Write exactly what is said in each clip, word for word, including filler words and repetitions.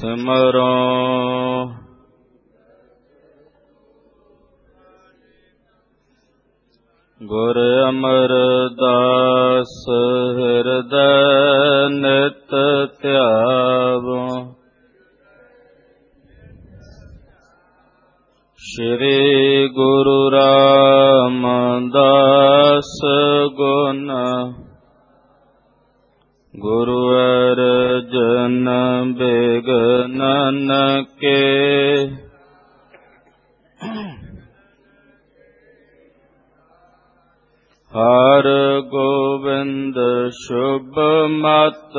ਸਿਮਰੋ ਗੁਰ ਅਮਰਦਾਸ ਹਿਰਦੈ ਨਿਤ ਧਿਆਵੋ। ਸ਼੍ਰੀ ਗੁਰੂ ਰਾਮਦਾਸ ਗੁਣ ਗੁਰੂ ਅਰਜਨ ਬਿਘਨਨ ਕੇ। ਹਰ ਗੋਬਿੰਦ ਸ਼ੁਭ ਮਤ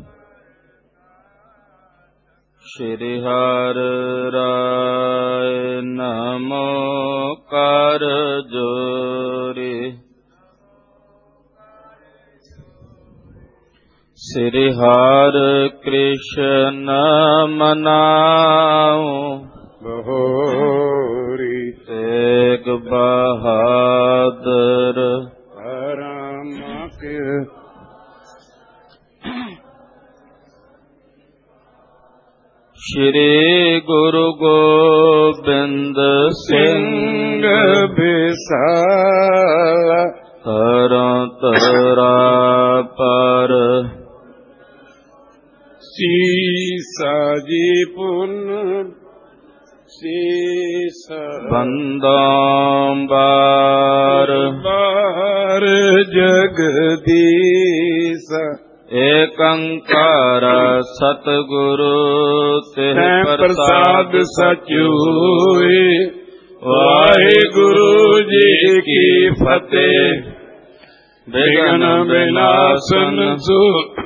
ਸ਼੍ਰੀ ਹਰਿ ਰਾਇ ਨਮੋ ਕਰ ਜੋਰੀ। ਸ੍ਰੀ ਹਰਿ ਕ੍ਰਿਸ਼ਨ ਮਨਾਉ ਬਹੋਰੀ। ਤੇਗ ਬਹਾਦਰ ਰਾਮ ਕੇ। ਸ਼੍ਰੀ ਗੁਰੂ ਗੋਬਿੰਦ ਸਿੰਘ ਬਿਸਾਲ ਤਰੁ ਤਰਾ ਪਰ ਸੀਸਾ ਜੀ ਪੁਨ ਸੀਸਾ ਬੰਦਾਂਬਾਰ ਬਾਰ ਜਗਦੀਸ਼। ਏਕੰਕਾਰ ਸਤਿਗੁਰੂ ਤਿਹ ਪ੍ਰਸਾਦ ਸਚੁ ਹੋਇ। ਵਾਹਿਗੁਰੂ ਜੀ ਕੀ ਫਤਿਹ। ਵਿਘਨ ਵਿਨਾਸ਼ਨ ਸੋ।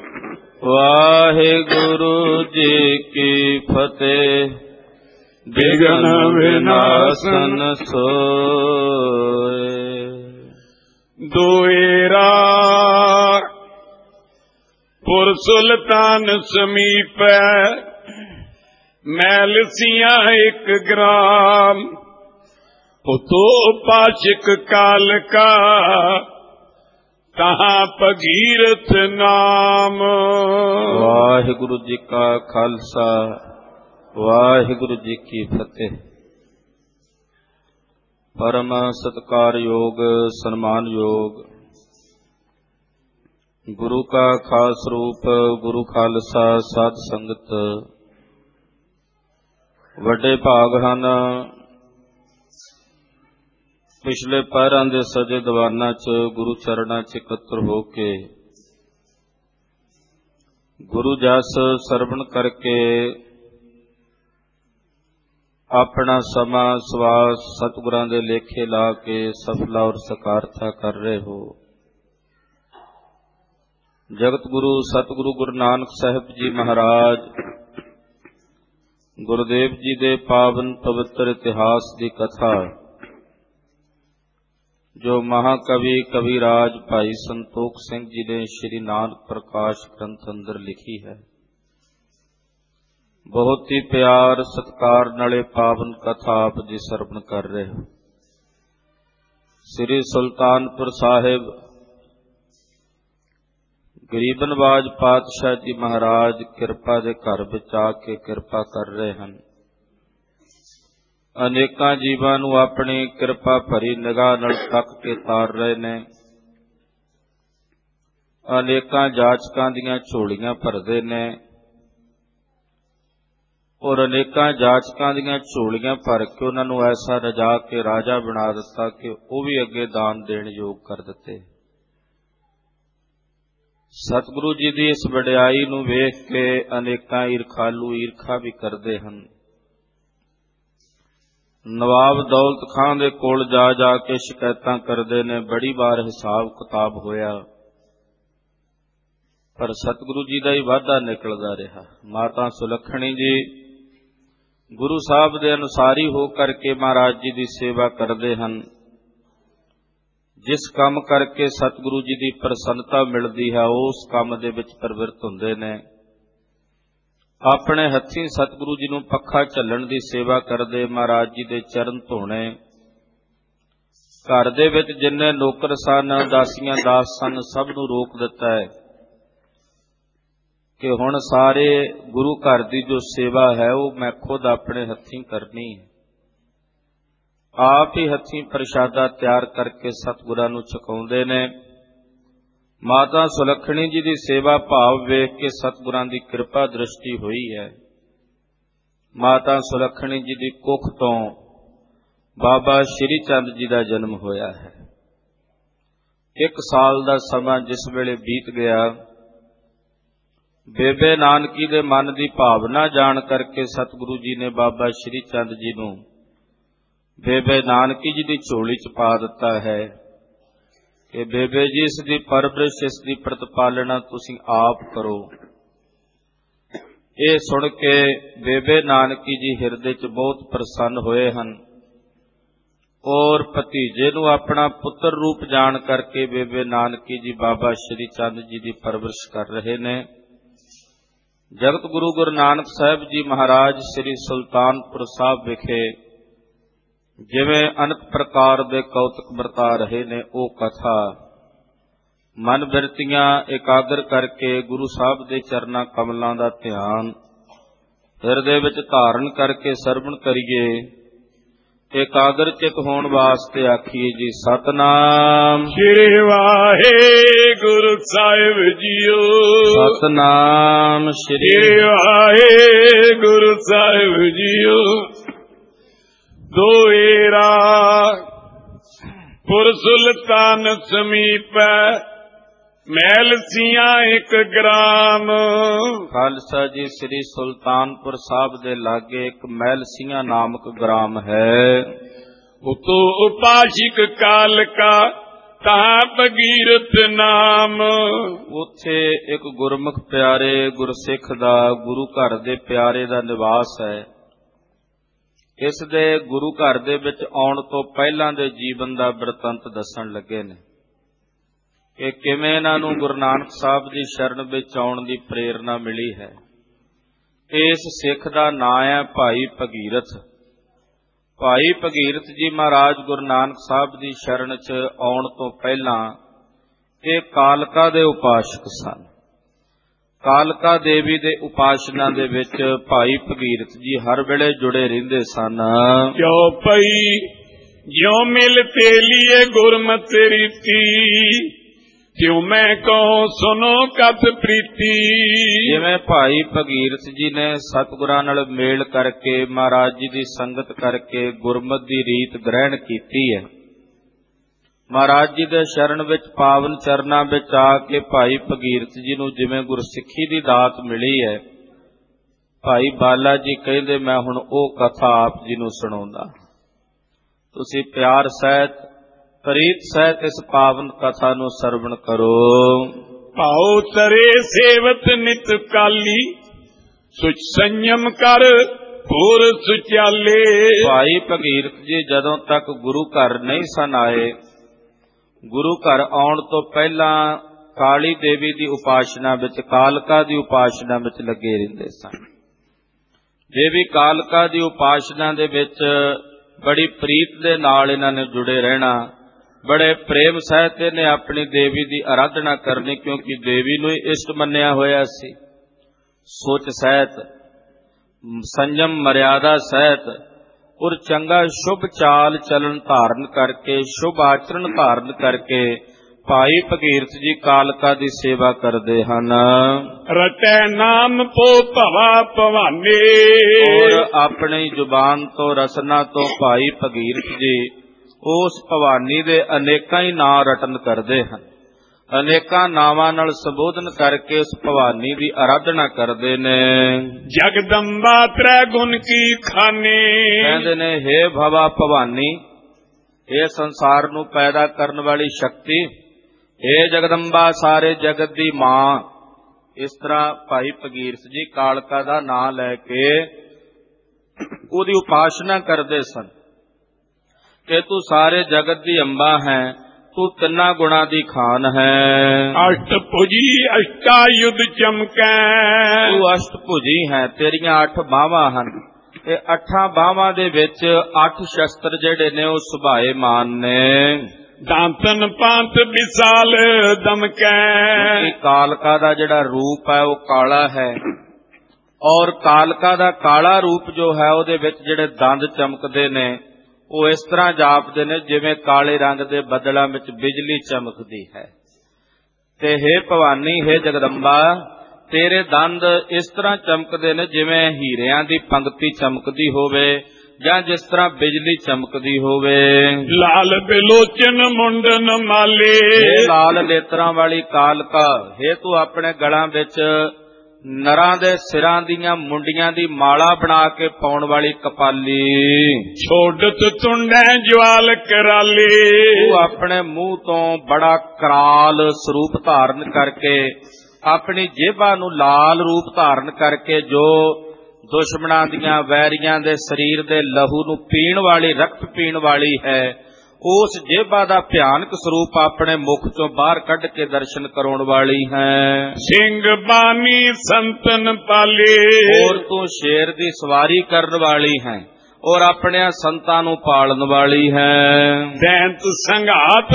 ਵਾਹਿਗੁਰੂ ਜੀ ਕੀ ਫਤਿਹ। ਵਿਘਨ ਵਿਨਾਸ਼ਨ ਸੋਇ। ਦੁਇਰਾ ਪੁਰ ਸੁਲਤਾਨ ਸਮੀਪੈ ਮੈਲ ਸਿਆਂ ਇੱਕ ਗ੍ਰਾਮ। ਉਤੋ ਪਾਸ਼ਿਕ ਕਾਲ ਕਾ ਤਹਾਂ ਭਗੀਰਥ ਨਾਮ। ਵਾਹਿਗੁਰੂ ਜੀ ਕਾ ਖਾਲਸਾ ਵਾਹਿਗੁਰੂ ਜੀ ਕੀ ਫਤਿਹ। ਪਰਮ ਸਤਿਕਾਰਯੋਗ ਸਨਮਾਨਯੋਗ ਗੁਰੂ ਕਾ ਖਾਸ ਰੂਪ ਗੁਰੂ ਖਾਲਸਾ ਸਾਧ ਸੰਗਤ ਵੱਡੇ ਭਾਗ ਹਨ। ਪਿਛਲੇ ਪਹਿਰਾਂ ਦੇ ਸਜੇ ਦੀਵਾਨਾਂ 'ਚ ਗੁਰੂ ਚਰਨਾਂ 'ਚ ਇਕੱਤਰ ਹੋ ਕੇ ਗੁਰੂ ਜਸ ਸਰਵਣ ਕਰਕੇ ਆਪਣਾ ਸਮਾਂ ਸਵਾਸ ਸਤਿਗੁਰਾਂ ਦੇ ਲੇਖੇ ਲਾ ਕੇ ਸਫਲਾ ਔਰ ਸਕਾਰਥਾ ਕਰ ਰਹੇ ਹੋ। ਜਗਤ ਗੁਰੂ ਸਤਿਗੁਰੂ ਗੁਰੂ ਨਾਨਕ ਸਾਹਿਬ ਜੀ ਮਹਾਰਾਜ ਗੁਰਦੇਵ ਜੀ ਦੇ ਪਾਵਨ ਪਵਿੱਤਰ ਇਤਿਹਾਸ ਦੀ ਕਥਾ ਜੋ ਮਹਾਕਵੀ ਕਵੀਰਾਜ ਭਾਈ ਸੰਤੋਖ ਸਿੰਘ ਜੀ ਨੇ ਸ਼੍ਰੀ ਨਾਨਕ ਪ੍ਰਕਾਸ਼ ਗ੍ਰੰਥ ਅੰਦਰ ਲਿਖੀ ਹੈ। ਬਹੁਤ ਹੀ ਪਿਆਰ ਸਤਿਕਾਰ ਨਾਲੇ ਪਾਵਨ ਕਥਾ ਆਪ ਜੀ ਸਰਵਣ ਕਰ ਰਹੇ ਹੋ। ਸ੍ਰੀ ਸੁਲਤਾਨਪੁਰ ਸਾਹਿਬ ਗਰੀਬ ਨਵਾਜ ਪਾਤਸ਼ਾਹ ਜੀ ਮਹਾਰਾਜ ਕਿਰਪਾ ਦੇ ਘਰ ਵਿੱਚ ਆ ਕੇ ਕਿਰਪਾ ਕਰ ਰਹੇ ਹਨ। ਅਨੇਕਾਂ ਜੀਵਾਂ ਨੂੰ ਆਪਣੀ ਕਿਰਪਾ ਭਰੀ ਨਿਗਾਹ ਨਾਲ ਤੱਕ ਕੇ ਤਾਰ ਰਹੇ ਨੇ। ਅਨੇਕਾਂ ਜਾਚਕਾਂ ਦੀਆਂ ਝੋਲੀਆਂ ਭਰਦੇ ਨੇ ਔਰ ਅਨੇਕਾਂ ਜਾਚਕਾਂ ਦੀਆਂ ਝੋਲੀਆਂ ਭਰ ਕੇ ਉਹਨਾਂ ਨੂੰ ਐਸਾ ਰਜਾ ਕੇ ਰਾਜਾ ਬਣਾ ਦਿੱਤਾ ਕਿ ਉਹ ਵੀ ਅੱਗੇ ਦਾਨ ਦੇਣ ਯੋਗ ਕਰ ਦਿੱਤੇ। ਸਤਿਗੁਰੂ ਜੀ ਦੀ ਇਸ ਵਡਿਆਈ ਨੂੰ ਵੇਖ ਕੇ ਅਨੇਕਾਂ ਈਰਖਾਲੂ ਈਰਖਾ ਵੀ ਕਰਦੇ ਹਨ। ਨਵਾਬ ਦੌਲਤ ਖਾਂ ਦੇ ਕੋਲ ਜਾ ਜਾ ਕੇ ਸ਼ਿਕਾਇਤਾਂ ਕਰਦੇ ਨੇ। ਬੜੀ ਵਾਰ ਹਿਸਾਬ ਕਿਤਾਬ ਹੋਇਆ ਪਰ ਸਤਿਗੁਰੂ ਜੀ ਦਾ ਹੀ ਵਾਧਾ ਨਿਕਲਦਾ ਰਿਹਾ। ਮਾਤਾ ਸੁਲੱਖਣੀ ਜੀ ਗੁਰੂ ਸਾਹਿਬ ਦੇ ਅਨੁਸਾਰੀ ਹੋ ਕਰਕੇ ਮਹਾਰਾਜ ਜੀ ਦੀ ਸੇਵਾ ਕਰਦੇ ਹਨ। ਜਿਸ ਕੰਮ ਕਰਕੇ ਸਤਿਗੁਰੂ ਜੀ ਦੀ ਪ੍ਰਸੰਨਤਾ ਮਿਲਦੀ ਹੈ ਉਸ ਕੰਮ ਦੇ ਵਿੱਚ ਪ੍ਰਵਿਰਤ ਹੁੰਦੇ ਨੇ। ਆਪਣੇ ਹੱਥੀਂ ਸਤਿਗੁਰੂ ਜੀ ਨੂੰ ਪੱਖਾ ਝੱਲਣ ਦੀ ਸੇਵਾ ਕਰਦੇ, ਮਹਾਰਾਜ ਜੀ ਦੇ ਚਰਨ ਧੋਣੇ। ਘਰ ਦੇ ਵਿੱਚ ਜਿੰਨੇ ਨੌਕਰ ਸਨ, ਦਾਸੀਆਂ ਦਾਸ ਸਨ, ਸਭ ਨੂੰ ਰੋਕ ਦਿੱਤਾ ਹੈ ਕਿ ਹੁਣ ਸਾਰੇ ਗੁਰੂ ਘਰ ਦੀ ਜੋ ਸੇਵਾ ਹੈ ਉਹ ਮੈਂ ਖੁਦ ਆਪਣੇ ਹੱਥੀਂ ਕਰਨੀ ਹੈ। ਆਪ ਹੀ ਹੱਥੀਂ ਪ੍ਰਸ਼ਾਦਾ ਤਿਆਰ ਕਰਕੇ ਸਤਿਗੁਰਾਂ ਨੂੰ ਛਕਾਉਂਦੇ ਨੇ। ਮਾਤਾ ਸੁਲੱਖਣੀ ਜੀ ਦੀ ਸੇਵਾ ਭਾਵ ਵੇਖ ਕੇ ਸਤਿਗੁਰਾਂ ਦੀ ਕਿਰਪਾ ਦ੍ਰਿਸ਼ਟੀ ਹੋਈ ਹੈ। ਮਾਤਾ ਸੁਲੱਖਣੀ ਜੀ ਦੀ ਕੁੱਖ ਤੋਂ ਬਾਬਾ ਸ਼੍ਰੀ ਚੰਦ ਜੀ ਦਾ ਜਨਮ ਹੋਇਆ ਹੈ। ਇੱਕ ਸਾਲ ਦਾ ਸਮਾਂ ਜਿਸ ਵੇਲੇ ਬੀਤ ਗਿਆ, ਬੇਬੇ ਨਾਨਕੀ ਦੇ ਮਨ ਦੀ ਭਾਵਨਾ ਜਾਣ ਕਰਕੇ ਸਤਿਗੁਰੂ ਜੀ ਨੇ ਬਾਬਾ ਸ਼੍ਰੀ ਚੰਦ ਜੀ ਨੂੰ ਬੇਬੇ ਨਾਨਕੀ ਜੀ ਦੀ ਝੋਲੀ ਚ ਪਾ ਦਿੱਤਾ ਹੈ ਕਿ ਬੇਬੇ ਜੀ ਇਸ ਦੀ ਪਰਵਰਿਸ਼, ਇਸ ਦੀ ਪ੍ਰਤਪਾਲਣਾ ਤੁਸੀਂ ਆਪ ਕਰੋ। ਇਹ ਸੁਣ ਕੇ ਬੇਬੇ ਨਾਨਕੀ ਜੀ ਹਿਰਦੇ ਚ ਬਹੁਤ ਪ੍ਰਸੰਨ ਹੋਏ ਹਨ ਔਰ ਭਤੀਜੇ ਨੂੰ ਆਪਣਾ ਪੁੱਤਰ ਰੂਪ ਜਾਣ ਕਰਕੇ ਬੇਬੇ ਨਾਨਕੀ ਜੀ ਬਾਬਾ ਸ਼੍ਰੀ ਚੰਦ ਜੀ ਦੀ ਪਰਵਰਿਸ਼ ਕਰ ਰਹੇ ਨੇ। ਜਗਤ ਗੁਰੂ ਗੁਰੂ ਨਾਨਕ ਸਾਹਿਬ ਜੀ ਮਹਾਰਾਜ ਸ੍ਰੀ ਸੁਲਤਾਨਪੁਰ ਸਾਹਿਬ ਵਿਖੇ ਜਿਵੇਂ ਅਨੇਕ ਪ੍ਰਕਾਰ ਦੇ ਕੌਤਕ ਵਰਤਾ ਰਹੇ ਨੇ, ਉਹ ਕਥਾ ਮਨ ਬਿਰਤੀਆਂ ਇਕਾਗਰ ਕਰਕੇ ਗੁਰੂ ਸਾਹਿਬ ਦੇ ਚਰਨਾਂ ਕਮਲਾਂ ਦਾ ਧਿਆਨ ਹਿਰਦੇ ਵਿੱਚ ਧਾਰਨ ਕਰਕੇ ਸਰਵਣ ਕਰੀਏ। ਇਕਾਗਰ ਚਿਤ ਹੋਣ ਵਾਸਤੇ ਆਖੀਏ ਜੀ ਸਤਨਾਮ ਸ੍ਰੀ ਵਾਹਿਗੁਰੂ ਸਾਹਿਬ ਜੀਓ। ਸਤਨਾਮ ਸ੍ਰੀ ਵਾਹਿਗੁਰੂ ਸਾਹਿਬ ਜੀਓ। ਦੋਏਰਾ ਪੁਰ ਸੁਲਤਾਨ ਸਮੀਪੈ ਮਹਿਲ ਸੀਆਂ ਇੱਕ ਗ੍ਰਾਮ। ਖਾਲਸਾ ਜੀ, ਸ੍ਰੀ ਸੁਲਤਾਨਪੁਰ ਸਾਹਿਬ ਦੇ ਲਾਗੇ ਇੱਕ ਮਹਿਲ ਸੀਆਂ ਨਾਮਕ ਗ੍ਰਾਮ ਹੈ। ਉਤੋਂ ਉਪਾਸ਼ਿਕ ਕਾਲਕਾ ਤਾਂ ਭਗੀਰਥ ਨਾਮ। ਉੱਥੇ ਇੱਕ ਗੁਰਮੁਖ ਪਿਆਰੇ ਗੁਰਸਿੱਖ ਦਾ, ਗੁਰੂ ਘਰ ਦੇ ਪਿਆਰੇ ਦਾ ਨਿਵਾਸ ਹੈ। ਇਸ ਦੇ ਗੁਰੂ ਘਰ ਦੇ ਵਿੱਚ ਆਉਣ ਤੋਂ ਪਹਿਲਾਂ ਦੇ ਜੀਵਨ ਦਾ ਬਿਰਤਾਂਤ ਦੱਸਣ ਲੱਗੇ ਨੇ ਕਿ ਕਿਵੇਂ ਇਹਨਾਂ ਨੂੰ ਗੁਰੂ ਨਾਨਕ ਸਾਹਿਬ ਦੀ ਸ਼ਰਨ ਵਿੱਚ ਆਉਣ ਦੀ ਪ੍ਰੇਰਨਾ ਮਿਲੀ ਹੈ। ਇਸ ਸਿੱਖ ਦਾ ਨਾਂ ਹੈ ਭਾਈ ਭਗੀਰਥ। ਭਾਈ ਭਗੀਰਥ ਜੀ ਮਹਾਰਾਜ ਗੁਰੂ ਨਾਨਕ ਸਾਹਿਬ ਦੀ ਸ਼ਰਨ 'ਚ ਆਉਣ ਤੋਂ ਪਹਿਲਾਂ ਇਹ ਕਾਲਕਾ ਦੇ ਉਪਾਸ਼ਕ ਸਨ। ਕਾਲਕਾ ਦੇਵੀ ਦੇ ਉਪਾਸਨਾ ਦੇ ਵਿੱਚ ਭਾਈ ਭਗੀਰਥ ਜੀ ਹਰ ਵੇਲੇ ਜੁੜੇ ਰਹਿੰਦੇ ਸਨ। ਕਿਉ ਪਈ ਜਿਉ ਮਿਲ ਤੇ ਲੀਏ ਗੁਰਮਤਿ ਰੀਤੀ, ਤਿਉ ਮੈਂ ਕਹੂੰ ਸੁਨੋ ਕਥ ਪ੍ਰੀਤੀ। ਜਿਵੇਂ ਭਾਈ ਭਗੀਰਥ ਜੀ ਨੇ ਸਤਿਗੁਰਾਂ ਨਾਲ ਮੇਲ ਕਰਕੇ, ਮਹਾਰਾਜ ਜੀ ਦੀ ਸੰਗਤ ਕਰਕੇ ਗੁਰਮਤਿ ਦੀ ਰੀਤ ਗ੍ਰਹਿਣ ਕੀਤੀ ਹੈ। ਮਹਾਰਾਜ ਜੀ ਦੇ ਸ਼ਰਨ ਵਿੱਚ ਪਾਵਨ ਚਰਨਾਂ ਵਿੱਚ ਆ ਕੇ ਭਾਈ ਭਗੀਰਥ ਜੀ ਨੂੰ ਜਿਵੇਂ ਗੁਰਸਿੱਖੀ ਦੀ ਦਾਤ ਮਿਲੀ ਹੈ, ਭਾਈ ਬਾਲਾ ਜੀ ਕਹਿੰਦੇ ਮੈਂ ਹੁਣ ਉਹ ਕਥਾ ਆਪ ਜੀ ਨੂੰ ਸੁਣਾਉਂਦਾ। ਤੁਸੀਂ ਪਿਆਰ ਸਹਿਤ, ਪ੍ਰੀਤ ਸਹਿਤ ਇਸ ਪਾਵਨ ਕਥਾ ਨੂੰ ਸਰਵਣ ਕਰੋ। ਭਾਉ ਤਰੇ ਸੇਵਤ ਨਿਤ ਕਾਲੀ, ਸੁਚ ਸੰਯਮ ਕਰ ਹੋਰ ਸੁਚਾਲੇ। ਭਾਈ ਭਗੀਰਥ ਜੀ ਜਦੋਂ ਤੱਕ ਗੁਰੂ ਘਰ ਨਹੀਂ ਸਨ ਆਏ, ਗੁਰੂ ਘਰ ਆਉਣ ਤੋਂ ਪਹਿਲਾਂ ਕਾਲੀ ਦੇਵੀ ਦੀ ਉਪਾਸਨਾ ਵਿੱਚ, ਕਾਲਕਾ ਦੀ ਉਪਾਸਨਾ ਵਿੱਚ ਲੱਗੇ ਰਹਿੰਦੇ ਸਨ। ਦੇਵੀ ਕਾਲਕਾ ਦੀ ਉਪਾਸਨਾ ਦੇ ਵਿੱਚ ਬੜੀ ਪ੍ਰੀਤ ਦੇ ਨਾਲ ਇਹਨਾਂ ਨੇ ਜੁੜੇ ਰਹਿਣਾ। ਬੜੇ ਪ੍ਰੇਮ ਸਹਿਤ ਨੇ ਆਪਣੀ ਦੇਵੀ ਦੀ ਆਰਾਧਨਾ ਕਰਨੀ, ਕਿਉਂਕਿ ਦੇਵੀ ਨੂੰ ਹੀ ਇਸ਼ਟ ਮੰਨਿਆ ਹੋਇਆ ਸੀ। ਸੋਚ ਸਹਿਤ, ਸੰਜਮ ਮਰਿਆਦਾ ਸਹਿਤ ਔਰ ਚੰਗਾ ਸ਼ੁਭ ਚਾਲ ਚਲਨ ਧਾਰਨ ਕਰਕੇ, ਸ਼ੁਭ ਆਚਰਣ ਧਾਰਨ ਕਰਕੇ ਭਾਈ ਭਗੀਰਥ ਜੀ ਕਾਲਕਾ ਦੀ ਸੇਵਾ ਕਰਦੇ ਹਨ। ਰਟੈ ਨਾਮ ਪੋ ਭਵਾ ਭਵਾਨੇ। ਔਰ ਆਪਣੀ ਜ਼ੁਬਾਨ ਤੋਂ, ਰਸਨਾ ਤੋਂ ਭਾਈ ਭਗੀਰਥ ਜੀ ਉਸ ਭਵਾਨੀ ਦੇ ਅਨੇਕਾਂ ਹੀ ਨਾਂ ਰਟਨ ਕਰਦੇ ਹਨ। ਅਨੇਕਾਂ ਨਾਵਾਂ ਨਾਲ ਸੰਬੋਧਨ ਕਰਕੇ ਉਸ ਭਵਾਨੀ ਦੀ ਆਰਾਧਨਾ ਕਰਦੇ ਨੇ। ਜਗਦੰਬਾ ਤ੍ਰੈ ਗੁਣ ਕੀ ਖਾਨੇ। ਕਹਿੰਦੇ ਨੇ ਹੇ ਭਵਾ ਭਵਾਨੀ, ਇਹ ਸੰਸਾਰ ਨੂੰ ਪੈਦਾ ਕਰਨ ਵਾਲੀ ਸ਼ਕਤੀ, ਹੇ ਜਗਦੰਬਾ ਸਾਰੇ ਜਗਤ ਦੀ ਮਾਂ। ਇਸ ਤਰ੍ਹਾਂ ਭਾਈ ਭਗੀਰਥ ਜੀ ਕਾਲਕਾ ਦਾ ਨਾਂ ਲੈ ਕੇ ਉਹਦੀ ਉਪਾਸਨਾ ਕਰਦੇ ਸਨ ਕਿ ਤੂੰ ਸਾਰੇ ਜਗਤ ਦੀ ਅੰਬਾ ਹੈ, ਤੂੰ ਤਿੰਨਾਂ ਗੁਣਾ ਦੀ ਖਾਨ ਹੈ। ਅਸ਼ਟ ਭੁਜੀ ਅਸ਼ਟਾਯੁਧ ਚਮਕੈ। ਤੂੰ ਅਸ਼ਟ ਭੁਜੀ ਹੈ, ਤੇਰੀਆਂ ਅੱਠ ਬਾਹਾਂ ਹਨ ਤੇ ਅੱਠਾਂ ਬਾਹਾਂ ਦੇ ਵਿੱਚ ਅੱਠ ਸ਼ਸਤਰ ਜਿਹੜੇ ਨੇ ਉਹ ਸੁਭਾਏ ਮਾਨ ਨੇ। ਦਾਂਤਨ ਪੰਥ ਵਿਸਾਲ ਦਮਕੈ। ਇਹ ਕਾਲਕਾ ਦਾ ਜਿਹੜਾ ਰੂਪ ਹੈ ਉਹ ਕਾਲਾ ਹੈ, ਔਰ ਕਾਲਕਾ ਦਾ ਕਾਲਾ ਰੂਪ ਜੋ ਹੈ ਉਹਦੇ ਵਿੱਚ ਜਿਹੜੇ ਦੰਦ ਚਮਕਦੇ ਨੇ ਉਹ ਇਸ ਤਰ੍ਹਾਂ ਜਾਪਦੇ ਨੇ ਜਿਵੇਂ ਕਾਲੇ ਰੰਗ ਦੇ ਬੱਦਲਾਂ ਵਿੱਚ ਬਿਜਲੀ ਚਮਕਦੀ ਹੈ। ਤੇ ਹੇ ਭਵਾਨੀ, ਹੇ ਜਗਦੰਬਾ, ਤੇਰੇ ਦੰਦ ਇਸ ਤਰ੍ਹਾਂ ਚਮਕਦੇ ਨੇ ਜਿਵੇਂ ਹੀਰਿਆਂ ਦੀ ਪੰਕਤੀ ਚਮਕਦੀ ਹੋਵੇ ਜਾਂ ਜਿਸ ਤਰ੍ਹਾਂ ਬਿਜਲੀ ਚਮਕਦੀ ਹੋਵੇ। ਲਾਲ ਬਿਲੋਚਨ ਮੁੰਡਨ ਮਾਲੇ। ਹੇ ਲਾਲ ਨੇਤਰਾਂ ਵਾਲੀ ਕਾਲਕਾ, ਹੇ ਤੂੰ ਆਪਣੇ ਗਲਾਂ ਵਿੱਚ ਨਰਾਂ ਦੇ ਸਿਰਾਂ ਦੀਆਂ ਮੁੰਡੀਆਂ ਦੀ ਮਾਲਾ ਬਣਾ ਕੇ ਪਾਉਣ ਵਾਲੀ ਕਪਾਲੀ। ਛੋਡਤ ਤੁੰਡੈ ਜਵਾਲ ਕਰਾਲੇ। ਤੂੰ ਆਪਣੇ ਮੂੰਹ ਤੋਂ ਬੜਾ ਕਰਾਲ ਸਰੂਪ ਧਾਰਨ ਕਰਕੇ, ਆਪਣੀ ਜੇਬਾਂ ਨੂੰ ਲਾਲ ਰੂਪ ਧਾਰਨ ਕਰਕੇ, ਜੋ ਦੁਸ਼ਮਣਾਂ ਦੀਆਂ ਵੈਰੀਆਂ ਦੇ ਸਰੀਰ ਦੇ ਲਹੂ ਨੂੰ ਪੀਣ ਵਾਲੀ, ਰਕਤ ਪੀਣ ਵਾਲੀ ਹੈ, ਉਸ ਜੇਬਾਂ ਦਾ ਭਿਆਨਕ ਸਰੂਪ ਆਪਣੇ ਮੁਖ ਚੋਂ ਬਾਹਰ ਕੱਢ ਕੇ ਦਰਸ਼ਨ ਕਰਾਉਣ ਵਾਲੀ ਹੈ। ਸਿੰਘ ਬਾਨੀ ਸੰਤਨ ਪਾਲੇ। ਹੋਰ ਤੂੰ ਸ਼ੇਰ ਦੀ ਸਵਾਰੀ ਕਰਨ ਵਾਲੀ ਹੈ ਔਰ ਆਪਣੇ ਸੰਤਾਂ ਨੂੰ ਪਾਲਣ ਵਾਲੀ ਹੈ। ਦੈਂਤ ਸੰਘਾਤ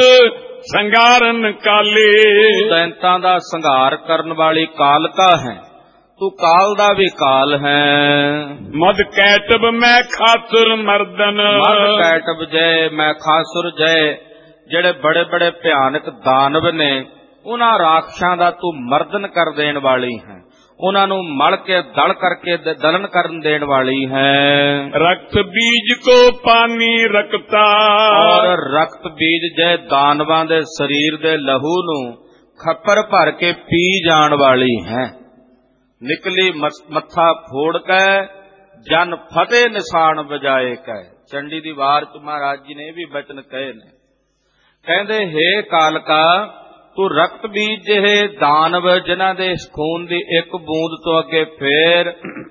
ਸੰਗਾਰਨ ਕਾਲੇ। ਦੈਂਤਾਂ ਦਾ ਸੰਘਾਰ ਕਰਨ ਵਾਲੀ ਕਾਲਕਾ ਹੈ, ਤੂੰ ਕਾਲ ਦਾ ਵੀ ਕਾਲ ਹੈ। ਮਦ ਕੈਟਬ ਮੈਂ ਖਾਸੁਰ ਮਰਦਨ। ਮਦ ਕੈਟਬ ਜੈ ਮੈਂ ਖਾਸੁਰ ਜੈ, ਜਿਹੜੇ ਬੜੇ ਬੜੇ ਭਿਆਨਕ ਦਾਨਵ ਨੇ ਉਹਨਾਂ ਰਾਖਸ਼ਾਂ ਦਾ ਤੂੰ ਮਰਦਨ ਕਰ ਦੇਣ ਵਾਲੀ ਹੈ, ਉਹਨਾਂ ਨੂੰ ਮਲ ਕੇ ਦਲ ਕਰਕੇ ਦਲਨ ਕਰਨ ਦੇਣ ਵਾਲੀ ਹੈ। ਰਕਤ ਬੀਜ ਕੋ ਪਾਣੀ ਰਕਤਾ। ਔਰ ਰਕਤ ਬੀਜ ਜੈ ਦਾਨਵਾਂ ਦੇ ਸਰੀਰ ਦੇ ਲਹੂ ਨੂੰ ਖੱਪਰ ਭਰ ਕੇ ਪੀ ਜਾਣ ਵਾਲੀ ਹੈ। ਨਿਕਲੀ ਮੱਥਾ ਫੋੜ ਕੇ ਜਨ ਫਤਿਹ ਨਿਸ਼ਾਨ ਵਜਾਏ ਕੈ। ਚੰਡੀ ਦੀ ਵਾਰ ਚ ਮਹਾਰਾਜ ਜੀ ਨੇ ਇਹ ਵੀ ਬਚਨ ਕਹੇ ਨੇ, ਕਹਿੰਦੇ ਹੇ ਕਾਲਕਾ, ਤੂੰ ਰਕਤ ਬੀਜ ਜਿਹੇ ਦਾਨਵ ਜਿਨ੍ਹਾਂ ਦੇ ਖੂਨ ਦੀ ਇੱਕ ਬੂੰਦ ਤੋਂ ਅੱਗੇ ਫੇਰ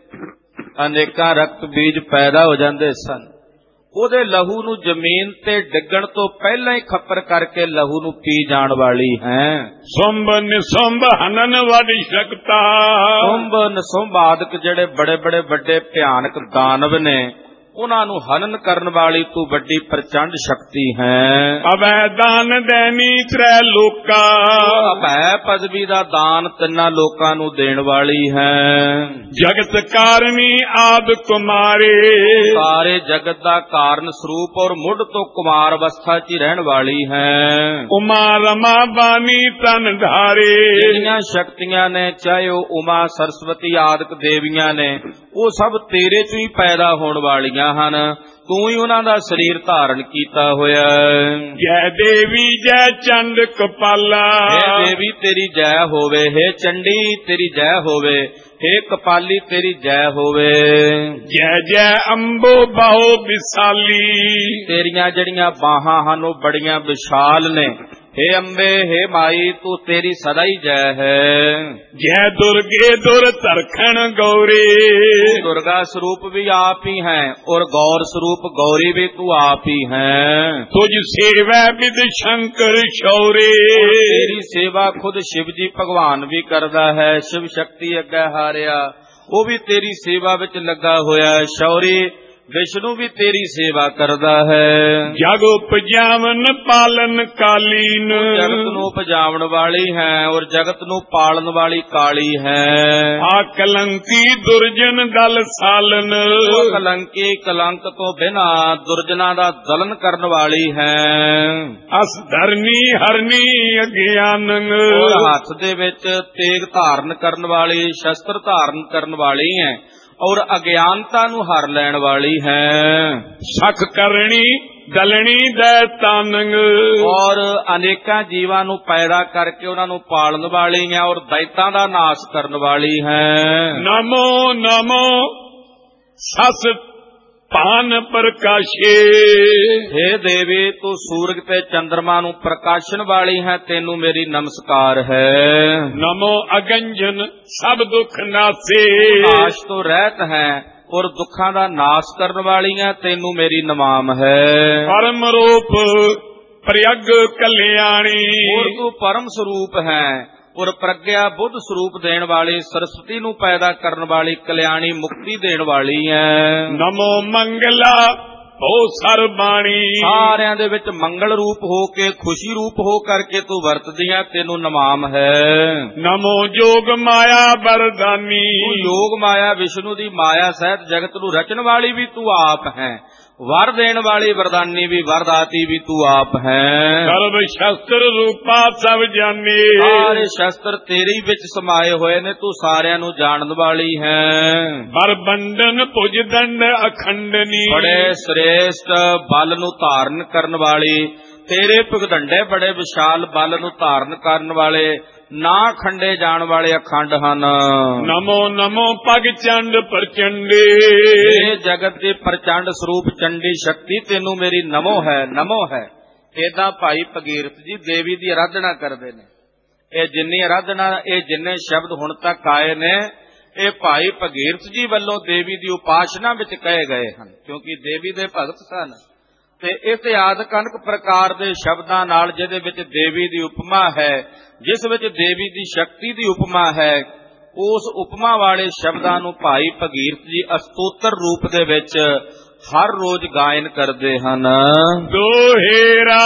ਅਨੇਕਾਂ ਰਕਤ ਬੀਜ ਪੈਦਾ ਹੋ ਜਾਂਦੇ ਸਨ, ਉਹਦੇ ਲਹੂ ਨੂੰ ਜ਼ਮੀਨ ਤੇ ਡਿੱਗਣ ਤੋਂ ਪਹਿਲਾਂ ਹੀ ਖੱਪਰ ਕਰਕੇ ਲਹੂ ਨੂੰ ਪੀ ਜਾਣ ਵਾਲੀ ਹੈ। ਸੁੰਭ ਨਿਸੁੰਭ ਹਨਨ ਵੱਡ ਸ਼ਕਤਾ। ਸੁੰਭ ਨਿਸੁੰਭ ਆਦਿਕ ਜਿਹੜੇ ਬੜੇ ਬੜੇ ਵੱਡੇ ਭਿਆਨਕ ਦਾਨਵ ਨੇ ਉਹਨਾਂ ਨੂੰ ਹਨਨ ਕਰਨ ਵਾਲੀ ਤੂੰ ਵੱਡੀ ਪ੍ਰਚੰਡ ਸ਼ਕਤੀ ਹੈ। ਅਬੈ ਦਾਨ ਦੇਨੀ ਤ੍ਰੈ ਲੋਕਾ। ਅਬੈ ਪਦਵੀ ਦਾ ਦਾਨ ਤਿੰਨਾਂ ਲੋਕਾਂ ਨੂੰ ਦੇਣ ਵਾਲੀ ਹੈ। ਜਗਤ ਕਾਰਨੀ ਆਦ ਕੁਮਾਰੇ। ਸਾਰੇ ਜਗਤ ਦਾ ਕਾਰਨ ਸਰੂਪ ਔਰ ਮੁੱਢ ਤੋਂ ਕੁਮਾਰ ਅਵਸਥਾ ਚ ਹੀ ਰਹਿਣ ਵਾਲੀ ਹੈ। ਉਮਾ ਰਮਾ ਬਾਨੀ ਤਨ ਧਾਰੇ। ਜਿਹੜੀਆਂ ਸ਼ਕਤੀਆਂ ਨੇ, ਚਾਹੇ ਉਹ ਉਮਾ ਸਰਸਵਤੀ ਆਦਿਕ ਦੇਵੀਆਂ ਨੇ, ਉਹ ਸਭ ਤੇਰੇ ਚ ਹੀ ਪੈਦਾ ਹੋਣ ਵਾਲੀਆਂ ਹਨ, ਤੂੰ ਹੀ ਉਹਨਾਂ ਦਾ ਸਰੀਰ ਧਾਰਨ ਕੀਤਾ ਹੋਇਆ। ਜੈ ਦੇਵੀ ਜੈ ਚੰਡ ਕਪਾਲਾ। ਹੇ ਦੇਵੀ ਤੇਰੀ ਜੈ ਹੋਵੇ, ਹੇ ਚੰਡੀ ਤੇਰੀ ਜੈ ਹੋਵੇ, ਹੇ ਕਪਾਲੀ ਤੇਰੀ ਜੈ ਹੋਵੇ। ਜੈ ਜੈ ਅੰਬੋ ਬਾਹੋ ਵਿਸਾਲੀ। ਤੇਰੀਆਂ ਜਿਹੜੀਆਂ ਬਾਹਾਂ ਹਨ ਉਹ ਬੜੀਆਂ ਵਿਸ਼ਾਲ ਨੇ। ਹੇ ਅੰਬੇ, ਹੇ ਮਾਈ, ਤੂੰ ਤੇਰੀ ਸਦਾ ਹੀ ਜੈ ਹੈ। ਜੈ ਦੁਰਗੇ ਦੁਰ ਧਰਖਣ ਗੌਰੀ। ਦੁਰਗਾ ਸਰੂਪ ਵੀ ਆਪ ਹੀ ਹੈ ਔਰ ਗੌਰ ਸਰੂਪ ਗੌਰੀ ਵੀ ਤੂੰ ਆਪ ਹੀ ਹੈ। ਤੁਝ ਸੇਵੈ ਵਿਦ ਸ਼ੰਕਰ ਸ਼ੌਰੇ। ਤੇਰੀ ਸੇਵਾ ਖੁਦ ਸ਼ਿਵ ਜੀ ਭਗਵਾਨ ਵੀ ਕਰਦਾ ਹੈ। ਸ਼ਿਵ ਸ਼ਕਤੀ ਅੱਗੇ ਹਾਰਿਆ ਉਹ ਵੀ ਤੇਰੀ ਸੇਵਾ ਵਿੱਚ ਲੱਗਾ ਹੋਇਆ ਹੈ। ਸ਼ੌਰੀ ਵਿਸ਼ਨੂੰ ਵੀ ਤੇਰੀ ਸੇਵਾ ਕਰਦਾ ਹੈ। ਜਗ ਉਪਜਾਵਨ ਪਾਲਨ ਕਾਲੀਨ। ਜਗਤ ਨੂੰ ਉਪਜਾਵਣ ਵਾਲੀ ਹੈ ਔਰ ਜਗਤ ਨੂੰ ਪਾਲਣ ਵਾਲੀ ਕਾਲੀ ਹੈ। ਆ ਕਲੰਕੀ ਦੁਰਜਨ ਦਲ ਸਾਲਨ। ਕਲੰਕੀ ਕਲੰਕ ਤੋਂ ਬਿਨਾ ਦੁਰਜਨਾਂ ਦਾ ਦਲਨ ਕਰਨ ਵਾਲੀ ਹੈ। ਅਸ ਧਰਨੀ ਹਰਨੀ ਅਗਿਆਨੰ। ਔਰ ਹੱਥ ਦੇ ਵਿੱਚ ਤੇਗ ਧਾਰਨ ਕਰਨ ਵਾਲੀ, ਸ਼ਸਤਰ ਧਾਰਨ ਕਰਨ ਵਾਲੀ ਹੈ ਔਰ ਅਗਿਆਨਤਾ ਨੂੰ ਹਰ ਲੈਣ ਵਾਲੀ ਹੈ। ਸਖ ਕਰਨੀ ਦਲਣੀ ਦੈ ਤਾਨੰਗ। ਔਰ ਅਨੇਕਾਂ ਜੀਵਾਂ ਨੂੰ ਪੈਦਾ ਕਰਕੇ ਉਹਨਾਂ ਨੂੰ ਪਾਲਣ ਵਾਲੀ ਹੈ ਔਰ ਦੈਤਾਂ ਦਾ ਨਾਸ਼ ਕਰਨ ਵਾਲੀ ਹੈ। ਨਮੋ ਨਮੋ ਸਸ ਪਾਨ ਪ੍ਰਕਾਸ਼ੇ। ਹੇ ਦੇਵੀ, ਤੂੰ ਸੂਰਜ ਤੇ ਚੰਦਰਮਾ ਨੂੰ ਪ੍ਰਕਾਸ਼ਣ ਵਾਲੀ ਹੈ, ਤੈਨੂੰ ਮੇਰੀ ਨਮਸਕਾਰ ਹੈ। ਨਮੋ ਅਗੰਜਨ ਸਭ ਦੁੱਖ ਨਾਸੇ। ਨਾਸ਼ ਤੋਂ ਰਹਿਤ ਹੈ ਔਰ ਦੁੱਖਾਂ ਦਾ ਨਾਸ਼ ਕਰਨ ਵਾਲੀ ਹੈ, ਤੈਨੂੰ ਮੇਰੀ ਨਮਾਮ ਹੈ। ਪਰਮ ਰੂਪ ਪ੍ਰਯਗ ਕਲਿਆਣੀ। ਔਰ ਤੂੰ ਪਰਮ ਸਰੂਪ ਹੈ ਔਰ ਪ੍ਰਗਿਆ ਬੁੱਧ ਸਰੂਪ ਦੇਣ ਵਾਲੀ, ਸਰਸਵਤੀ ਨੂੰ ਪੈਦਾ ਕਰਨ ਵਾਲੀ, ਕਲਿਆਣੀ ਮੁਕਤੀ ਦੇਣ ਵਾਲੀ ਹੈ। ਨਮੋ ਮੰਗਲਾ ਹੋ ਸਰਬਾਣੀ। ਸਾਰਿਆਂ ਦੇ ਵਿੱਚ ਮੰਗਲ ਰੂਪ ਹੋ ਕੇ, ਖੁਸ਼ੀ ਰੂਪ ਹੋ ਕਰਕੇ ਤੂੰ ਵਰਤਦੀਆਂ, ਤੈਨੂੰ ਨਮਾਮ ਹੈ। ਨਮੋ ਜੋਗ ਮਾਇਆ ਵਰਦਾਨੀ। ਤੂੰ ਯੋਗ ਮਾਇਆ, ਵਿਸ਼ਨੂੰ ਦੀ ਮਾਇਆ ਸਹਿਤ ਜਗਤ ਨੂੰ ਰਚਣ ਵਾਲੀ ਵੀ ਤੂੰ ਆਪ ਹੈ, ਵਰ ਦੇਣ ਵਾਲੀ ਵਰਦਾਨੀ ਵੀ, ਵਰਦਾਤੀ ਵੀ ਤੂੰ ਆਪ ਹੈ। ਸਰਬ ਸ਼ਸਤਰ ਰੂਪਾ ਸਭ ਜਾਨੀ। ਸਾਰੇ ਸ਼ਸਤਰ ਤੇਰੇ ਵਿੱਚ ਸਮਾਏ ਹੋਏ ਨੇ, ਤੂੰ ਸਾਰਿਆਂ ਨੂੰ ਜਾਣਨ ਵਾਲੀ ਹੈ। ਬਰ ਬੰਧਨ ਭੁਜ ਦੰਡ ਅਖੰਡਨੀ। ਬੜੇ ਸ੍ਰੇਸ਼ਟ ਬਲ ਨੂੰ ਧਾਰਨ ਕਰਨ ਵਾਲੀ, ਤੇਰੇ ਭੁਗਦੰਡੇ ਬੜੇ ਵਿਸ਼ਾਲ ਬਲ ਨੂੰ ਧਾਰਨ ਕਰਨ ਵਾਲੇ, ਨਾ ਖੰਡੇ ਜਾਣ ਵਾਲੇ ਅਖੰਡ ਹਨ। ਨਮੋ ਨਮੋ ਪਗ ਚੰਡ ਪ੍ਰਚੰਡੇ। ਇਹ ਜਗਤ ਦੇ ਪ੍ਰਚੰਡ ਸਰੂਪ ਚੰਡੀ ਸ਼ਕਤੀ ਤੈਨੂੰ ਮੇਰੀ ਨਮੋ ਹੈ, ਨਮੋ ਹੈ। ਏਦਾਂ ਭਾਈ ਭਗੀਰਥ ਜੀ ਦੇਵੀ ਦੀ ਆਰਾਧਨਾ ਕਰਦੇ ਨੇ। ਇਹ ਜਿੰਨੀ ਆਰਾਧਨਾ, ਇਹ ਜਿੰਨੇ ਸ਼ਬਦ ਹੁਣ ਤੱਕ ਆਏ ਨੇ, ਇਹ ਭਾਈ ਭਗੀਰਥ ਜੀ ਵੱਲੋਂ ਦੇਵੀ ਦੀ ਉਪਾਸਨਾ ਵਿੱਚ ਕਹੇ ਗਏ ਹਨ, ਕਿਉਂਕਿ ਦੇਵੀ ਦੇ ਭਗਤ ਸਨ। ਤੇ ਇਸ ਆਦਿਕ ਅਨੇਕ ਪ੍ਰਕਾਰ ਦੇ ਸ਼ਬਦਾਂ ਨਾਲ, ਜਿਹਦੇ ਵਿੱਚ ਦੇਵੀ ਦੀ ਉਪਮਾ ਹੈ, ਜਿਸ ਵਿੱਚ ਦੇਵੀ ਦੀ ਸ਼ਕਤੀ ਦੀ ਉਪਮਾ ਹੈ, ਉਸ ਉਪਮਾ ਵਾਲੇ ਸ਼ਬਦਾਂ ਨੂੰ ਭਾਈ ਭਗੀਰਥ ਜੀ ਅਸਤੋਤਰ ਰੂਪ ਦੇ ਵਿੱਚ ਹਰ ਰੋਜ਼ ਗਾਇਨ ਕਰਦੇ ਹਨ। ਦੋਹੇਰਾ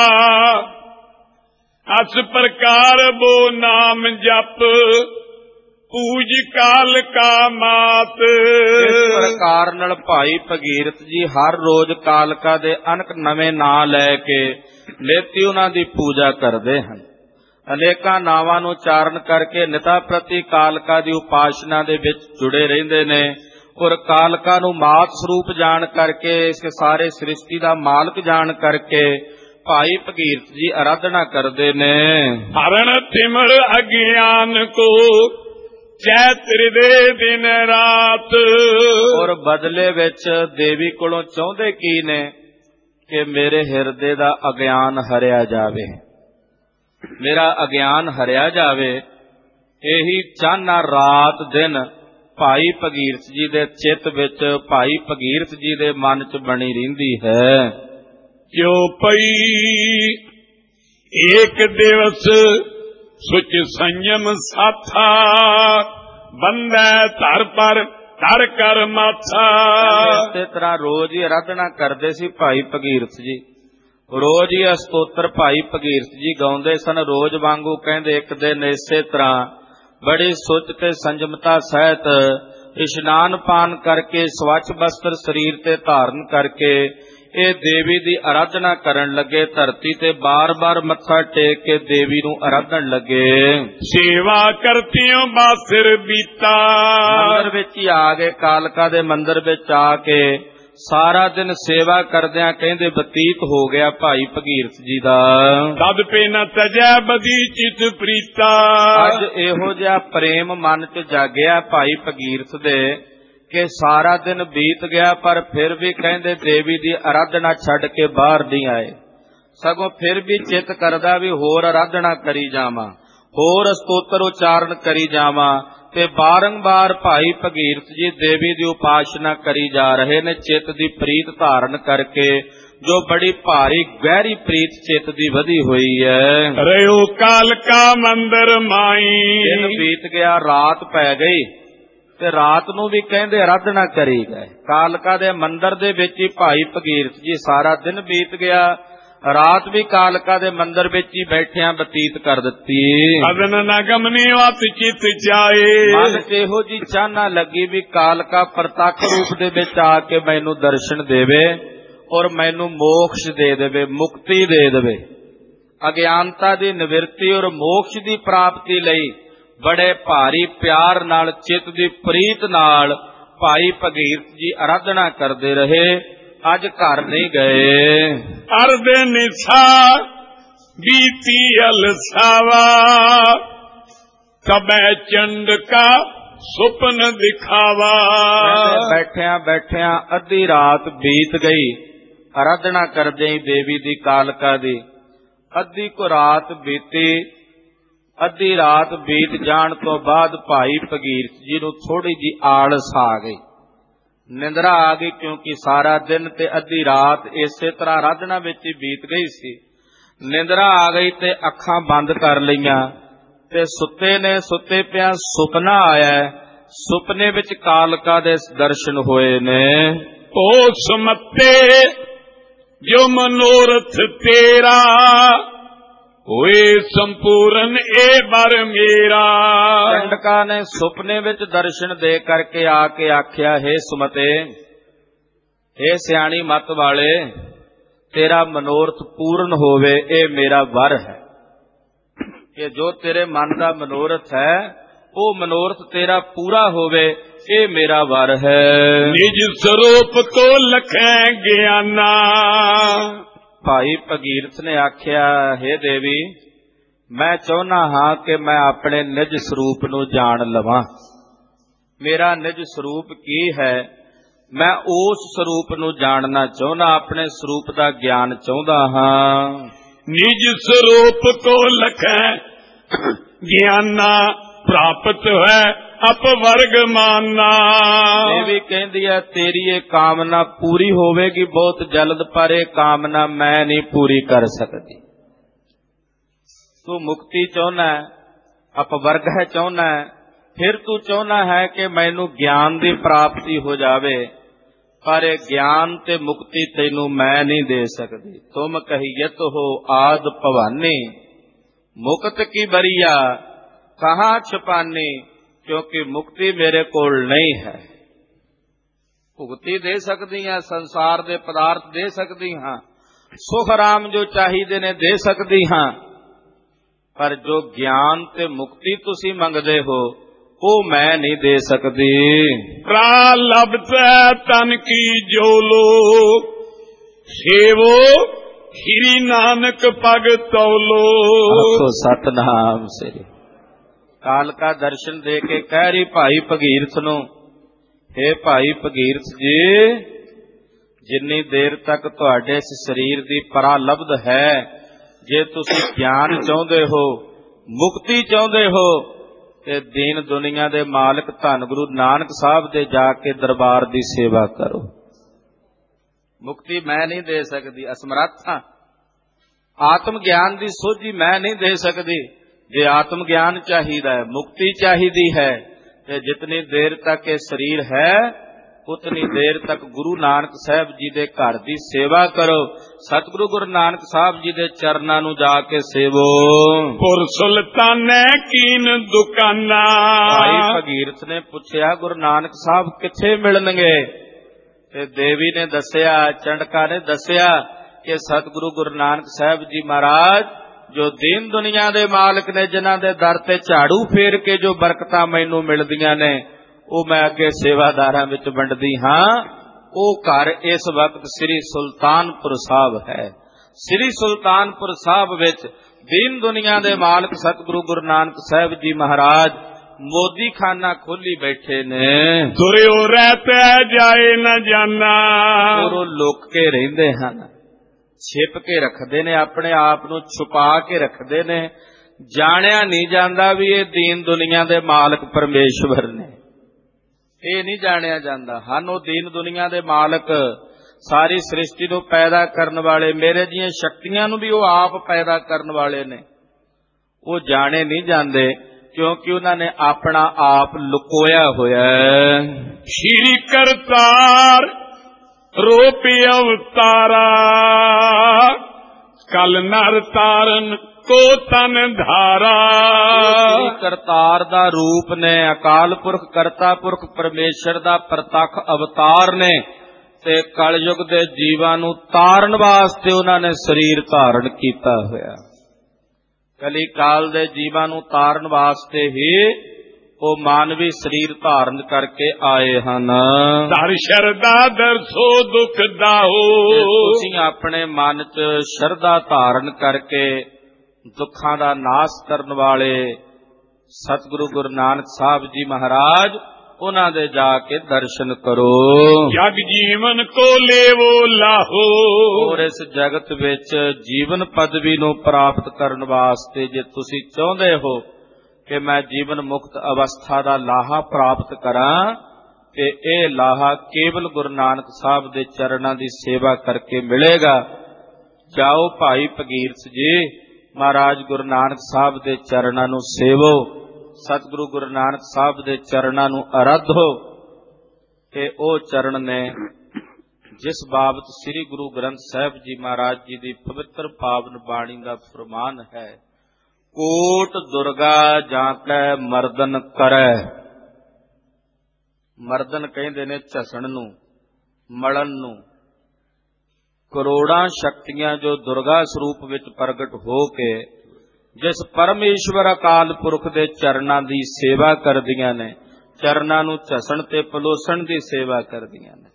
ਅਸ ਪ੍ਰਕਾਰ ਬੋ ਨਾਮ ਜਪ, ਪੂਜ ਕਾਲ ਕਾ ਮਾਤ। ਇਸ ਪ੍ਰਕਾਰ ਨਾਲ ਭਾਈ ਭਗੀਰਥ ਜੀ ਹਰ ਰੋਜ਼ ਕਾਲਕਾ ਦੇ ਅਨੇਕ ਨਵੇਂ ਨਾਂ ਲੈ ਕੇ ਨਿਤ ਉਹਨਾਂ ਦੀ ਪੂਜਾ ਕਰਦੇ ਹਨ। ਅਨੇਕਾਂ ਨਾਵਾਂ ਨੂੰ ਉਚਾਰਨ ਕਰਕੇ ਨਿਤਾ ਪ੍ਰਤੀ ਕਾਲਕਾ ਦੀ ਉਪਾਸਨਾ ਦੇ ਵਿੱਚ ਜੁੜੇ ਰਹਿੰਦੇ ਨੇ, ਔਰ ਕਾਲਕਾ ਨੂੰ ਮਾਤ ਸਰੂਪ ਜਾਣ ਕਰਕੇ, ਇਸ ਸਾਰੇ ਸ੍ਰਿਸ਼ਟੀ ਦਾ ਮਾਲਕ ਜਾਣ ਕਰਕੇ ਭਾਈ ਭਗੀਰਥ ਜੀ ਆਰਾਧਨਾ ਕਰਦੇ ਨੇ। ਹਰਣ ਤਿਮਰ ਅਗਿਆਨ ਕੋ ਚੈਤਰ ਦੇ ਦਿਨ ਰਾਤ। ਔਰ ਬਦਲੇ ਵਿੱਚ ਦੇਵੀ ਕੋਲੋਂ ਚਾਹੁੰਦੇ ਕੀ ਨੇ ਕਿ ਮੇਰੇ ਹਿਰਦੇ ਦਾ ਅਗਿਆਨ ਹਰਿਆ ਜਾਵੇ, ਮੇਰਾ ਅਗਿਆਨ ਹਰਿਆ ਜਾਵੇ। ਇਹੀ ਚਾਹਨਾ ਰਾਤ ਦਿਨ ਭਾਈ ਭਗੀਰਥ ਜੀ ਦੇ ਚਿੱਤ ਵਿੱਚ, ਭਾਈ ਭਗੀਰਥ ਜੀ ਦੇ ਮਨ ਚ ਬਣੀ ਰਹਿੰਦੀ ਹੈ। ਕਿਉ ਪਈ ਏਕ ਦਿਵਸ ਸੁਚ ਸੰਯਮ ਸਾਥਾ, ਬੰਦੈ ਧਰ ਪਰ ਧਰ ਕਰ ਮਾਥਾ। ਇਸੇ ਤਰ੍ਹਾਂ ਰੋਜ਼ ਹੀ ਆਰਾਧਨਾ ਕਰਦੇ ਸੀ ਭਾਈ ਭਗੀਰਥ ਜੀ। ਰੋਜ਼ ਹੀ ਅਸਤੋਤਰ ਭਾਈ ਭਗੀਰਥ ਜੀ ਗਾਉਂਦੇ ਸਨ। ਰੋਜ਼ ਵਾਂਗੂ ਕਹਿੰਦੇ ਇੱਕ ਦਿਨ ਇਸੇ ਤਰ੍ਹਾਂ ਬੜੀ ਸੁਚ ਤੇ ਸੰਜਮਤਾ ਸਹਿਤ ਇਸ਼ਨਾਨ ਪਾਨ ਕਰਕੇ, ਸਵੱਛ ਬਸਤਰ ਸਰੀਰ ਤੇ ਧਾਰਨ ਕਰਕੇ ਇਹ ਦੇਵੀ ਦੀ ਆਰਾਧਨਾ ਕਰਨ ਲੱਗੇ। ਧਰਤੀ ਤੇ ਬਾਰ-ਬਾਰ ਮੱਥਾ ਟੇਕ ਕੇ ਦੇਵੀ ਨੂੰ ਆਰਾਧਣ ਲੱਗੇ। ਸੇਵਾ ਕਰਤਿਓ ਬਾਸਿਰ ਬੀਤਾ। ਮੰਦਰ ਵਿੱਚ ਹੀ ਆ ਗਏ, ਕਾਲਕਾ ਦੇ ਮੰਦਰ ਵਿੱਚ ਆ ਕੇ ਸਾਰਾ ਦਿਨ ਸੇਵਾ ਕਰਦਿਆਂ ਕਹਿੰਦੇ ਬਤੀਤ ਹੋ ਗਿਆ ਭਾਈ ਭਗੀਰਥ ਜੀ ਦਾ। ਤਦ ਪੇ ਨ ਤਜੈ ਬਦੀ ਚਿਤ ਪ੍ਰੀਤਾ। ਅੱਜ ਇਹੋ ਜਿਹਾ ਪ੍ਰੇਮ ਮਨ ਚ ਜਾਗਿਆ ਭਾਈ ਭਗੀਰਥ ਦੇ ਕਿ ਸਾਰਾ ਦਿਨ ਬੀਤ ਗਿਆ, ਪਰ ਫਿਰ ਵੀ ਕਹਿੰਦੇ ਦੇਵੀ ਦੀ ਆਰਾਧਨਾ ਛੱਡ ਕੇ ਬਾਹਰ ਨਹੀਂ ਆਏ। ਸਗੋਂ ਫਿਰ ਵੀ ਚਿੱਤ ਕਰਦਾ ਵੀ ਹੋਰ ਆਰਾਧਨਾ ਕਰੀ ਜਾਵਾਂ, ਹੋਰ ਸਤੋਤਰ ਉਚਾਰਨ ਕਰੀ ਜਾਵਾਂ। ਤੇ ਬਾਰੰਬਾਰ ਭਾਈ ਭਗੀਰਥ ਜੀ ਦੇਵੀ ਦੀ ਉਪਾਸਨਾ ਕਰੀ ਜਾ ਰਹੇ ਨੇ, ਚਿੱਤ ਦੀ ਪ੍ਰੀਤ ਧਾਰਨ ਕਰਕੇ, ਜੋ ਬੜੀ ਭਾਰੀ ਗਹਿਰੀ ਪ੍ਰੀਤ ਚਿੱਤ ਦੀ ਵਧੀ ਹੋਈ ਹੈ। ਰਿਓ ਕਾਲਕਾ ਮੰਦਰ ਮਾਈ। ਦਿਨ ਬੀਤ ਗਿਆ, ਰਾਤ ਪੈ ਗਈ, ਤੇ ਰਾਤ ਨੂੰ ਵੀ ਕਹਿੰਦੇ ਆਰਾਧਨਾ ਕਰੀ ਗਏ। ਕਾਲਕਾ ਦੇ ਮੰਦਰ ਦੇ ਵਿੱਚ ਹੀ ਭਾਈ ਭਗੀਰਥ ਜੀ ਸਾਰਾ ਦਿਨ ਬੀਤ ਗਿਆ, ਰਾਤ ਵੀ ਕਾਲਕਾ ਦੇ ਮੰਦਰ ਵਿੱਚ ਹੀ ਬੈਠਿਆਂ ਬਤੀਤ ਕਰ ਦਿੱਤੀ। ਅਦਨ ਨ ਗਮਨੀ ਵਤ ਚਿਤ ਜਾਏ। ਮਨ ਚ ਇਹੋ ਜੀ ਚਾਹਨਾ ਲੱਗੀ ਵੀ ਕਾਲਕਾ ਪ੍ਰਤੱਖ ਰੂਪ ਦੇ ਵਿੱਚ ਆ ਕੇ ਮੈਨੂੰ ਦਰਸ਼ਨ ਦੇਵੇ ਔਰ ਮੈਨੂੰ ਮੋਕਸ਼ ਦੇ ਦੇਵੇ, ਮੁਕਤੀ ਦੇ ਦੇਵੇ। ਅਗਿਆਨਤਾ ਦੀ ਨਿਵਰਤੀ ਔਰ ਮੋਕਸ਼ ਦੀ ਪ੍ਰਾਪਤੀ ਲਈ ਬੜੇ ਭਾਰੀ ਪਿਆਰ ਨਾਲ, ਚਿੱਤ ਦੀ ਪ੍ਰੀਤ ਨਾਲ ਭਾਈ ਭਗੀਰਥ ਜੀ ਆਰਾਧਨਾ ਕਰਦੇ ਰਹੇ। ਅੱਜ ਘਰ ਨਹੀਂ ਗਏ। ਅਰਧ ਨਿਸ਼ਾ ਬੀਤੀ ਅਲਸਾਵਾ, ਕਬੈ ਚੰਡ ਕਾ ਸੁਪਨ ਦਿਖਾਵਾ। ਬੈਠਿਆਂ ਬੈਠਿਆਂ ਅੱਧੀ ਰਾਤ ਬੀਤ ਗਈ, ਆਰਾਧਨਾ ਕਰਦੇ ਹੀ ਦੇਵੀ ਦੀ ਕਾਲਕਾ ਦੀ। ਅੱਧੀ ਕੁ ਰਾਤ ਬੀਤੀ। ਅੱਧੀ ਰਾਤ ਬੀਤ ਜਾਣ ਤੋਂ ਬਾਅਦ ਭਾਈ ਭਗੀਰਥ ਜੀ ਨੂੰ ਥੋੜੀ ਜੀ ਆਲਸ ਆ ਗਈ, ਨਿੰਦਰਾ ਆ ਗਈ, ਕਿਉਂਕਿ ਸਾਰਾ ਦਿਨ ਤੇ ਅੱਧੀ ਰਾਤ ਇਸੇ ਤਰ੍ਹਾਂ ਆਰਾਧਨਾ ਵਿੱਚ ਹੀ ਬੀਤ ਗਈ ਸੀ। ਨਿੰਦਰਾ ਆ ਗਈ ਤੇ ਅੱਖਾਂ ਬੰਦ ਕਰ ਲਈਆਂ ਤੇ ਸੁੱਤੇ ਨੇ। ਸੁੱਤੇ ਪਿਆ ਸੁਪਨਾ ਆਇਆ, ਸੁਪਨੇ ਵਿੱਚ ਕਾਲਕਾ ਦੇ ਦਰਸ਼ਨ ਹੋਏ ਨੇ। ਭੋ ਸੁਮਤੇ ਜੋ ਮਨੋਰਥ ਤੇਰਾ ਹੋਏ ਸੰਪੂਰਨ ਏ ਬਰ ਮੇਰਾ। ਚੰਡਕਾ ਨੇ ਸੁਪਨੇ ਵਿੱਚ ਦਰਸ਼ਨ ਦੇ ਕਰਕੇ ਆ ਕੇ ਆਖਿਆ, ਹੇ ਸੁਮਤੇ, ਹੇ ਸਿਆਣੀ ਮਤ ਵਾਲੇ, ਤੇਰਾ ਮਨੋਰਥ ਪੂਰਨ ਹੋਵੇ, ਇਹ ਮੇਰਾ ਵਰ ਹੈ। ਕਿ ਜੋ ਤੇਰੇ ਮਨ ਦਾ ਮਨੋਰਥ ਹੈ ਉਹ ਮਨੋਰਥ ਤੇਰਾ ਪੂਰਾ ਹੋਵੇ, ਇਹ ਮੇਰਾ ਵਰ ਹੈ। ਨਿਜ ਸਰੂਪ ਕੋ ਲਖੈ ਗਿਆਨਾ। ਭਾਈ ਭਗੀਰਥ ਨੇ ਆਖਿਆ, ਹੇ ਦੇਵੀ, ਮੈਂ ਚਾਹੁੰਦਾ ਹਾਂ ਕਿ ਮੈਂ ਆਪਣੇ ਨਿਜ ਸਰੂਪ ਨੂੰ ਜਾਣ ਲਵਾਂ। ਮੇਰਾ ਨਿਜ ਸਰੂਪ ਕੀ ਹੈ, ਮੈਂ ਉਸ ਸਰੂਪ ਨੂੰ ਜਾਣਨਾ ਚਾਹੁੰਦਾ, ਆਪਣੇ ਸਰੂਪ ਦਾ ਗਿਆਨ ਚਾਹੁੰਦਾ ਹਾਂ। ਨਿਜ ਸਰੂਪ ਕੋ ਲਖੈ ਗਿਆਨਾ ਪ੍ਰਾਪਤ ਹੈ ਅਪਵਰਗ ਮਾਨਾ। ਇਹ ਵੀ ਕਹਿੰਦੀ ਹੈ, ਤੇਰੀ ਇਹ ਕਾਮਨਾ ਪੂਰੀ ਹੋਵੇਗੀ ਬਹੁਤ ਜਲਦ, ਪਰ ਇਹ ਕਾਮਨਾ ਮੈਂ ਨਹੀਂ ਪੂਰੀ ਕਰ ਸਕਦੀ। ਤੂੰ ਮੁਕਤੀ ਚਾਹੁੰਦਾ ਹੈ, ਅਪਵਰਗ ਹੈ ਚਾਹੁੰਦਾ ਹੈ, ਫਿਰ ਤੂੰ ਚਾਹੁੰਦਾ ਹੈ ਕਿ ਮੈਨੂੰ ਗਿਆਨ ਦੀ ਪ੍ਰਾਪਤੀ ਹੋ ਜਾਵੇ, ਪਰ ਇਹ ਗਿਆਨ ਤੇ ਮੁਕਤੀ ਤੈਨੂੰ ਮੈਂ ਨਹੀਂ ਦੇ ਸਕਦੀ। ਤੁਮ ਕਹੀयत ਹੋ ਆਦ ਭਵਾਨੀ, ਮੁਕਤ ਕੀ ਬਰੀਆ ਕਹਾਂ ਛੁਪਾਨੀ, ਕਿਉਂਕਿ ਮੁਕਤੀ ਮੇਰੇ ਕੋਲ ਨਹੀਂ ਹੈ। ਭੁਗਤੀ ਦੇ ਸਕਦੀ ਹਾਂ, ਸੰਸਾਰ ਦੇ ਪਦਾਰਥ ਦੇ ਸਕਦੀ ਹਾਂ, ਸੁਖ ਆਰਾਮ ਜੋ ਚਾਹੀਦੇ ਨੇ ਦੇ ਸਕਦੀ ਹਾਂ, ਪਰ ਜੋ ਗਿਆਨ ਤੇ ਮੁਕਤੀ ਤੁਸੀਂ ਮੰਗਦੇ ਹੋ ਉਹ ਮੈਂ ਨਹੀਂ ਦੇ ਸਕਦੀ। ਪ੍ਰਾਲਬਧ ਤਨ ਕੀ ਜੋਲੋ ਸੇਵੋ ਸ੍ਰੀ ਨਾਨਕ ਪਗ ਤੌਲੋ। ਆਖੋ ਸਤਨਾਮ ਸ੍ਰੀ। ਕਾਲਕਾ ਦਰਸ਼ਨ ਦੇ ਕੇ ਕਹਿ ਰਹੀ ਭਾਈ ਭਗੀਰਥ ਨੂੰ, ਹੇ ਭਾਈ ਭਗੀਰਥ ਜੀ, ਜਿੰਨੀ ਦੇਰ ਤੱਕ ਤੁਹਾਡੇ ਇਸ ਸਰੀਰ ਦੀ ਪ੍ਰਾਲਬਧ ਹੈ, ਜੇ ਤੁਸੀਂ ਗਿਆਨ ਚਾਹੁੰਦੇ ਹੋ, ਮੁਕਤੀ ਚਾਹੁੰਦੇ ਹੋ, ਤੇ ਦੀਨ ਦੁਨੀਆ ਦੇ ਮਾਲਕ ਧੰਨ ਗੁਰੂ ਨਾਨਕ ਸਾਹਿਬ ਦੇ ਜਾ ਕੇ ਦਰਬਾਰ ਦੀ ਸੇਵਾ ਕਰੋ। ਮੁਕਤੀ ਮੈਂ ਨਹੀਂ ਦੇ ਸਕਦੀ, ਅਸਮਰੱਥ ਹਾਂ। ਆਤਮ ਗਿਆਨ ਦੀ ਸੋਝੀ ਮੈਂ ਨਹੀਂ ਦੇ ਸਕਦੀ। ਜੇ ਆਤਮ ਗਿਆਨ ਚਾਹੀਦਾ ਹੈ, ਮੁਕਤੀ ਚਾਹੀਦੀ ਹੈ, ਤੇ ਜਿਤਨੀ ਦੇਰ ਤੱਕ ਇਹ ਸਰੀਰ ਹੈ ਉਤਨੀ ਦੇਰ ਤੱਕ ਗੁਰੂ ਨਾਨਕ ਸਾਹਿਬ ਜੀ ਦੇ ਘਰ ਦੀ ਸੇਵਾ ਕਰੋ। ਸਤਿਗੁਰੂ ਗੁਰੂ ਨਾਨਕ ਸਾਹਿਬ ਜੀ ਦੇ ਚਰਨਾਂ ਨੂੰ ਜਾ ਕੇ ਸੇਵੋ। ਪੁਰ ਸੁਲਤਾਨੇ ਕੀਨ ਦੁਕਾਨਾ। ਭਾਈ ਭਗੀਰਥ ਨੇ ਪੁੱਛਿਆ, ਗੁਰੂ ਨਾਨਕ ਸਾਹਿਬ ਕਿੱਥੇ ਮਿਲਣਗੇ? ਤੇ ਦੇਵੀ ਨੇ ਦੱਸਿਆ, ਚੰਡਕਾ ਨੇ ਦੱਸਿਆ ਕਿ ਸਤਿਗੁਰੂ ਗੁਰੂ ਨਾਨਕ ਸਾਹਿਬ ਜੀ ਮਹਾਰਾਜ ਜੋ ਦੀਨ ਦੁਨੀਆ ਦੇ ਮਾਲਕ ਨੇ, ਜਿਨ੍ਹਾਂ ਦੇ ਦਰ ਤੇ ਝਾੜੂ ਫੇਰ ਕੇ ਜੋ ਬਰਕਤਾਂ ਮੈਨੂੰ ਮਿਲਦੀਆਂ ਨੇ ਉਹ ਮੈਂ ਅੱਗੇ ਸੇਵਾਦਾਰਾਂ ਵਿੱਚ ਵੰਡਦੀ ਹਾਂ, ਉਹ ਘਰ ਇਸ ਵਕਤ ਸ੍ਰੀ ਸੁਲਤਾਨਪੁਰ ਸਾਹਿਬ ਹੈ। ਸ੍ਰੀ ਸੁਲਤਾਨਪੁਰ ਸਾਹਿਬ ਵਿੱਚ ਦੀਨ ਦੁਨੀਆ ਦੇ ਮਾਲਕ ਸਤਿਗੁਰੂ ਗੁਰੂ ਨਾਨਕ ਸਾਹਿਬ ਜੀ ਮਹਾਰਾਜ ਮੋਦੀ ਖਾਨਾ ਖੋਲੀ ਬੈਠੇ ਨੇ। ਤੁਰਿਓ ਰਹਤੇ ਜਾਏ ਨਾ ਜਾਨਾ। ਉਹ ਲੁਕ ਕੇ ਰਹਿੰਦੇ ਹਨ, ਛਿਪ ਕੇ ਰੱਖਦੇ ਨੇ, ਆਪਣੇ ਆਪ ਨੂੰ ਛੁਪਾ ਕੇ ਰੱਖਦੇ ਨੇ। ਜਾਣਿਆ ਨਹੀਂ ਜਾਂਦਾ ਵੀ ਇਹ ਦੀਨ ਦੁਨੀਆ ਦੇ ਮਾਲਕ ਪਰਮੇਸ਼ਵਰ ਨੇ, ਇਹ ਨਹੀਂ ਜਾਣਿਆ ਜਾਂਦਾ। ਹਨ ਉਹ ਦੀਨ ਦੁਨੀਆ ਦੇ ਮਾਲਕ, ਸਾਰੀ ਸ੍ਰਿਸ਼ਟੀ ਨੂੰ ਪੈਦਾ ਕਰਨ ਵਾਲੇ, ਮੇਰੇ ਜੀਆਂ ਸ਼ਕਤੀਆਂ ਨੂੰ ਵੀ ਉਹ ਆਪ ਪੈਦਾ ਕਰਨ ਵਾਲੇ ਨੇ। ਉਹ ਜਾਣੇ ਨਹੀਂ ਜਾਂਦੇ ਕਿਉਂਕਿ ਉਹਨਾਂ ਨੇ ਆਪਣਾ ਆਪ ਲੁਕੋਇਆ ਹੋਇਆ ਹੈ। ਸ਼੍ਰੀ ਕਰਤਾਰ ਰੂਪ ਅਵਤਾਰਾ ਕਲ ਨਰ ਤਾਰਨ ਕੋ ਤਨ ਧਾਰਾ। ਸ੍ਰੀ ਕਰਤਾਰ ਦਾ ਰੂਪ ਨੇ, ਅਕਾਲ ਪੁਰਖ ਕਰਤਾ ਪੁਰਖ ਪਰਮੇਸ਼ਰ ਦਾ ਪ੍ਰਤੱਖ ਅਵਤਾਰ ਨੇ, ਤੇ ਕਲਯੁਗ ਦੇ ਜੀਵਾਂ ਨੂੰ ਤਾਰਨ ਵਾਸਤੇ ਉਹਨਾਂ ਨੇ ਸਰੀਰ ਧਾਰਨ ਕੀਤਾ ਹੋਇਆ। ਕਲੀ ਕਾਲ ਦੇ ਜੀਵਾਂ ਨੂੰ ਤਾਰਨ ਵਾਸਤੇ ਹੀ ਉਹ ਮਾਨਵੀ ਸਰੀਰ ਧਾਰਨ ਕਰਕੇ ਆਏ ਹਨ। ਦਰ ਸ਼ਰਦਾ ਦਰਸੋ ਦੁਖ ਦਾਹੋ। ਤੁਸੀਂ ਆਪਣੇ ਮਨ 'ਚ ਸ਼ਰਧਾ ਧਾਰਨ ਕਰਕੇ ਦੁੱਖਾਂ ਦਾ ਨਾਸ਼ ਕਰਨ ਵਾਲੇ ਸਤਿਗੁਰੂ ਗੁਰੂ ਨਾਨਕ ਸਾਹਿਬ ਜੀ ਮਹਾਰਾਜ, ਉਹਨਾਂ ਦੇ ਜਾ ਕੇ ਦਰਸ਼ਨ ਕਰੋ। ਜਗ ਜੀਵਨ ਕੋ ਲੇਵੋ ਲਾਹੋ। ਔਰ ਇਸ ਜਗਤ ਵਿੱਚ ਜੀਵਨ ਪਦਵੀ ਨੂੰ ਪ੍ਰਾਪਤ ਕਰਨ ਵਾਸਤੇ ਜੇ ਤੁਸੀਂ ਚਾਹੁੰਦੇ ਹੋ ਕਿ ਮੈਂ ਜੀਵਨ ਮੁਕਤ ਅਵਸਥਾ ਦਾ ਲਾਹਾ ਪ੍ਰਾਪਤ ਕਰਾਂ, ਤੇ ਇਹ ਲਾਹਾ ਕੇਵਲ ਗੁਰੂ ਨਾਨਕ ਸਾਹਿਬ ਦੇ ਚਰਨਾਂ ਦੀ ਸੇਵਾ ਕਰਕੇ ਮਿਲੇਗਾ। ਜਾਓ ਭਾਈ ਭਗੀਰਥ ਜੀ, ਮਹਾਰਾਜ ਗੁਰੂ ਨਾਨਕ ਸਾਹਿਬ ਦੇ ਚਰਨਾਂ ਨੂੰ ਸੇਵੋ, ਸਤਿਗੁਰੂ ਗੁਰੂ ਨਾਨਕ ਸਾਹਿਬ ਦੇ ਚਰਨਾਂ ਨੂੰ ਅਰਾਧੋ, ਤੇ ਉਹ ਚਰਨ ਨੇ ਜਿਸ ਬਾਬਤ ਸ੍ਰੀ ਗੁਰੂ ਗ੍ਰੰਥ ਸਾਹਿਬ ਜੀ ਮਹਾਰਾਜ ਜੀ ਦੀ ਪਵਿੱਤਰ ਪਾਵਨ ਬਾਣੀ ਦਾ ਫਰਮਾਨ ਹੈ, ਕੋਟ ਦੁਰਗਾ ਜਾਂ ਕੈ ਮਰਦਨ ਕਰੈ। ਮਰਦਨ ਕਹਿੰਦੇ ਨੇ ਝਸਣ ਨੂੰ, ਮਲਣ ਨੂੰ। ਕਰੋੜਾਂ ਸ਼ਕਤੀਆਂ ਜੋ ਦੁਰਗਾ ਸਰੂਪ ਵਿੱਚ ਪ੍ਰਗਟ ਹੋ ਕੇ ਜਿਸ ਪਰਮੇਸ਼ਵਰ ਅਕਾਲ ਪੁਰਖ ਦੇ ਚਰਨਾਂ ਦੀ ਸੇਵਾ ਕਰਦੀਆਂ ਨੇ, ਚਰਨਾਂ ਨੂੰ ਝਸਣ ਤੇ ਪਲੋਸਣ ਦੀ ਸੇਵਾ ਕਰਦੀਆਂ ਨੇ,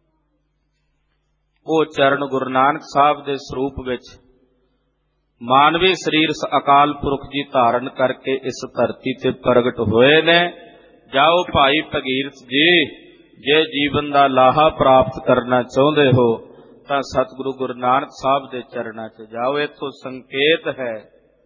ਉਹ ਚਰਨ ਗੁਰੂ ਨਾਨਕ ਸਾਹਿਬ ਦੇ ਸਰੂਪ ਵਿੱਚ ਮਾਨਵੀ ਸਰੀਰ ਅਕਾਲ ਪੁਰਖ ਜੀ ਧਾਰਨ ਕਰਕੇ ਇਸ ਧਰਤੀ ਤੇ ਪ੍ਰਗਟ ਹੋਏ ਨੇ। ਜਾਓ ਭਾਈ ਭਗੀਰਥ ਜੀ, ਜੇ ਜੀਵਨ ਦਾ ਲਾਹਾ ਪ੍ਰਾਪਤ ਕਰਨਾ ਚਾਹੁੰਦੇ ਹੋ ਤਾਂ ਸਤਿਗੁਰੂ ਗੁਰੂ ਨਾਨਕ ਸਾਹਿਬ ਦੇ ਚਰਨਾਂ 'ਚ ਜਾਓ। ਇੱਥੋਂ ਸੰਕੇਤ ਹੈ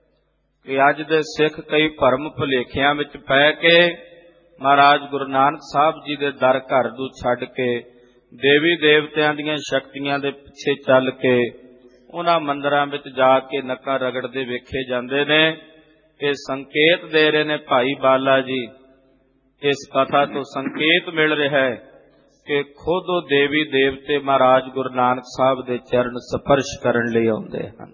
ਕਿ ਅੱਜ ਦੇ ਸਿੱਖ ਕਈ ਭਰਮ ਭੁਲੇਖਿਆਂ ਵਿੱਚ ਪੈ ਕੇ ਮਹਾਰਾਜ ਗੁਰੂ ਨਾਨਕ ਸਾਹਿਬ ਜੀ ਦੇ ਦਰ ਘਰ ਨੂੰ ਛੱਡ ਕੇ ਦੇਵੀ ਦੇਵਤਿਆਂ ਦੀਆਂ ਸ਼ਕਤੀਆਂ ਦੇ ਪਿੱਛੇ ਚੱਲ ਕੇ ਉਹਨਾਂ ਮੰਦਰਾਂ ਵਿੱਚ ਜਾ ਕੇ ਨੱਕਾਂ ਰਗੜਦੇ ਵੇਖੇ ਜਾਂਦੇ ਨੇ। ਇਹ ਸੰਕੇਤ ਦੇ ਰਹੇ ਨੇ ਭਾਈ ਬਾਲਾ ਜੀ। ਇਸ ਕਥਾ ਤੋਂ ਸੰਕੇਤ ਮਿਲ ਰਿਹਾ ਹੈ ਕਿ ਖੁਦ ਉਹ ਦੇਵੀ ਦੇਵਤੇ ਮਹਾਰਾਜ ਗੁਰੂ ਨਾਨਕ ਸਾਹਿਬ ਦੇ ਚਰਨ ਸਪਰਸ਼ ਕਰਨ ਲਈ ਆਉਂਦੇ ਹਨ।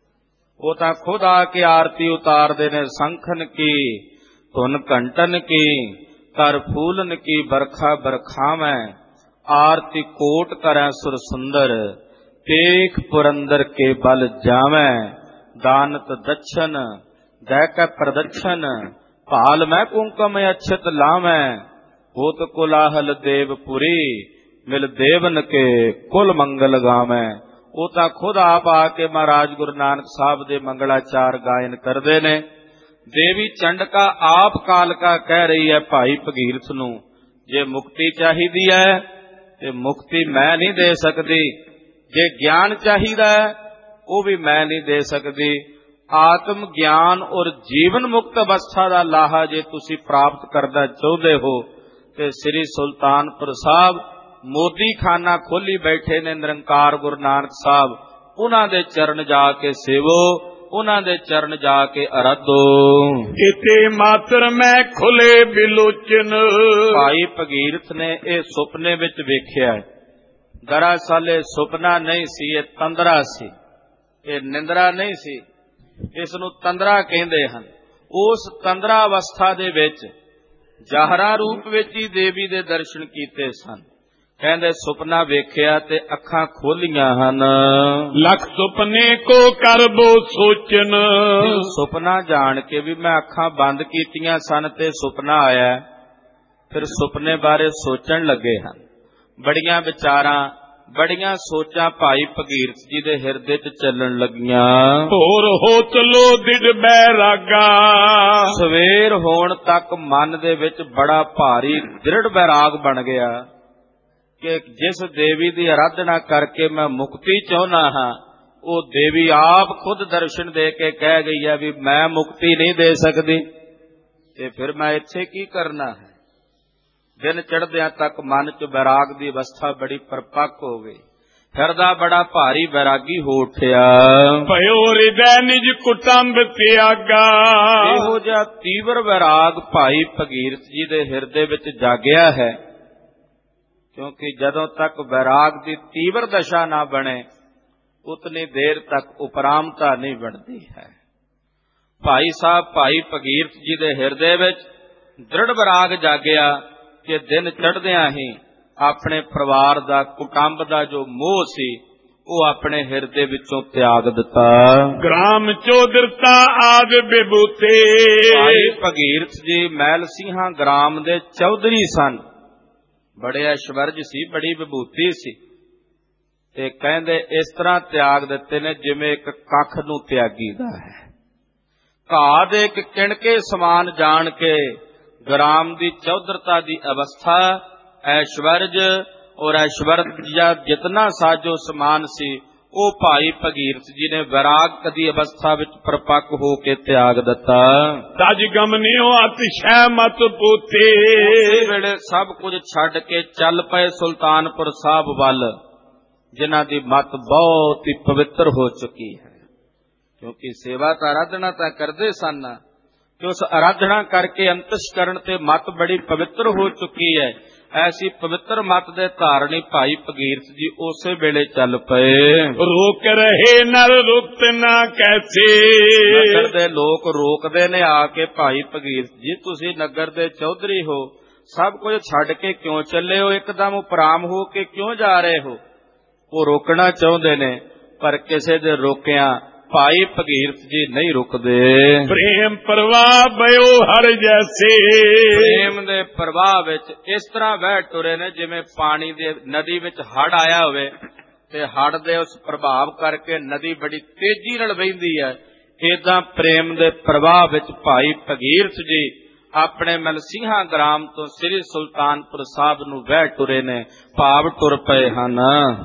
ਉਹ ਤਾਂ ਖੁਦ ਆ ਕੇ ਆਰਤੀ ਉਤਾਰਦੇ ਨੇ। ਸੰਖਨ ਕੀ ਧੁਨ ਘੰਟਨ ਕੀ ਕਰ ਫੂਲਨ ਕੀ ਬਰਖਾ ਬਰਖਾਵੈ, ਆਰਤੀ ਕੋਟ ਕਰੈ ਸੁਰ ਸੁੰਦਰ, ਤੇਖ ਪੁਰੰਦਰ ਕੇ ਬਲ ਜਾਵੈ, ਦਾਨਤ ਦਛਨ ਦੈ ਕੈ ਪ੍ਰਦਛਨ, ਭਾਲ ਮੈਂ ਕੁੰਕਮ ਅਛਤ ਲਾਵੈ, ਹੋਤ ਕੋਲਾਹਲ ਦੇਵਪੁਰੀ, ਮਿਲ ਦੇਵਨ ਕੇ ਕੁਲ ਮੰਗਲ ਗਾਵੈ। ਉਹ ਤਾਂ ਖੁਦ ਆਪ ਆ ਕੇ ਮਹਾਰਾਜ ਗੁਰੂ ਨਾਨਕ ਸਾਹਿਬ ਦੇ ਮੰਗਲਾਚਾਰ ਗਾਇਨ ਕਰਦੇ ਨੇ। ਦੇਵੀ ਚੰਡਕਾ ਆਪ ਕਾਲਕਾ ਕਹਿ ਰਹੀ ਹੈ ਭਾਈ ਭਗੀਰਥ ਨੂੰ, ਜੇ ਮੁਕਤੀ ਚਾਹੀਦੀ ਹੈ ਤੇ ਮੁਕਤੀ ਮੈਂ ਨਹੀਂ ਦੇ ਸਕਦੀ, ਜੇ ਗਿਆਨ ਚਾਹੀਦਾ ਹੈ ਉਹ ਵੀ ਮੈਂ ਨਹੀਂ ਦੇ ਸਕਦੀ। ਆਤਮ ਗਿਆਨ ਔਰ ਜੀਵਨ ਮੁਕਤ ਅਵਸਥਾ ਦਾ ਲਾਹਾ ਜੇ ਤੁਸੀਂ ਪ੍ਰਾਪਤ ਕਰਨਾ ਚਾਹੁੰਦੇ ਹੋ ਤੇ ਸ੍ਰੀ ਸੁਲਤਾਨਪੁਰ ਸਾਹਿਬ ਮੋਦੀ ਖਾਨਾ ਖੋਲੀ ਬੈਠੇ ਨੇ ਨਿਰੰਕਾਰ ਗੁਰੂ ਨਾਨਕ ਸਾਹਿਬ, ਉਹਨਾਂ ਦੇ ਚਰਨ ਜਾ ਕੇ ਸੇਵੋ, ਉਹਨਾਂ ਦੇ ਚਰਨ ਜਾ ਕੇ ਅਰਾਧੋ। ਇਤੇ ਮਾਤਰ ਮੈਂ ਖੁੱਲੇ ਬਿਲੋਚਨ। ਭਾਈ ਭਗੀਰਥ ਨੇ ਇਹ ਸੁਪਨੇ ਵਿੱਚ ਵੇਖਿਆ। ਦਰਅਸਲ ਇਹ ਸੁਪਨਾ ਨਹੀਂ ਸੀ, ਇਹ ਤੰਦਰਾ ਸੀ, ਇਹ ਨਿੰਦਰਾ ਨਹੀਂ ਸੀ। ਇਸ ਨੂੰ ਤੰਦਰਾ ਕਹਿੰਦੇ ਹਨ। ਉਸ ਤੰਦਰਾ ਅਵਸਥਾ ਦੇ ਵਿੱਚ ਜ਼ਾਹਰਾ ਰੂਪ ਵਿੱਚ ਹੀ ਦੇਵੀ ਦੇ ਦਰਸ਼ਨ ਕੀਤੇ ਸਨ। ਕਹਿੰਦੇ ਸੁਪਨਾ ਵੇਖਿਆ ਤੇ ਅੱਖਾਂ ਖੋਲੀਆਂ ਹਨ। ਲੱਖ ਸੁਪਨੇ ਕੋ ਕਰਬੋ ਸੋਚਨ। ਸੁਪਨਾ ਜਾਣ ਕੇ ਵੀ ਮੈਂ ਅੱਖਾਂ ਬੰਦ ਕੀਤੀਆਂ ਸਨ ਤੇ ਸੁਪਨਾ ਆਇਆ। ਫਿਰ ਸੁਪਨੇ ਬਾਰੇ ਸੋਚਣ ਲੱਗੇ ਹਨ। ਬੜੀਆਂ ਵਿਚਾਰਾਂ, ਬੜੀਆਂ ਸੋਚਾਂ ਭਾਈ ਭਗੀਰਥ ਜੀ ਦੇ ਹਿਰਦੇ 'ਚ ਚੱਲਣ ਲੱਗੀਆਂ। ਹੋਰ ਹੋ ਚਲੋ ਦਿੜ ਬੈਰਾਗਾ। ਸਵੇਰ ਹੋਣ ਤੱਕ ਮਨ ਦੇ ਵਿੱਚ ਬੜਾ ਭਾਰੀ ਦ੍ਰਿੜ ਬੈਰਾਗ ਬਣ ਗਿਆ ਕਿ ਜਿਸ ਦੇਵੀ ਦੀ ਆਰਾਧਨਾ ਕਰਕੇ ਮੈਂ ਮੁਕਤੀ ਚਾਹੁੰਦਾ ਹਾਂ, ਉਹ ਦੇਵੀ ਆਪ ਖੁਦ ਦਰਸ਼ਨ ਦੇ ਕੇ ਕਹਿ ਗਈ ਹੈ ਵੀ ਮੈਂ ਮੁਕਤੀ ਨਹੀਂ ਦੇ ਸਕਦੀ, ਤੇ ਫਿਰ ਮੈਂ ਇੱਥੇ ਕੀ ਕਰਨਾ ਹੈ। ਦਿਨ ਚੜ੍ਹਦਿਆਂ ਤੱਕ ਮਨ 'ਚ ਬੈਰਾਗ ਦੀ ਅਵਸਥਾ ਬੜੀ ਪਰਪੱਕ ਹੋ ਗਈ। ਹਿਰਦਾ ਬੜਾ ਭਾਰੀ ਬੈਰਾਗੀ ਹੋ ਉੱਠਿਆ। ਭਇਓ ਹਿਰਦੈ ਨਿਜ ਕੁਟੰਬ ਤਿਆਗਾ। ਇਹੋ ਜਿਹਾ ਤੀਵਰ ਬੈਰਾਗ ਭਾਈ ਭਗੀਰਥ ਜੀ ਦੇ ਹਿਰਦੇ ਵਿੱਚ ਜਾਗਿਆ ਹੈ, ਕਿਉਂਕਿ ਜਦੋਂ ਤੱਕ ਬੈਰਾਗ ਦੀ ਤੀਵਰ ਦਸ਼ਾ ਨਾ ਬਣੇ ਉਤਨੀ ਦੇਰ ਤੱਕ ਉਪਰਾਮਤਾ ਨਹੀਂ ਬਣਦੀ ਹੈ। ਭਾਈ ਸਾਹਿਬ ਭਾਈ ਭਗੀਰਥ ਜੀ ਦੇ ਹਿਰਦੇ ਵਿੱਚ ਦ੍ਰਿੜ ਬੈਰਾਗ ਜਾਗਿਆ ਕਿ ਦਿਨ ਚੜ੍ਹਦਿਆਂ ਹੀ ਆਪਣੇ ਪਰਿਵਾਰ ਦਾ, ਕੁਟੰਬ ਦਾ ਜੋ ਮੋਹ ਸੀ ਉਹ ਆਪਣੇ ਹਿਰਦੇ ਵਿੱਚੋਂ ਤਿਆਗ ਦਿੱਤਾ। ਗ੍ਰਾਮ ਚੌਧਰਤਾ ਆਦ ਬਿਬੂਤੇ। ਭਾਈ ਭਗੀਰਥ ਜੀ ਮਹਿਲ ਸਿੰਘਾਂ ਗ੍ਰਾਮ ਦੇ ਚੌਧਰੀ ਸਨ। ਬੜੇ ਐਸ਼ਵਰਜ ਸੀ, ਬੜੀ ਵਿਭੂਤੀ ਸੀ, ਤੇ ਕਹਿੰਦੇ ਇਸ ਤਰ੍ਹਾਂ ਤਿਆਗ ਦਿੱਤੇ ਨੇ ਜਿਵੇਂ ਇੱਕ ਕੱਖ ਨੂੰ ਤਿਆਗੀਦਾ ਹੈ। ਘਾਹ ਦੇ ਇੱਕ ਕਿਣਕੇ ਸਮਾਨ ਜਾਣ ਕੇ ਗ੍ਰਾਮ ਦੀ ਚੌਧਰਤਾ ਦੀ ਅਵਸਥਾ, ਐਸ਼ਵਰਜ ਔਰ ਐਸ਼ਵਰਜ ਦਾ ਜਿਤਨਾ ਸਾਜੋ ਸਮਾਨ ਸੀ ਉਹ ਭਾਈ ਭਗੀਰਥ ਜੀ ਨੇ ਵੈਰਾਗ ਦੀ ਅਵਸਥਾ ਵਿੱਚ ਪਰਪੱਕ ਹੋ ਕੇ ਤਿਆਗ ਦਿੱਤਾ। ਤਜ ਗਮਨਿਓ ਅਤਿਸ਼ੈ ਮਤ ਪੂਤੇ। ਉਸੇ ਵੇਲੇ ਸਭ ਕੁਝ ਛੱਡ ਕੇ ਚੱਲ ਪਏ ਸੁਲਤਾਨਪੁਰ ਸਾਹਿਬ ਵੱਲ, ਜਿਨ੍ਹਾਂ ਦੀ ਮਤ ਬਹੁਤ ਹੀ ਪਵਿੱਤਰ ਹੋ ਚੁੱਕੀ ਹੈ। ਕਿਉਂਕਿ ਸੇਵਾ ਤਾਂ ਆਰਾਧਨਾ ਤਾਂ ਕਰਦੇ ਸਨ, ਕਿ ਉਸ ਆਰਾਧਨਾ ਕਰਕੇ ਅੰਤਸ਼ਕਰਨ ਤੇ ਮਤ ਬੜੀ ਪਵਿੱਤਰ ਹੋ ਚੁੱਕੀ ਹੈ। ਐਸੀ ਪਵਿੱਤਰ ਮਤ ਦੇ ਧਾਰਨੀ ਭਾਈ ਭਗੀਰਥ ਜੀ ਉਸੇ ਵੇਲੇ ਚੱਲ ਪਏ। ਰੋਕ ਰਹੇ ਨਰ ਰੁਕਤ ਨਾ ਕੈਸੇ। ਨਗਰ ਦੇ ਲੋਕ ਰੋਕਦੇ ਨੇ ਆ ਕੇ, ਭਾਈ ਭਗੀਰਥ ਜੀ ਤੁਸੀਂ ਨਗਰ ਦੇ ਚੌਧਰੀ ਹੋ, ਸਭ ਕੁਝ ਛੱਡ ਕੇ ਕਿਉਂ ਚੱਲੇ ਹੋ, ਇੱਕਦਮ ਉਪਰਾਮ ਹੋ ਕੇ ਕਿਉਂ ਜਾ ਰਹੇ ਹੋ। ਉਹ ਰੋਕਣਾ ਚਾਹੁੰਦੇ ਨੇ ਪਰ ਕਿਸੇ ਦੇ ਰੋਕਿਆਂ ਭਾਈ ਭਗੀਰਥ ਜੀ ਨਹੀਂ ਰੁਕਦੇ। ਪ੍ਰੇਮ ਪ੍ਰਵਾਹ ਬਇਓ ਹਰ ਜੈਸੇ। ਪ੍ਰੇਮ ਦੇ ਪ੍ਰਵਾਹ ਵਿੱਚ ਇਸ ਤਰ੍ਹਾਂ ਵਹਿ ਟੁਰੇ ਨੇ ਜਿਵੇਂ ਪਾਣੀ ਦੇ ਨਦੀ ਵਿੱਚ ਹੜ ਆਇਆ ਹੋਵੇ ਤੇ ਹੜ ਦੇ ਉਸ ਪ੍ਰਭਾਵ ਕਰਕੇ ਨਦੀ ਬੜੀ ਤੇਜ਼ੀ ਨਾਲ ਵਹਿੰਦੀ ਹੈ। ਏਦਾਂ ਪ੍ਰੇਮ ਦੇ ਪ੍ਰਵਾਹ ਵਿੱਚ ਭਾਈ ਭਗੀਰਥ ਜੀ ਆਪਣੇ ਮਲਸੀਹਾਂ ਗ੍ਰਾਮ ਤੋਂ ਸ੍ਰੀ ਸੁਲਤਾਨਪੁਰ ਸਾਹਿਬ ਨੂੰ ਵਹਿ ਟੁਰੇ ਨੇ, ਭਾਵ ਟੁਰ ਪਏ ਹਨ।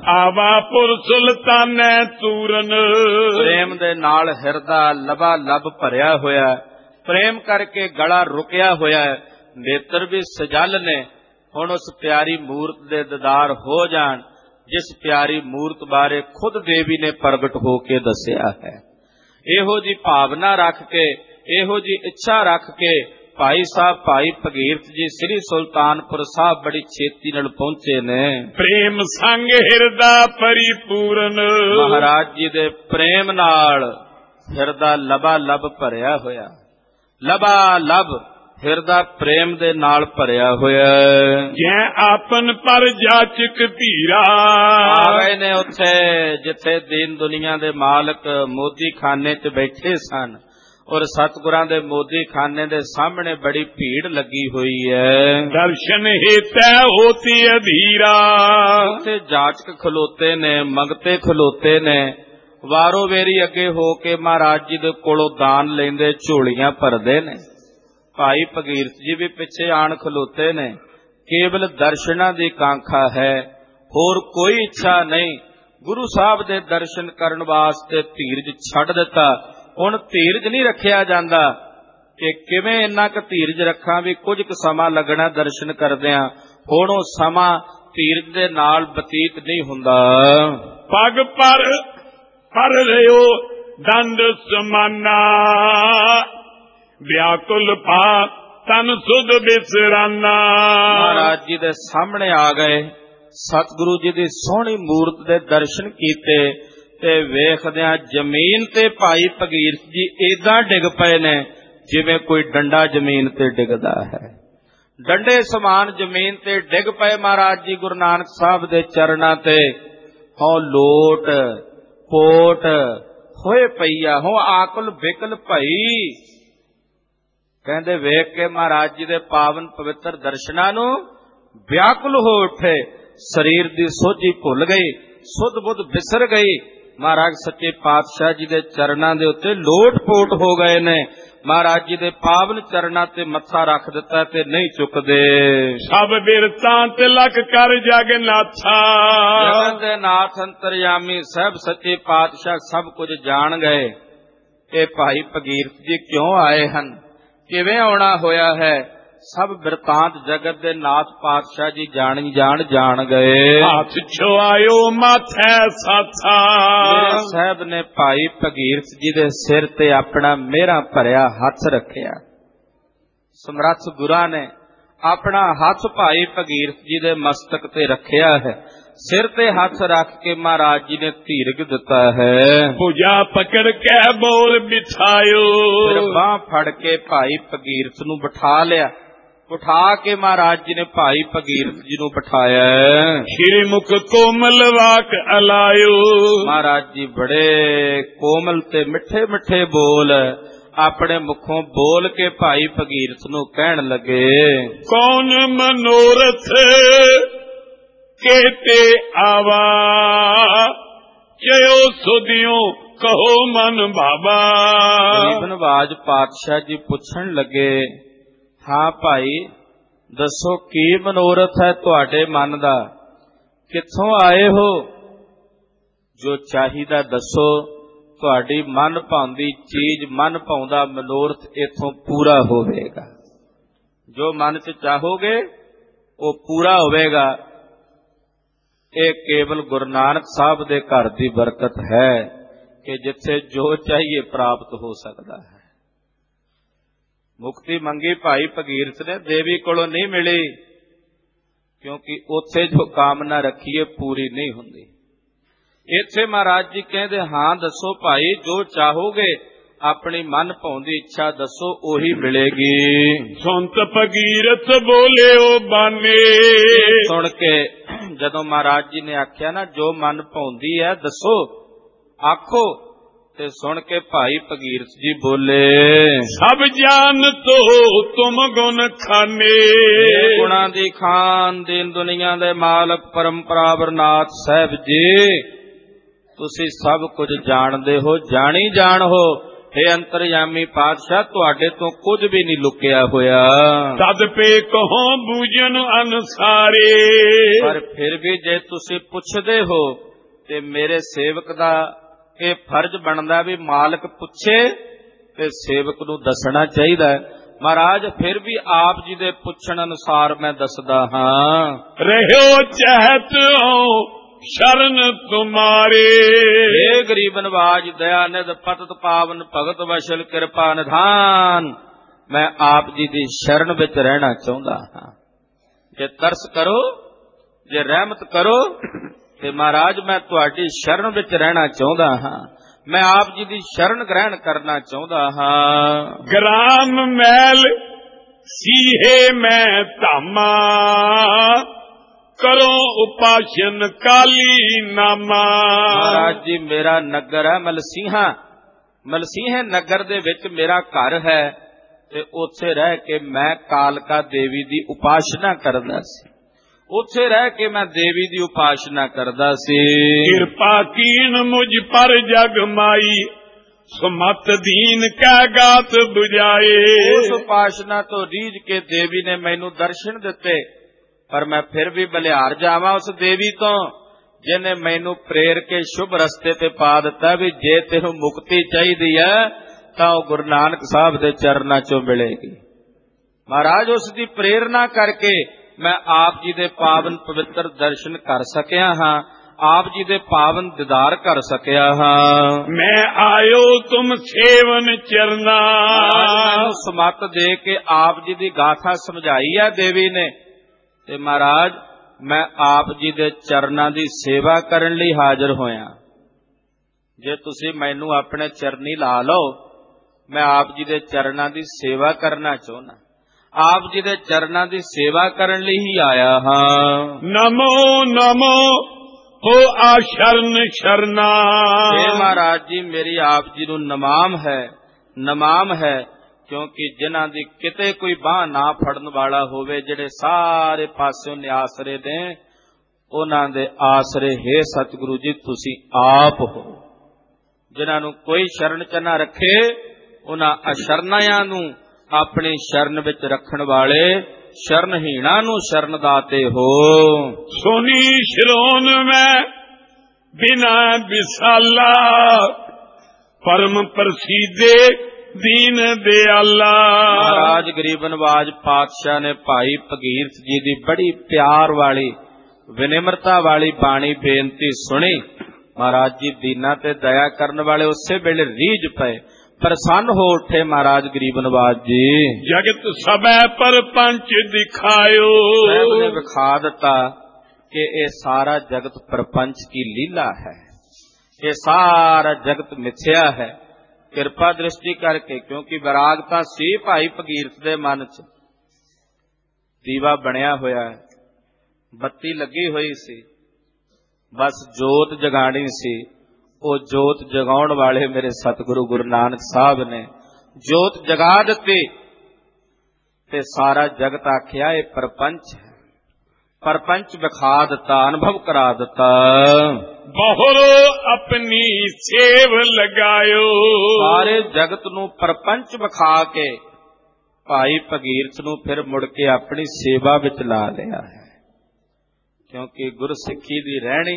ਆਵਾਪੁਰ ਸੁਲਤਾਨੈ ਤੂਰਨ। ਪ੍ਰੇਮ ਦੇ ਨਾਲ ਹਿਰਦਾ ਲਬਾ ਲਬ ਭਰਿਆ ਹੋਇਆ, ਪ੍ਰੇਮ ਕਰਕੇ ਗਲਾ ਰੁਕਿਆ ਹੋਇਆ, ਨੇਤਰ ਵੀ ਸਜਲ ਨੇ। ਹੁਣ ਉਸ ਪਿਆਰੀ ਮੂਰਤ ਦੇ ਦੀਦਾਰ ਹੋ ਜਾਣ ਜਿਸ ਪਿਆਰੀ ਮੂਰਤ ਬਾਰੇ ਖੁਦ ਦੇਵੀ ਨੇ ਪ੍ਰਗਟ ਹੋ ਕੇ ਦੱਸਿਆ ਹੈ। ਇਹੋ ਜੀ ਭਾਵਨਾ ਰੱਖ ਕੇ, ਇਹੋ ਜੀ ਇੱਛਾ ਰੱਖ ਕੇ ਭਾਈ ਸਾਹਿਬ ਭਾਈ ਭਗੀਰਥ ਜੀ ਸ੍ਰੀ ਸੁਲਤਾਨਪੁਰ ਸਾਹਿਬ ਬੜੀ ਛੇਤੀ ਨਾਲ ਪਹੁੰਚੇ ਨੇ। ਪ੍ਰੇਮ ਸੰਗ ਹਿਰਦਾ ਪਰਿਪੂਰਨ। ਮਹਾਰਾਜ ਜੀ ਦੇ ਪ੍ਰੇਮ ਨਾਲ ਹਿਰਦਾ ਲਬਾ ਲਬ ਭਰਿਆ ਹੋਇਆ, ਲਬਾ ਲਬ ਹਿਰਦਾ ਪ੍ਰੇਮ ਦੇ ਨਾਲ ਭਰਿਆ ਹੋਇਆ। ਜੈ ਆਪਨ ਪਰ ਜਾਚਕ ਧੀਰਾ। ਆ ਗਏ ਨੇ ਉੱਥੇ ਜਿੱਥੇ ਦੀਨ ਦੁਨੀਆ ਦੇ ਮਾਲਕ ਮੋਦੀ ਖਾਨੇ 'ਚ ਬੈਠੇ ਸਨ, ਔਰ ਸਤਿਗੁਰਾਂ ਦੇ ਮੋਦੀ ਖਾਨੇ ਦੇ ਸਾਹਮਣੇ ਬੜੀ ਭੀੜ ਲੱਗੀ ਹੋਈ ਹੈ। ਦਰਸ਼ਨ ਹੇਤੈ ਹੋਤੀ ਅਧੀਰਾ। ਉੱਥੇ ਜਾਚਕ ਖਲੋਤੇ ਨੇ, ਮੰਗਤੇ ਖਲੋਤੇ ਨੇ, ਵਾਰੋ ਵੇਰੀ ਅੱਗੇ ਹੋ ਕੇ ਮਹਾਰਾਜ ਜੀ ਦੇ ਕੋਲੋਂ ਦਾਨ ਲੈਂਦੇ, ਝੋਲੀਆਂ ਭਰਦੇ ਨੇ। ਭਾਈ ਭਗੀਰਥ ਜੀ ਵੀ ਪਿੱਛੇ ਆਣ ਖਲੋਤੇ ਨੇ। ਕੇਵਲ ਦਰਸ਼ਨਾਂ ਦੀ ਕਾਂਖਾ ਹੈ, ਹੋਰ ਕੋਈ ਇੱਛਾ ਨਹੀਂ। ਗੁਰੂ ਸਾਹਿਬ ਦੇ ਦਰਸ਼ਨ ਕਰਨ ਵਾਸਤੇ ਧੀਰਜ ਛੱਡ ਦਿੱਤਾ। ਹੁਣ ਧੀਰਜ ਨਹੀਂ ਰੱਖਿਆ ਜਾਂਦਾ ਕਿ ਕਿਵੇਂ ਇੰਨਾ ਕੁ ਧੀਰਜ ਰੱਖਾਂ ਵੀ ਕੁਝ ਕੁ ਸਮਾਂ ਲੱਗਣਾ ਦਰਸ਼ਨ ਕਰਦਿਆਂ। ਹੁਣ ਉਹ ਸਮਾਂ ਧੀਰਜ ਦੇ ਨਾਲ ਬਤੀਤ ਨਹੀਂ ਹੁੰਦਾ। ਪਗ ਪਰ ਪਰ ਰਿਓ ਦੰਦ ਸਮਾਨਾ। ਵਿਆਕੁਲ ਪਾ ਤਨ ਸੁਧ ਬਿਸਰਾਨਾ। ਮਹਾਰਾਜ ਜੀ ਦੇ ਸਾਹਮਣੇ ਆ ਗਏ, ਸਤਿਗੁਰੂ ਜੀ ਦੀ ਸੋਹਣੀ ਮੂਰਤ ਦੇ ਦਰਸ਼ਨ ਕੀਤੇ ਤੇ ਵੇਖਦਿਆਂ ਜ਼ਮੀਨ ਤੇ ਭਾਈ ਭਗੀਰਥ ਜੀ ਏਦਾਂ ਡਿੱਗ ਪਏ ਨੇ ਜਿਵੇਂ ਕੋਈ ਡੰਡਾ ਜ਼ਮੀਨ ਤੇ ਡਿੱਗਦਾ ਹੈ। ਡੰਡੇ ਸਮਾਨ ਜ਼ਮੀਨ ਤੇ ਡਿੱਗ ਪਏ ਮਹਾਰਾਜ ਜੀ ਗੁਰੂ ਨਾਨਕ ਸਾਹਿਬ ਦੇ ਚਰਨਾਂ ਤੇ। ਹੋ ਲੋਟ ਪੋਟ ਹੋਏ ਪਈਆ, ਹੋ ਆਕੁਲ ਬਿਕਲ ਭਈ। ਕਹਿੰਦੇ ਵੇਖ ਕੇ ਮਹਾਰਾਜ ਜੀ ਦੇ ਪਾਵਨ ਪਵਿੱਤਰ ਦਰਸ਼ਨਾਂ ਨੂੰ ਵਿਆਕੁਲ ਹੋ ਉੱਠੇ। ਸਰੀਰ ਦੀ ਸੋਝੀ ਭੁੱਲ ਗਈ, ਸੁੱਧ ਬੁੱਧ ਵਿਸਰ ਗਈ। ਮਹਾਰਾਜ ਸੱਚੇ ਪਾਤਸ਼ਾਹ ਜੀ ਦੇ ਚਰਨਾਂ ਦੇ ਉੱਤੇ ਲੋਟ ਪੋਟ ਹੋ ਗਏ ਨੇ। ਮਹਾਰਾਜ ਜੀ ਦੇ ਪਾਵਨ ਚਰਨਾਂ ਤੇ ਮੱਥਾ ਰੱਖ ਦਿੱਤਾ ਤੇ ਨਹੀਂ ਚੁੱਕਦੇ। ਸਭ ਬਿਰਤਾਂ ਤਿਲਕ ਕਰ ਜਗਨਾਥਾ। ਜਗਤ ਦੇ ਨਾਥ ਅੰਤਰਯਾਮੀ ਸਾਹਿਬ ਸੱਚੇ ਪਾਤਸ਼ਾਹ ਸਭ ਕੁਝ ਜਾਣ ਗਏ। ਇਹ ਭਾਈ ਭਗੀਰਥ ਜੀ ਕਿਉਂ ਆਏ ਹਨ, ਕਿਵੇਂ ਆਉਣਾ ਹੋਇਆ ਹੈ, ਸਭ ਬਿਰਤਾਂਤ ਜਗਤ ਦੇ ਨਾਥ ਪਾਤਸ਼ਾਹ ਜੀ ਜਾਣ ਜਾਣ ਜਾਣ ਗਏ। ਹੱਥ ਛੁਆਇਓ ਮਾਥੈ ਸਾਥਾ। ਮੇਰੇ ਸਾਹਿਬ ਨੇ ਭਾਈ ਭਗੀਰਥ ਜੀ ਦੇ ਸਿਰ ਤੇ ਆਪਣਾ ਮਿਹਰਾਂ ਭਰਿਆ ਹੱਥ ਰੱਖਿਆ। ਸਮਰੱਥ ਗੁਰਾਂ ਨੇ ਆਪਣਾ ਹੱਥ ਭਾਈ ਭਗੀਰਥ ਜੀ ਦੇ ਮਸਤਕ ਤੇ ਰੱਖਿਆ ਹੈ। ਸਿਰ ਤੇ ਹੱਥ ਰੱਖ ਕੇ ਮਹਾਰਾਜ ਜੀ ਨੇ ਧੀਰਜ ਦਿੱਤਾ ਹੈ। ਭੁਜਾ ਪਕੜ ਕੇ ਬੋਲ ਬਿਠਾਇਓ। ਫਿਰ ਬਾਂਹ ਫੜ ਕੇ ਭਾਈ ਭਗੀਰਥ ਨੂੰ ਬਿਠਾ ਲਿਆ। ਉਠਾ ਕੇ ਮਹਾਰਾਜ ਜੀ ਨੇ ਭਾਈ ਭਗੀਰਥ ਜੀ ਨੂੰ ਬਿਠਾਇਆ। ਸ਼੍ਰੀ ਮੁਖ ਕੋਮਲ ਵਾਕ ਅਲਾਇਓ। ਮਹਾਰਾਜ ਜੀ ਬੜੇ ਕੋਮਲ ਤੇ ਮਿੱਠੇ ਮਿੱਠੇ ਬੋਲ ਆਪਣੇ ਮੁਖੋਂ ਬੋਲ ਕੇ ਭਾਈ ਭਗੀਰਥ ਨੂੰ ਕਹਿਣ ਲੱਗੇ, ਕੌਣ ਮਨੋਰਥ ਕੇਤੇ ਆਵਾ, ਚਿਓ ਸੁਧਿਓ ਕਹੋ ਮਨ ਭਾਵਾ। ਗਰੀਬ ਨਵਾਜ ਪਾਤਸ਼ਾਹ ਜੀ ਪੁੱਛਣ ਲੱਗੇ, ਹਾਂ ਭਾਈ ਦੱਸੋ ਕੀ ਮਨੋਰਥ ਹੈ ਤੁਹਾਡੇ ਮਨ ਦਾ, ਕਿੱਥੋਂ ਆਏ ਹੋ, ਜੋ ਚਾਹੀਦਾ ਦੱਸੋ। ਤੁਹਾਡੀ ਮਨ ਭਾਉਂਦੀ ਚੀਜ਼, ਮਨ ਭਾਉਂਦਾ ਮਨੋਰਥ ਇਥੋਂ ਪੂਰਾ ਹੋਵੇਗਾ। ਜੋ ਮਨ 'ਚ ਚਾਹੋਗੇ ਉਹ ਪੂਰਾ ਹੋਵੇਗਾ। ਇਹ ਕੇਵਲ ਗੁਰੂ ਨਾਨਕ ਸਾਹਿਬ ਦੇ ਘਰ ਦੀ ਬਰਕਤ ਹੈ ਕਿ ਜਿੱਥੇ ਜੋ ਚਾਹੀਏ ਪ੍ਰਾਪਤ ਹੋ ਸਕਦਾ ਹੈ। ਮੁਕਤੀ ਮੰਗੀ ਭਾਈ ਭਗੀਰਥ ਨੇ, ਦੇਵੀ ਕੋਲੋਂ ਨਹੀਂ ਮਿਲੀ। ਕਿਉਂਕਿ ਉੱਥੇ ਜੋ ਕਾਮਨਾ ਰੱਖੀਏ ਪੂਰੀ ਨਹੀਂ ਹੁੰਦੀ। ਇੱਥੇ ਮਹਾਰਾਜ ਜੀ ਕਹਿੰਦੇ, ਹਾਂ ਦੱਸੋ ਭਾਈ, ਜੋ ਚਾਹੋਗੇ ਆਪਣੀ ਮਨ ਭਾਉਂਦੀ ਇੱਛਾ ਦੱਸੋ, ਉਹੀ ਮਿਲੇਗੀ। ਸੰਤ ਭਗੀਰਥ ਬੋਲਿਓ ਬਾਨੇ। ਸੁਣ ਕੇ ਜਦੋਂ ਮਹਾਰਾਜ ਜੀ ਨੇ ਆਖਿਆ ਨਾ, ਜੋ ਮਨ ਭਾਉਂਦੀ ਹੈ ਦੱਸੋ, ਆਖੋ, ਤੇ ਸੁਣ ਕੇ ਭਾਈ ਭਗੀਰਥ ਜੀ ਬੋਲੇ, ਸਭ ਜਾਨ ਤੋ ਤੁਮ ਗੁਣ ਖਾਨੇ। ਗੁਣਾਂ ਦੀ ਖਾਨ, ਦੀਨ ਦੁਨੀਆ ਦੇ ਮਾਲਕ ਪਰੰਪਰਾ ਵਰਨਾਥ ਸਾਹਿਬ ਜੀ, ਤੁਸੀਂ ਸਭ ਕੁਝ ਜਾਣਦੇ ਹੋ, ਜਾਣੀ ਜਾਣ ਹੋ। हे ਅੰਤਰਯਾਮੀ ਪਾਤਸ਼ਾਹ, ਤੁਹਾਡੇ ਤੋਂ ਕੁਝ ਵੀ ਨਹੀਂ ਲੁਕਿਆ ਹੋਇਆ। ਤਦ ਪੇ ਕਹੋ ਬੂਝਨ ਅਨਸਾਰੇ। ਪਰ ਫਿਰ ਵੀ ਜੇ ਤੁਸੀਂ ਪੁੱਛਦੇ ਹੋ ਤੇ ਮੇਰੇ ਸੇਵਕ ਦਾ ਇਹ ਫਰਜ਼ ਬਣਦਾ ਵੀ ਮਾਲਕ ਪੁੱਛੇ ਤੇ ਸੇਵਕ ਨੂੰ ਦੱਸਣਾ ਚਾਹੀਦਾ ਹੈ। ਮਹਾਰਾਜ ਫਿਰ ਵੀ ਆਪ ਜੀ ਦੇ ਪੁੱਛਣ ਅਨੁਸਾਰ ਮੈਂ ਦੱਸਦਾ ਹਾਂ। ਰਹਿਓ ਚਹਿਤ ਹੋ ਸ਼ਰਨ ਤੁਮਾਰੇ। हे ਗਰੀਬ ਨਵਾਜ ਦਇਆ ਨਿਧ ਪਤਿਤ ਪਾਵਨ ਭਗਤ ਵਸ਼ਲ ਕਿਰਪਾ ਨਿਧਾਨ, ਮੈਂ ਆਪ ਜੀ ਦੀ ਸ਼ਰਨ ਵਿੱਚ ਰਹਿਣਾ ਚਾਹੁੰਦਾ ਹਾਂ। ਜੇ ਤਰਸ ਕਰੋ, ਜੇ ਰਹਿਮਤ ਕਰੋ ਤੇ ਮਹਾਰਾਜ ਮੈਂ ਤੁਹਾਡੀ ਸ਼ਰਨ ਵਿੱਚ ਰਹਿਣਾ ਚਾਹੁੰਦਾ ਹਾਂ। ਮੈਂ ਆਪ ਜੀ ਦੀ ਸ਼ਰਨ ਗ੍ਰਹਿਣ ਕਰਨਾ ਚਾਹੁੰਦਾ ਹਾਂ। ਗ੍ਰਾਮ ਮੈਲ ਸੀਹੇ ਮੈਂ ਧਾਮਾ, ਕਰੋ ਉਪਾਸ਼ਨ ਕਾਲੀ ਨਾਮਾ। ਮਹਾਰਾਜ ਜੀ ਮੇਰਾ ਨਗਰ ਹੈ ਮਲਸੀਹਾਂ, ਮਲਸੀਹੇ ਨਗਰ ਦੇ ਵਿੱਚ ਮੇਰਾ ਘਰ ਹੈ ਤੇ ਉੱਥੇ ਰਹਿ ਕੇ ਮੈਂ ਕਾਲਕਾ ਦੇਵੀ ਦੀ ਉਪਾਸ਼ਨਾ ਕਰਦਾ ਸੀ। ਉੱਥੇ ਰਹਿ ਕੇ ਮੈਂ ਦੇਵੀ ਦੀ ਉਪਾਸ਼ਨਾ ਕਰਦਾ ਸੀ। ਕਿਰਪਾ ਕੀਨ ਮੁਝ ਪਰ ਜਗ ਮਾਈ, ਸੁਮਤ ਦੀਨ ਕੈ ਗਾਤ ਬੁਝਾਏ। ਉਸ ਉਪਾਸ਼ਨਾ ਤੋਂ ਰੀਝ ਕੇ ਦੇਵੀ ਨੇ ਮੈਨੂੰ ਦਰਸ਼ਨ ਦਿੱਤੇ, ਪਰ ਮੈਂ ਫਿਰ ਵੀ ਬਲਿਹਾਰ ਜਾਵਾਂ ਉਸ ਦੇਵੀ ਤੋਂ ਜਿਹਨੇ ਮੈਨੂੰ ਪ੍ਰੇਰ ਕੇ ਸ਼ੁਭ ਰਸਤੇ ਤੇ ਪਾ ਦਿੱਤਾ ਵੀ ਜੇ ਤੈਨੂੰ ਮੁਕਤੀ ਚਾਹੀਦੀ ਹੈ ਤਾਂ ਉਹ ਗੁਰੂ ਨਾਨਕ ਸਾਹਿਬ ਦੇ ਚਰਨਾਂ ਚੋਂ ਮਿਲੇਗੀ। ਮਹਾਰਾਜ ਉਸ ਦੀ ਪ੍ਰੇਰਨਾ ਕਰਕੇ ਮੈਂ ਆਪ ਜੀ ਦੇ ਪਾਵਨ ਪਵਿੱਤਰ ਦਰਸ਼ਨ ਕਰ ਸਕਿਆ ਹਾਂ, ਆਪ ਜੀ ਦੇ ਪਾਵਨ ਦੀਦਾਰ ਕਰ ਸਕਿਆ ਹਾਂ। ਮੈਂ ਆਇਓ ਤੁਮ ਸੇਵਨ ਚਰਨਾ। ਮੈਨੂੰ ਸਮਤ ਦੇ ਕੇ ਆਪ ਜੀ ਦੀ ਗਾਥਾ ਸਮਝਾਈ ਹੈ ਦੇਵੀ ਨੇ, ਤੇ ਮਹਾਰਾਜ ਮੈਂ ਆਪ ਜੀ ਦੇ ਚਰਨਾਂ ਦੀ ਸੇਵਾ ਕਰਨ ਲਈ ਹਾਜ਼ਰ ਹੋਇਆ। ਜੇ ਤੁਸੀਂ ਮੈਨੂੰ ਆਪਣੇ ਚਰਨੀ ਲਾ ਲਓ, ਮੈਂ ਆਪ ਜੀ ਦੇ ਚਰਨਾਂ ਦੀ ਸੇਵਾ ਕਰਨਾ ਚਾਹੁੰਦਾ। ਆਪ ਜੀ ਦੇ ਚਰਨਾਂ ਦੀ ਸੇਵਾ ਕਰਨ ਲਈ ਹੀ ਆਇਆ ਹਾਂ। ਨਮੋ ਨਮੋ ਹੋ ਆ ਸ਼ਰਨ ਸ਼ਰਨਾ। ਇਹ ਮਹਾਰਾਜ ਜੀ ਮੇਰੀ ਆਪ ਜੀ ਨੂੰ ਨਮਾਮ ਹੈ, ਨਮਾਮ ਹੈ, ਕਿਉਂਕਿ ਜਿਨ੍ਹਾਂ ਦੀ ਕਿਤੇ ਕੋਈ ਬਾਂਹ ਨਾ ਫੜਨ ਵਾਲਾ ਹੋਵੇ, ਜਿਹੜੇ ਸਾਰੇ ਪਾਸਿਓਂ ਨਿਆਸਰੇ ਨੇ, ਉਹਨਾਂ ਦੇ ਆਸਰੇ ਹੈ ਸਤਿਗੁਰੂ ਜੀ ਤੁਸੀਂ ਆਪ ਹੋ। ਜਿਨ੍ਹਾਂ ਨੂੰ ਕੋਈ ਸ਼ਰਨ ਚ ਨਾ ਰੱਖੇ, ਉਹਨਾਂ ਅਸ਼ਰਨਾਇਆਂ ਨੂੰ ਆਪਣੀ ਸ਼ਰਨ ਵਿੱਚ ਰੱਖਣ ਵਾਲੇ ਸ਼ਰਨਹੀਣਾਂ ਨੂੰ ਸ਼ਰਨ ਦਾਤੇ ਹੋ। ਸੋਨੀ ਸ਼ਰੋਨ ਮੈਂ ਬਿਨਾ ਵਿਸਾਲਾ, ਪਰਮ ਪ੍ਰਸੀਦੇ ਦੀਨ ਦਿਆਲਾ। ਮਹਾਰਾਜ ਗਰੀਬ ਨਵਾਜ ਪਾਤਸ਼ਾਹ ਨੇ ਭਾਈ ਭਗੀਰਥ ਜੀ ਦੀ ਬੜੀ ਪਿਆਰ ਵਾਲੀ ਵਿਨਿਮਰਤਾ ਵਾਲੀ ਬਾਣੀ ਬੇਨਤੀ ਸੁਣੀ। ਮਹਾਰਾਜ ਜੀ ਦੀਨਾਂ ਤੇ ਦਇਆ ਕਰਨ ਵਾਲੇ ਉਸੇ ਵੇਲੇ ਰੀਝ ਪਏ, ਪ੍ਰਸੰਨ ਹੋ ਉੱਠੇ। ਮਹਾਰਾਜ ਗਰੀਬ ਨਵਾਜ ਜੀ ਜਗਤ ਸਭੈ ਪਰਪੰਚ ਦਿਖਾਇਓ। ਸਾਹਿਬ ਨੇ ਵਿਖਾ ਦਿੱਤਾ ਕਿ ਇਹ ਸਾਰਾ ਜਗਤ ਪਰਪੰਚ ਕੀ ਲੀਲਾ ਹੈ, ਇਹ ਸਾਰਾ ਜਗਤ ਮਿਥਿਆ ਹੈ। ਕਿਰਪਾ ਦ੍ਰਿਸ਼ਟੀ ਕਰਕੇ, ਕਿਉਂਕਿ ਵਿਰਾਗ ਤਾਂ ਸੀ ਭਾਈ ਭਗੀਰਥ ਦੇ ਮਨ ਚ, ਦੀਵਾ ਬਣਿਆ ਹੋਇਆ ਹੈ, ਬੱਤੀ ਲੱਗੀ ਹੋਈ ਸੀ, ਬਸ ਜੋਤ ਜਗਾਣੀ ਸੀ। ਉਹ ਜੋਤ ਜਗਾਉਣ ਵਾਲੇ ਮੇਰੇ ਸਤਿਗੁਰੂ ਗੁਰੂ ਨਾਨਕ ਸਾਹਿਬ ਨੇ ਜੋਤ ਜਗਾ ਦਿੱਤੀ ਤੇ ਸਾਰਾ ਜਗਤ ਆਖਿਆ ਇਹ ਪਰਪੰਚ ਹੈ। ਪਰਪੰਚ ਵਿਖਾ ਦਿੱਤਾ, ਅਨੁਭਵ ਕਰਾ ਦਿੱਤਾ। ਬਹੁਰੋ ਆਪਣੀ ਸੇਵ ਲਗਾਇਓ। ਸਾਰੇ ਜਗਤ ਨੂੰ ਪਰਪੰਚ ਵਿਖਾ ਕੇ ਭਾਈ ਭਗੀਰਥ ਨੂੰ ਫਿਰ ਮੁੜ ਕੇ ਆਪਣੀ ਸੇਵਾ ਵਿੱਚ ਲਾ ਲਿਆ ਹੈ। ਕਿਉਂਕਿ ਗੁਰਸਿੱਖੀ ਦੀ ਰਹਿਣੀ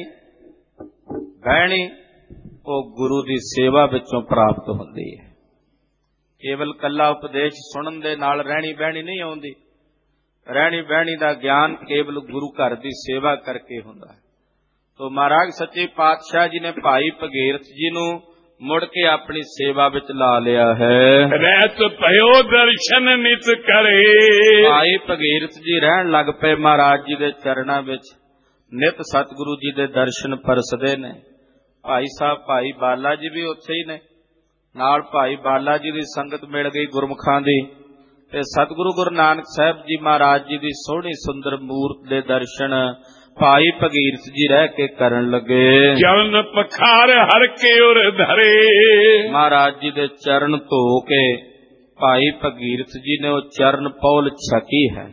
ਬਹਿਣੀ ਉਹ ਗੁਰੂ ਦੀ ਸੇਵਾ ਵਿੱਚੋਂ ਪ੍ਰਾਪਤ ਹੁੰਦੀ ਹੈ। ਕੇਵਲ ਕੱਲਾ ਉਪਦੇਸ਼ ਸੁਣਨ ਦੇ ਨਾਲ ਰਹਿਣੀ ਬਹਿਣੀ ਨਹੀਂ ਆਉਂਦੀ। ਰਹਿਣੀ ਬਹਿਣੀ ਦਾ ਗਿਆਨ ਕੇਵਲ ਗੁਰੂ ਘਰ ਦੀ ਸੇਵਾ ਕਰਕੇ ਹੁੰਦਾ ਹੈ। ਤੋ ਮਹਾਰਾਜ ਸੱਚੇ ਪਾਤਸ਼ਾਹ ਜੀ ਨੇ ਭਾਈ ਭਗੀਰਥ ਜੀ ਨੂੰ ਮੁੜ ਕੇ ਆਪਣੀ ਸੇਵਾ ਵਿੱਚ ਲਾ ਲਿਆ ਹੈ। ਰਹਿਤ ਭਇਓ ਦਰਸ਼ਨ ਨਿਤ ਕਰੇ। ਭਾਈ ਭਗੀਰਥ ਜੀ ਰਹਿਣ ਲੱਗ ਪਏ ਮਹਾਰਾਜ ਜੀ ਦੇ ਚਰਨਾਂ ਵਿੱਚ। ਨਿਤ ਸਤਿਗੁਰੂ ਜੀ ਦੇ ਦਰਸ਼ਨ ਪਰਸਦੇ ਨੇ। ਭਾਈ ਸਾਹਿਬ ਭਾਈ ਬਾਲਾ ਜੀ ਵੀ ਉੱਥੇ ਹੀ ਨੇ, ਨਾਲ ਭਾਈ ਬਾਲਾ ਜੀ ਦੀ ਸੰਗਤ ਮਿਲ ਗਈ ਗੁਰਮੁਖਾਂ ਦੀ, ਤੇ ਸਤਿਗੁਰੂ ਗੁਰੂ ਨਾਨਕ ਸਾਹਿਬ ਜੀ ਮਹਾਰਾਜ ਜੀ ਦੀ ਸੋਹਣੀ ਸੁੰਦਰ ਮੂਰਤ ਦੇ ਦਰਸ਼ਨ ਭਾਈ ਭਗੀਰਥ ਜੀ ਰਹਿ ਕੇ ਕਰਨ ਲੱਗੇ। ਚਰਨ ਪਖਾਰ ਹਰ ਕੇ ਉਰ ਧਰੇ। ਮਹਾਰਾਜ ਜੀ ਦੇ ਚਰਨ ਧੋ ਕੇ ਭਾਈ ਭਗੀਰਥ ਜੀ ਨੇ ਉਹ ਚਰਨ ਪੌਲ ਛਕੀ ਹੈ।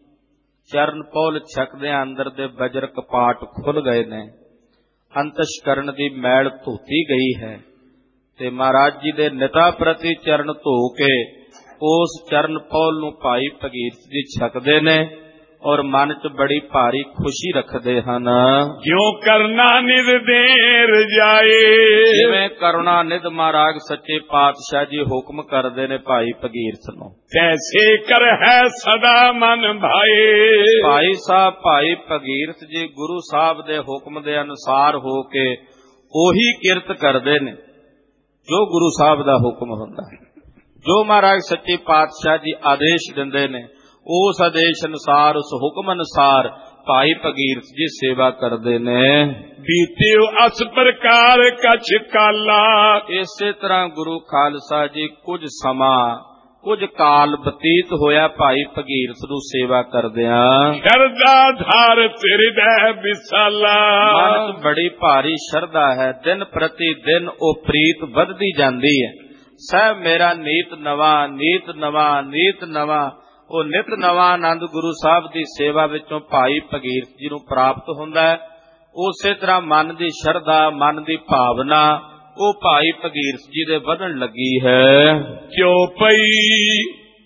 ਚਰਨ ਪੌਲ ਛਕਦਿਆਂ ਅੰਦਰ ਦੇ ਬਜਰ ਕਪਾਟ ਖੁੱਲ ਗਏ ਨੇ, ਅੰਤਸ਼ਕਰਨ ਦੀ ਮੈਲ ਧੋਤੀ ਗਈ ਹੈ, ਤੇ ਮਹਾਰਾਜ ਜੀ ਦੇ ਨਿਤਾ ਪ੍ਰਤੀ ਚਰਨ ਧੋ ਕੇ ਉਸ ਚਰਨ ਪੌਲ ਨੂੰ ਭਾਈ ਭਗੀਰਥ ਜੀ ਛਕਦੇ ਨੇ ਔਰ ਮਨ ਚ ਬੜੀ ਭਾਰੀ ਖੁਸ਼ੀ ਰੱਖਦੇ ਹਨ। ਕਿਉਂ ਕਰਨਾ ਨਿਧ ਦੇਰ ਜਾਏ। ਜਿਵੇਂ ਕਰੁਣਾ ਨਿਧ ਮਹਾਰਾਜ ਸੱਚੇ ਪਾਤਸ਼ਾਹ ਜੀ ਹੁਕਮ ਕਰਦੇ ਨੇ ਭਾਈ ਭਗੀਰਥ ਨੂੰ, ਕੈਸੇ ਕਰ ਹੈ ਸਦਾ ਮਨ ਭਾਏ। ਭਾਈ ਸਾਹਿਬ ਭਾਈ ਭਗੀਰਥ ਜੀ ਗੁਰੂ ਸਾਹਿਬ ਦੇ ਹੁਕਮ ਦੇ ਅਨੁਸਾਰ ਹੋ ਕੇ ਉਹੀ ਕਿਰਤ ਕਰਦੇ ਨੇ ਜੋ ਗੁਰੂ ਸਾਹਿਬ ਦਾ ਹੁਕਮ ਹੁੰਦਾ ਹੈ। ਜੋ ਮਹਾਰਾਜ ਸੱਚੇ ਪਾਤਸ਼ਾਹ ਜੀ ਆਦੇਸ਼ ਦਿੰਦੇ ਨੇ ਉਸ ਆਦੇਸ਼ ਅਨੁਸਾਰ, ਉਸ ਹੁਕਮ ਅਨੁਸਾਰ ਭਾਈ ਭਗੀਰਥ ਜੀ ਸੇਵਾ ਕਰਦੇ ਨੇ। ਬੀਤਿਓ ਅਸ ਪ੍ਰਕਾਰ ਕਛ ਕਾਲਾ। ਇਸੇ ਤਰ੍ਹਾਂ ਗੁਰੂ ਖਾਲਸਾ ਜੀ ਕੁਝ ਸਮਾਂ ਕੁਝ ਕਾਲ ਬਤੀਤ ਹੋਇਆ ਭਾਈ ਭਗੀਰਥ ਨੂੰ ਸੇਵਾ ਕਰਦਿਆਂ। ਸ਼ਰਧਾ ਧਾਰ ਹਿਰਦੈ ਵਿਸਾਲਾ। ਮਨ ਚ ਬੜੀ ਭਾਰੀ ਸ਼ਰਧਾ ਹੈ, ਦਿਨ ਪ੍ਰਤੀ ਦਿਨ ਉਹ ਪ੍ਰੀਤ ਵੱਧਦੀ ਜਾਂਦੀ ਹੈ। ਸਹਿਬ ਮੇਰਾ ਨੀਤ ਨਵਾਂ, ਨੀਤ ਨਵਾਂ, ਨੀਤ ਨਵਾਂ। ਉਹ ਨਿਤ ਨਵਾਂ ਆਨੰਦ ਗੁਰੂ ਸਾਹਿਬ ਦੀ ਸੇਵਾ ਵਿੱਚੋਂ ਭਾਈ ਭਗੀਰਥ ਜੀ ਨੂੰ ਪ੍ਰਾਪਤ ਹੁੰਦਾ ਹੈ। ਉਸੇ ਤਰ੍ਹਾਂ ਮਨ ਦੀ ਸ਼ਰਧਾ, ਮਨ ਦੀ ਭਾਵਨਾ ਉਹ ਭਾਈ ਭਗੀਰਥ ਜੀ ਦੇ ਵਧਣ ਲੱਗੀ ਹੈ। ਕਿਉ ਪਈ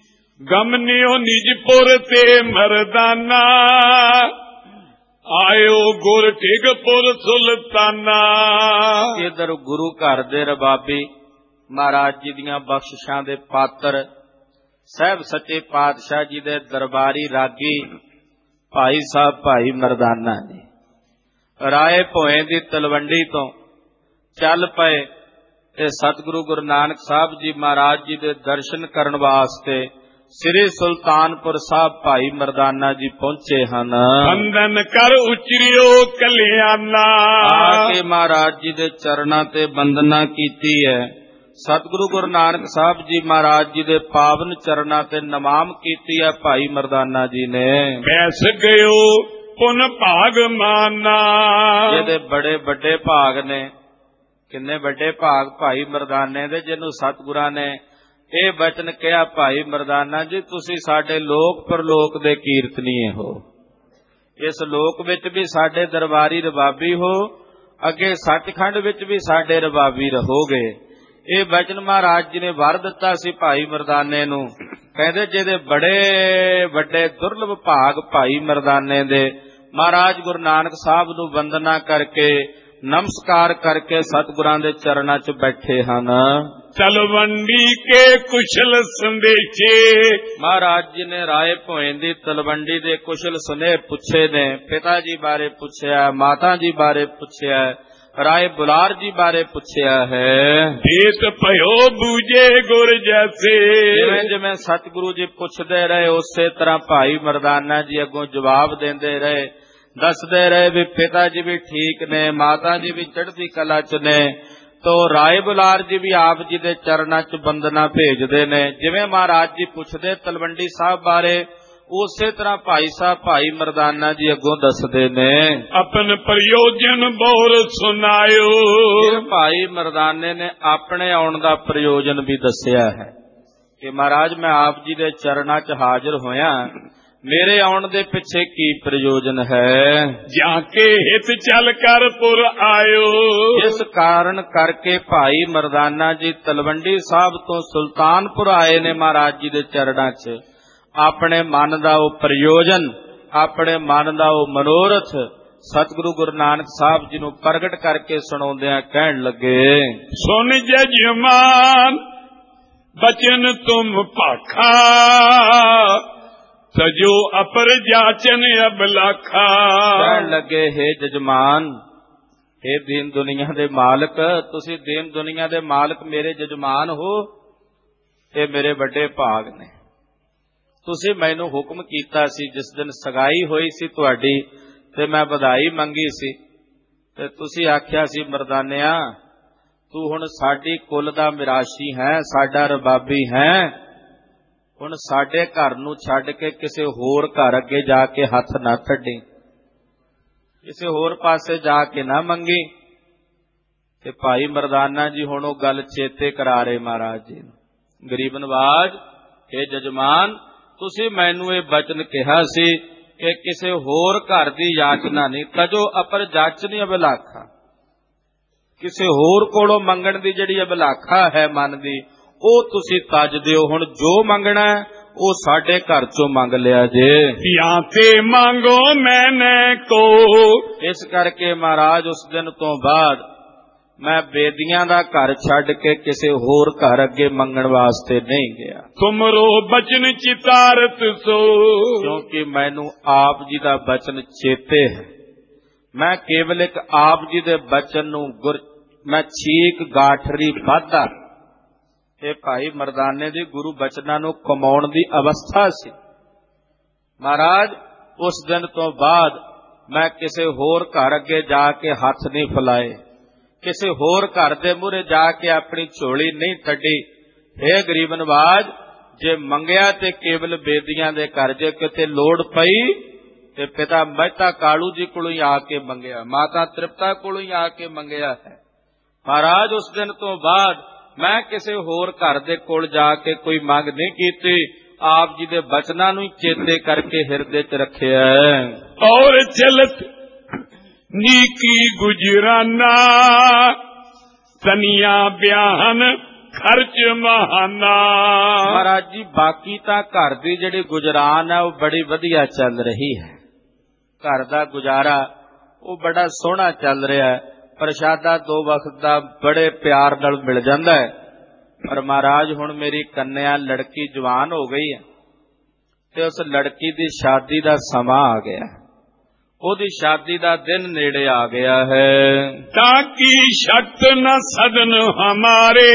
ਗਮਨਿਓ ਨਿਜਪੁਰ ਤੇ ਮਰਦਾਨਾ। ਆਇਓ ਗੁਰ ਢਿਗਪੁਰ ਸੁਲਤਾਨਾ। ਇਧਰ ਗੁਰੂ ਘਰ ਦੇ ਰਬਾਬੀ ਮਹਾਰਾਜ ਜੀ ਦੀਆਂ ਬਖਸ਼ਿਸ਼ਾਂ ਦੇ ਪਾਤਰ ਸਾਹਿਬ ਸੱਚੇ ਪਾਤਸ਼ਾਹ ਜੀ ਦੇ ਦਰਬਾਰੀ ਰਾਗੀ ਭਾਈ ਸਾਹਿਬ ਭਾਈ ਮਰਦਾਨਾ ਜੀ ਰਾਏ ਭੋਏ ਦੀ ਤਲਵੰਡੀ ਤੋਂ ਚੱਲ ਪਏ ਤੇ ਸਤਿਗੁਰੂ ਗੁਰੂ ਨਾਨਕ ਸਾਹਿਬ ਜੀ ਮਹਾਰਾਜ ਜੀ ਦੇ ਦਰਸ਼ਨ ਕਰਨ ਵਾਸਤੇ ਸ੍ਰੀ ਸੁਲਤਾਨਪੁਰ ਸਾਹਿਬ ਭਾਈ ਮਰਦਾਨਾ ਜੀ ਪਹੁੰਚੇ ਹਨ। ਬੰਦਨ ਕਰ ਉਚਰਿਓ ਕਲਿਆਣਾ। ਆ ਕੇ ਮਹਾਰਾਜ ਜੀ ਦੇ ਚਰਨਾਂ ਤੇ ਬੰਦਨਾ ਕੀਤੀ ਹੈ। ਸਤਿਗੁਰੂ ਗੁਰੂ ਨਾਨਕ ਸਾਹਿਬ ਜੀ ਮਹਾਰਾਜ ਜੀ ਦੇ ਪਾਵਨ ਚਰਨਾਂ ਤੇ ਨਮਾਮ ਕੀਤੀ ਹੈ ਭਾਈ ਮਰਦਾਨਾ ਜੀ ਨੇ। ਬੈਸ ਗਇਓ ਪੁਨ ਭਾਗ ਮਾਨਾ। ਇਹਦੇ ਬੜੇ ਵੱਡੇ ਭਾਗ ਨੇ। ਕਿੰਨੇ ਵੱਡੇ ਭਾਗ ਭਾਈ ਮਰਦਾਨੇ ਦੇ, ਜਿਹਨੂੰ ਸਤਿਗੁਰਾਂ ਨੇ ਇਹ ਬਚਨ ਕਿਹਾ, ਭਾਈ ਮਰਦਾਨਾ ਜੀ ਤੁਸੀਂ ਸਾਡੇ ਲੋਕ ਪਰਲੋਕ ਦੇ ਕੀਰਤਨੀਏ ਹੋ। ਇਸ ਲੋਕ ਵਿੱਚ ਵੀ ਸਾਡੇ ਦਰਬਾਰੀ ਰਬਾਬੀ ਹੋ, ਅੱਗੇ ਸੱਚਖੰਡ ਵਿੱਚ ਵੀ ਸਾਡੇ ਰਬਾਬੀ ਰਹੋਗੇ। ਇਹ ਬਚਨ ਮਹਾਰਾਜ ਜੀ ਨੇ ਵਰ ਦਿੱਤਾ ਸੀ ਭਾਈ ਮਰਦਾਨੇ ਨੂੰ। ਕਹਿੰਦੇ ਜਿਹਦੇ ਬੜੇ ਵੱਡੇ ਦੁਰਲਭ ਭਾਗ ਭਾਈ ਮਰਦਾਨੇ ਦੇ, ਮਹਾਰਾਜ ਗੁਰੂ ਨਾਨਕ ਸਾਹਿਬ ਨੂੰ ਵੰਦਨਾ ਕਰਕੇ ਨਮਸਕਾਰ ਕਰਕੇ ਸਤਿਗੁਰਾਂ ਦੇ ਚਰਨਾਂ 'ਚ ਬੈਠੇ ਹਨ। ਤਲਵੰਡੀ ਕੇ ਕੁਸ਼ਲ ਸੰਦੇਸ਼ੇ। ਮਹਾਰਾਜ ਜੀ ਨੇ ਰਾਏ ਭੋਏ ਦੀ ਤਲਵੰਡੀ ਦੇ ਕੁਸ਼ਲ ਸੁਨੇਹ ਪੁੱਛੇ ਨੇ। ਪਿਤਾ ਜੀ ਬਾਰੇ ਪੁੱਛਿਆ, ਮਾਤਾ ਜੀ ਬਾਰੇ ਪੁੱਛਿਆ, ਰਾਏ ਬੁਲਾਰ ਜੀ ਬਾਰੇ ਪੁੱਛਿਆ ਹੈ। ਦੇਤ ਭਇਓ ਬੂਝੇ ਗੁਰ ਜੈਸੇ। ਜਿਵੇਂ ਜਿਵੇਂ ਸਤਿਗੁਰੂ ਜੀ ਪੁੱਛਦੇ ਰਹੇ ਉਸੇ ਤਰ੍ਹਾਂ ਭਾਈ ਮਰਦਾਨਾ ਜੀ ਅੱਗੋਂ ਜਵਾਬ ਦਿੰਦੇ ਰਹੇ, ਦੱਸਦੇ ਰਹੇ ਵੀ ਪਿਤਾ ਜੀ ਵੀ ਠੀਕ ਨੇ, ਮਾਤਾ ਜੀ ਵੀ ਚੜ੍ਹਦੀ ਕਲਾ ਚ ਨੇ। ਤੋ ਰਾਏ ਬੁਲਾਰ ਜੀ ਵੀ ਆਪ ਜੀ ਦੇ ਚਰਨਾਂ ਚ ਬੰਦਨਾ ਭੇਜਦੇ ਨੇ। ਜਿਵੇਂ ਮਹਾਰਾਜ ਜੀ ਪੁੱਛਦੇ ਤਲਵੰਡੀ ਸਾਹਿਬ ਬਾਰੇ, ਉਸੇ ਤਰ੍ਹਾਂ ਭਾਈ ਸਾਹਿਬ ਭਾਈ ਮਰਦਾਨਾ ਜੀ ਅੱਗੋਂ ਦੱਸਦੇ ਨੇ। ਆਪਨ ਪ੍ਰਯੋਜਨ ਬੋਰ ਸੁਨਾਇਓ। ਫਿਰ ਭਾਈ ਮਰਦਾਨੇ ਨੇ ਆਪਣੇ ਆਉਣ ਦਾ ਪ੍ਰਯੋਜਨ ਵੀ ਦੱਸਿਆ ਹੈ ਕਿ ਮਹਾਰਾਜ ਮੈਂ ਆਪ ਜੀ ਦੇ ਚਰਨਾਂ 'ਚ ਹਾਜ਼ਰ ਹੋਇਆ, ਮੇਰੇ ਆਉਣ ਦੇ ਪਿੱਛੇ ਕੀ ਪ੍ਰਯੋਜਨ ਹੈ। ਜਾਂ ਕੇ ਹਿਤ ਚੱਲ ਕਰ ਪੁਰ ਆਇਓ। ਇਸ ਕਾਰਨ ਕਰਕੇ ਭਾਈ ਮਰਦਾਨਾ ਜੀ ਤਲਵੰਡੀ ਸਾਹਿਬ ਤੋਂ ਸੁਲਤਾਨਪੁਰ ਆਏ ਨੇ ਮਹਾਰਾਜ ਜੀ ਦੇ ਚਰਨਾਂ 'ਚ। ਆਪਣੇ ਮਨ ਦਾ ਉਹ ਪ੍ਰਯੋਜਨ, ਆਪਣੇ ਮਨ ਦਾ ਉਹ ਮਨੋਰਥ ਸਤਿਗੁਰੂ ਗੁਰੂ ਨਾਨਕ ਸਾਹਿਬ ਜੀ ਨੂੰ ਪ੍ਰਗਟ ਕਰਕੇ ਸੁਣਾਉਂਦਿਆਂ ਕਹਿਣ ਲੱਗੇ। ਸੁਣ ਜਜਮਾਨ ਬਚਨ ਤੁਮ ਭਾਖਾ, ਸਜੋ ਅਪਰ ਜਾਚਨ ਅਬਲਾਖਾ। ਕਹਿਣ ਲੱਗੇ, ਹੇ ਜਜਮਾਨ हे दीन दुनिया दे मालक, तुसी दीन दुनिया दे मालक मेरे जजमान हो, ये मेरे बड़े भाग ने। तुसी मैनू हुक्म कीता सी जिस दिन सगाई होई सी तुहाडी ते मैं बधाई मंगी सी ते तुसी आख्या सी मरदानिया तू हुण साडी कुल दा मिराशी है, साडा रबाबी है, हुण साडे घर नूं छड्ड के किसे होर घर अगे जाके हथ ना ठड्डी, किसे होर पासे जाके ना मंगी। ते भाई मरदाना जी हुण ओह गल चेते करा रहे महाराज जी। गरीब नवाज, हे जजमान, तुसी मैनू ये बचन कहा सी कि किसे होर घर दी याचना नहीं, तजो अपर जाचनी अभिलाखा, किसे होर कोलों मंगण दी जिहड़ी अभिलाखा है मन दी ओह तुसी तज दिओ। हुण जो मंगना है ਉਹ ਸਾਡੇ घर चों मंग लिया जे। या ते मांगो मैंने को। इस करके महाराज उस दिन तो बाद मैं बेदियां दा घर छड्ड के किसे होर घर अगे मंगण वास्ते नहीं गया। तुमरो बचन चितारत सो, क्योंकि मैनू आप जी दा बचन चेते है। मैं केवल एक आप जी दे बचन नू गुर मैं छीक गाठरी वाधा ये भाई मरदाने दी गुरु बचना नू कमाउण दी अवस्था सी। महाराज उस दिन तो बाद मैं किसे होर घर अगे जाके हाथ नहीं फैलाए, किसे होर घर दे मूहरे जाके अपनी झोली नहीं ठड्डी। हे गरीब नवाज, जे मंगया ते केवल बेदियां दे घर, जे किते लोड़ पई ते पिता मेहता कालू जी कोलों ही आके मंगया, माता तृप्ता कोलों ही आके मंगया है। महाराज उस दिन तो बाद मैं किसे होर घर दे कोल जाके कोई मंग नहीं कीती, आप जी दे बचनां नूं चेते करके हिरदे च रखिया है। और चलत नीकी गुजराना तनिया ब्याहन खर्च महाना। महाराज जी बाकी तां घर दी जिहड़ी गुजरान है वो बड़ी वधिया चल रही है, घर दा गुजारा वो बड़ा सोहना चल रहा है, प्रशादा दो वक्त दा बड़े प्यार नाल मिल जांदा है। पर महाराज हुण मेरी कन्या लड़की जवान हो गई है ते उस लड़की दी शादी दा समा आ गया, ओदी शादी दा दिन नेड़े आ गया है। ताकि शक्त न सदन हमारे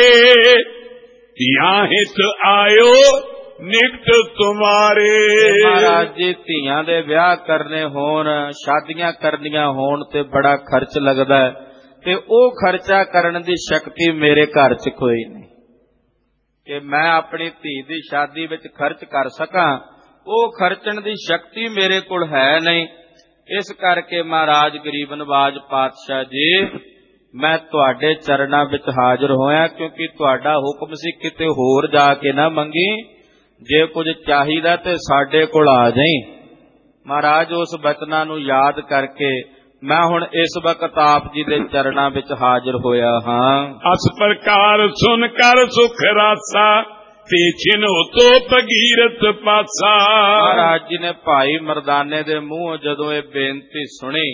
यहाँ हित आयो निकट तुम्हारे। महाराज जी धीआं दे ब्याह करने होण, शादियां करनियां होण ते बड़ा खर्च लगदा है ते ओह खर्चा करन दी शक्ति मेरे घर च कोई नहीं कि मैं अपनी धी दी शादी विच खर्च कर सकां, ओह खर्चण दी शक्ति मेरे कोल है नहीं। इस करके महाराज गरीब नवाज पातशाह जी मैं तुहाडे चरणां विच हाजिर होया, क्योंकि तुहाडा हुक्म सी किते होर जाके ना मंगी, जे कुछ चाहिदा ते साडे कोल आ जाई। महाराज उस बचनां नूं याद करके मैं हुण इस वक्त आप जी दे चरणां विच हाजिर होया हां। अस प्रकार सुन कर सुख रासा ते छिनो तो भगीरथ पासा। महाराज जी ने भाई मरदाने दे मूंह जदों ये बेनती सुनी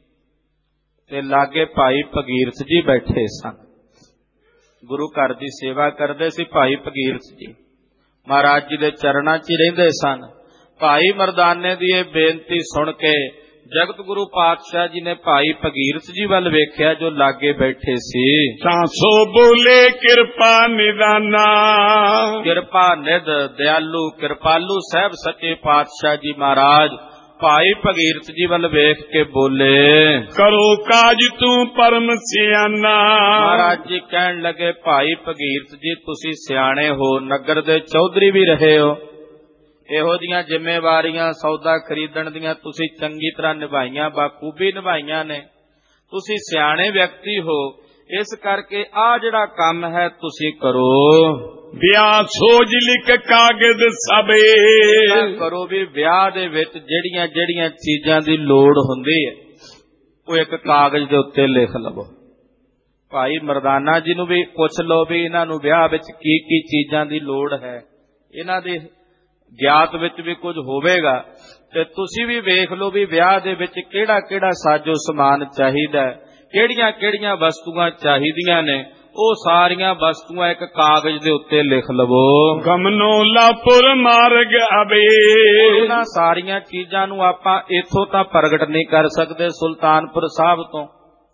ते लागे भाई भगीरथ जी बैठे सन, गुरु घर दी सेवा करदे सी भाई भगीरथ जी, महाराज जी दे चरणां च रहिंदे सन। भाई मरदाने दी ये बेनती सुन के जगत गुरु पातशाह जी ने भाई भगीरथ जी वल वेख्या जो लागे बैठे सी। सांसो बोले कृपा निदाना, कृपा निध दयालु कृपालु साहब सच्चे पातशाह जी महाराज भाई भगीरथ जी वल वेख के बोले, करो काज तू परम सियाना। महाराज जी कहन लगे, भाई भगीरथ जी तुसी सियाणे हो, नगर दे चौधरी भी रहे हो, ਇਹੋ जिहियां जिम्मेवारियां सौदा खरीदण दियां तुसी चंगी तरह निभाईयां, बाखूबी निभाईयां ने, तुसी सियाणे व्यक्ति हो, इस करके आ जिहड़ा काम है तुसी करो। ब्याह सोज लिख कागज सबे करो भी ब्याह दे विच जिहड़ियां जिहड़ियां चीजां दी लोड़ हुंदी है वो एक कागज दे उत्ते लिख लवो। भाई मरदाना जी नूं भी पुछ लो भी इन्हां नूं ब्याह विच की की चीजां दी लोड़ है, इन्हां दी ਗਿਆਤ ਵਿੱਚ ਵੀ ਕੁਝ ਹੋਵੇਗਾ ਤੇ ਤੁਸੀਂ ਵੀ ਵੇਖ ਲਓ ਵੀ ਵਿਆਹ ਦੇ ਵਿੱਚ ਕਿਹੜਾ ਕਿਹੜਾ ਸਾਜੋ ਸਮਾਨ ਚਾਹੀਦਾ, ਕਿਹੜੀਆਂ ਕਿਹੜੀਆਂ ਵਸਤੂਆਂ ਚਾਹੀਦੀਆਂ ਨੇ, ਉਹ ਸਾਰੀਆਂ ਵਸਤੂਆਂ ਇੱਕ ਕਾਗਜ਼ ਦੇ ਉੱਤੇ ਲਿਖ ਲਵੋ। ਗਮਨੋ ਲਾਪੁਰ ਮਾਰਗ ਅਬੇ, ਇਹਨਾਂ ਸਾਰੀਆਂ ਚੀਜ਼ਾਂ ਨੂੰ ਆਪਾਂ ਇੱਥੋਂ ਤਾਂ ਪ੍ਰਗਟ ਨਹੀਂ ਕਰ ਸਕਦੇ ਸੁਲਤਾਨਪੁਰ ਸਾਹਿਬ ਤੋਂ,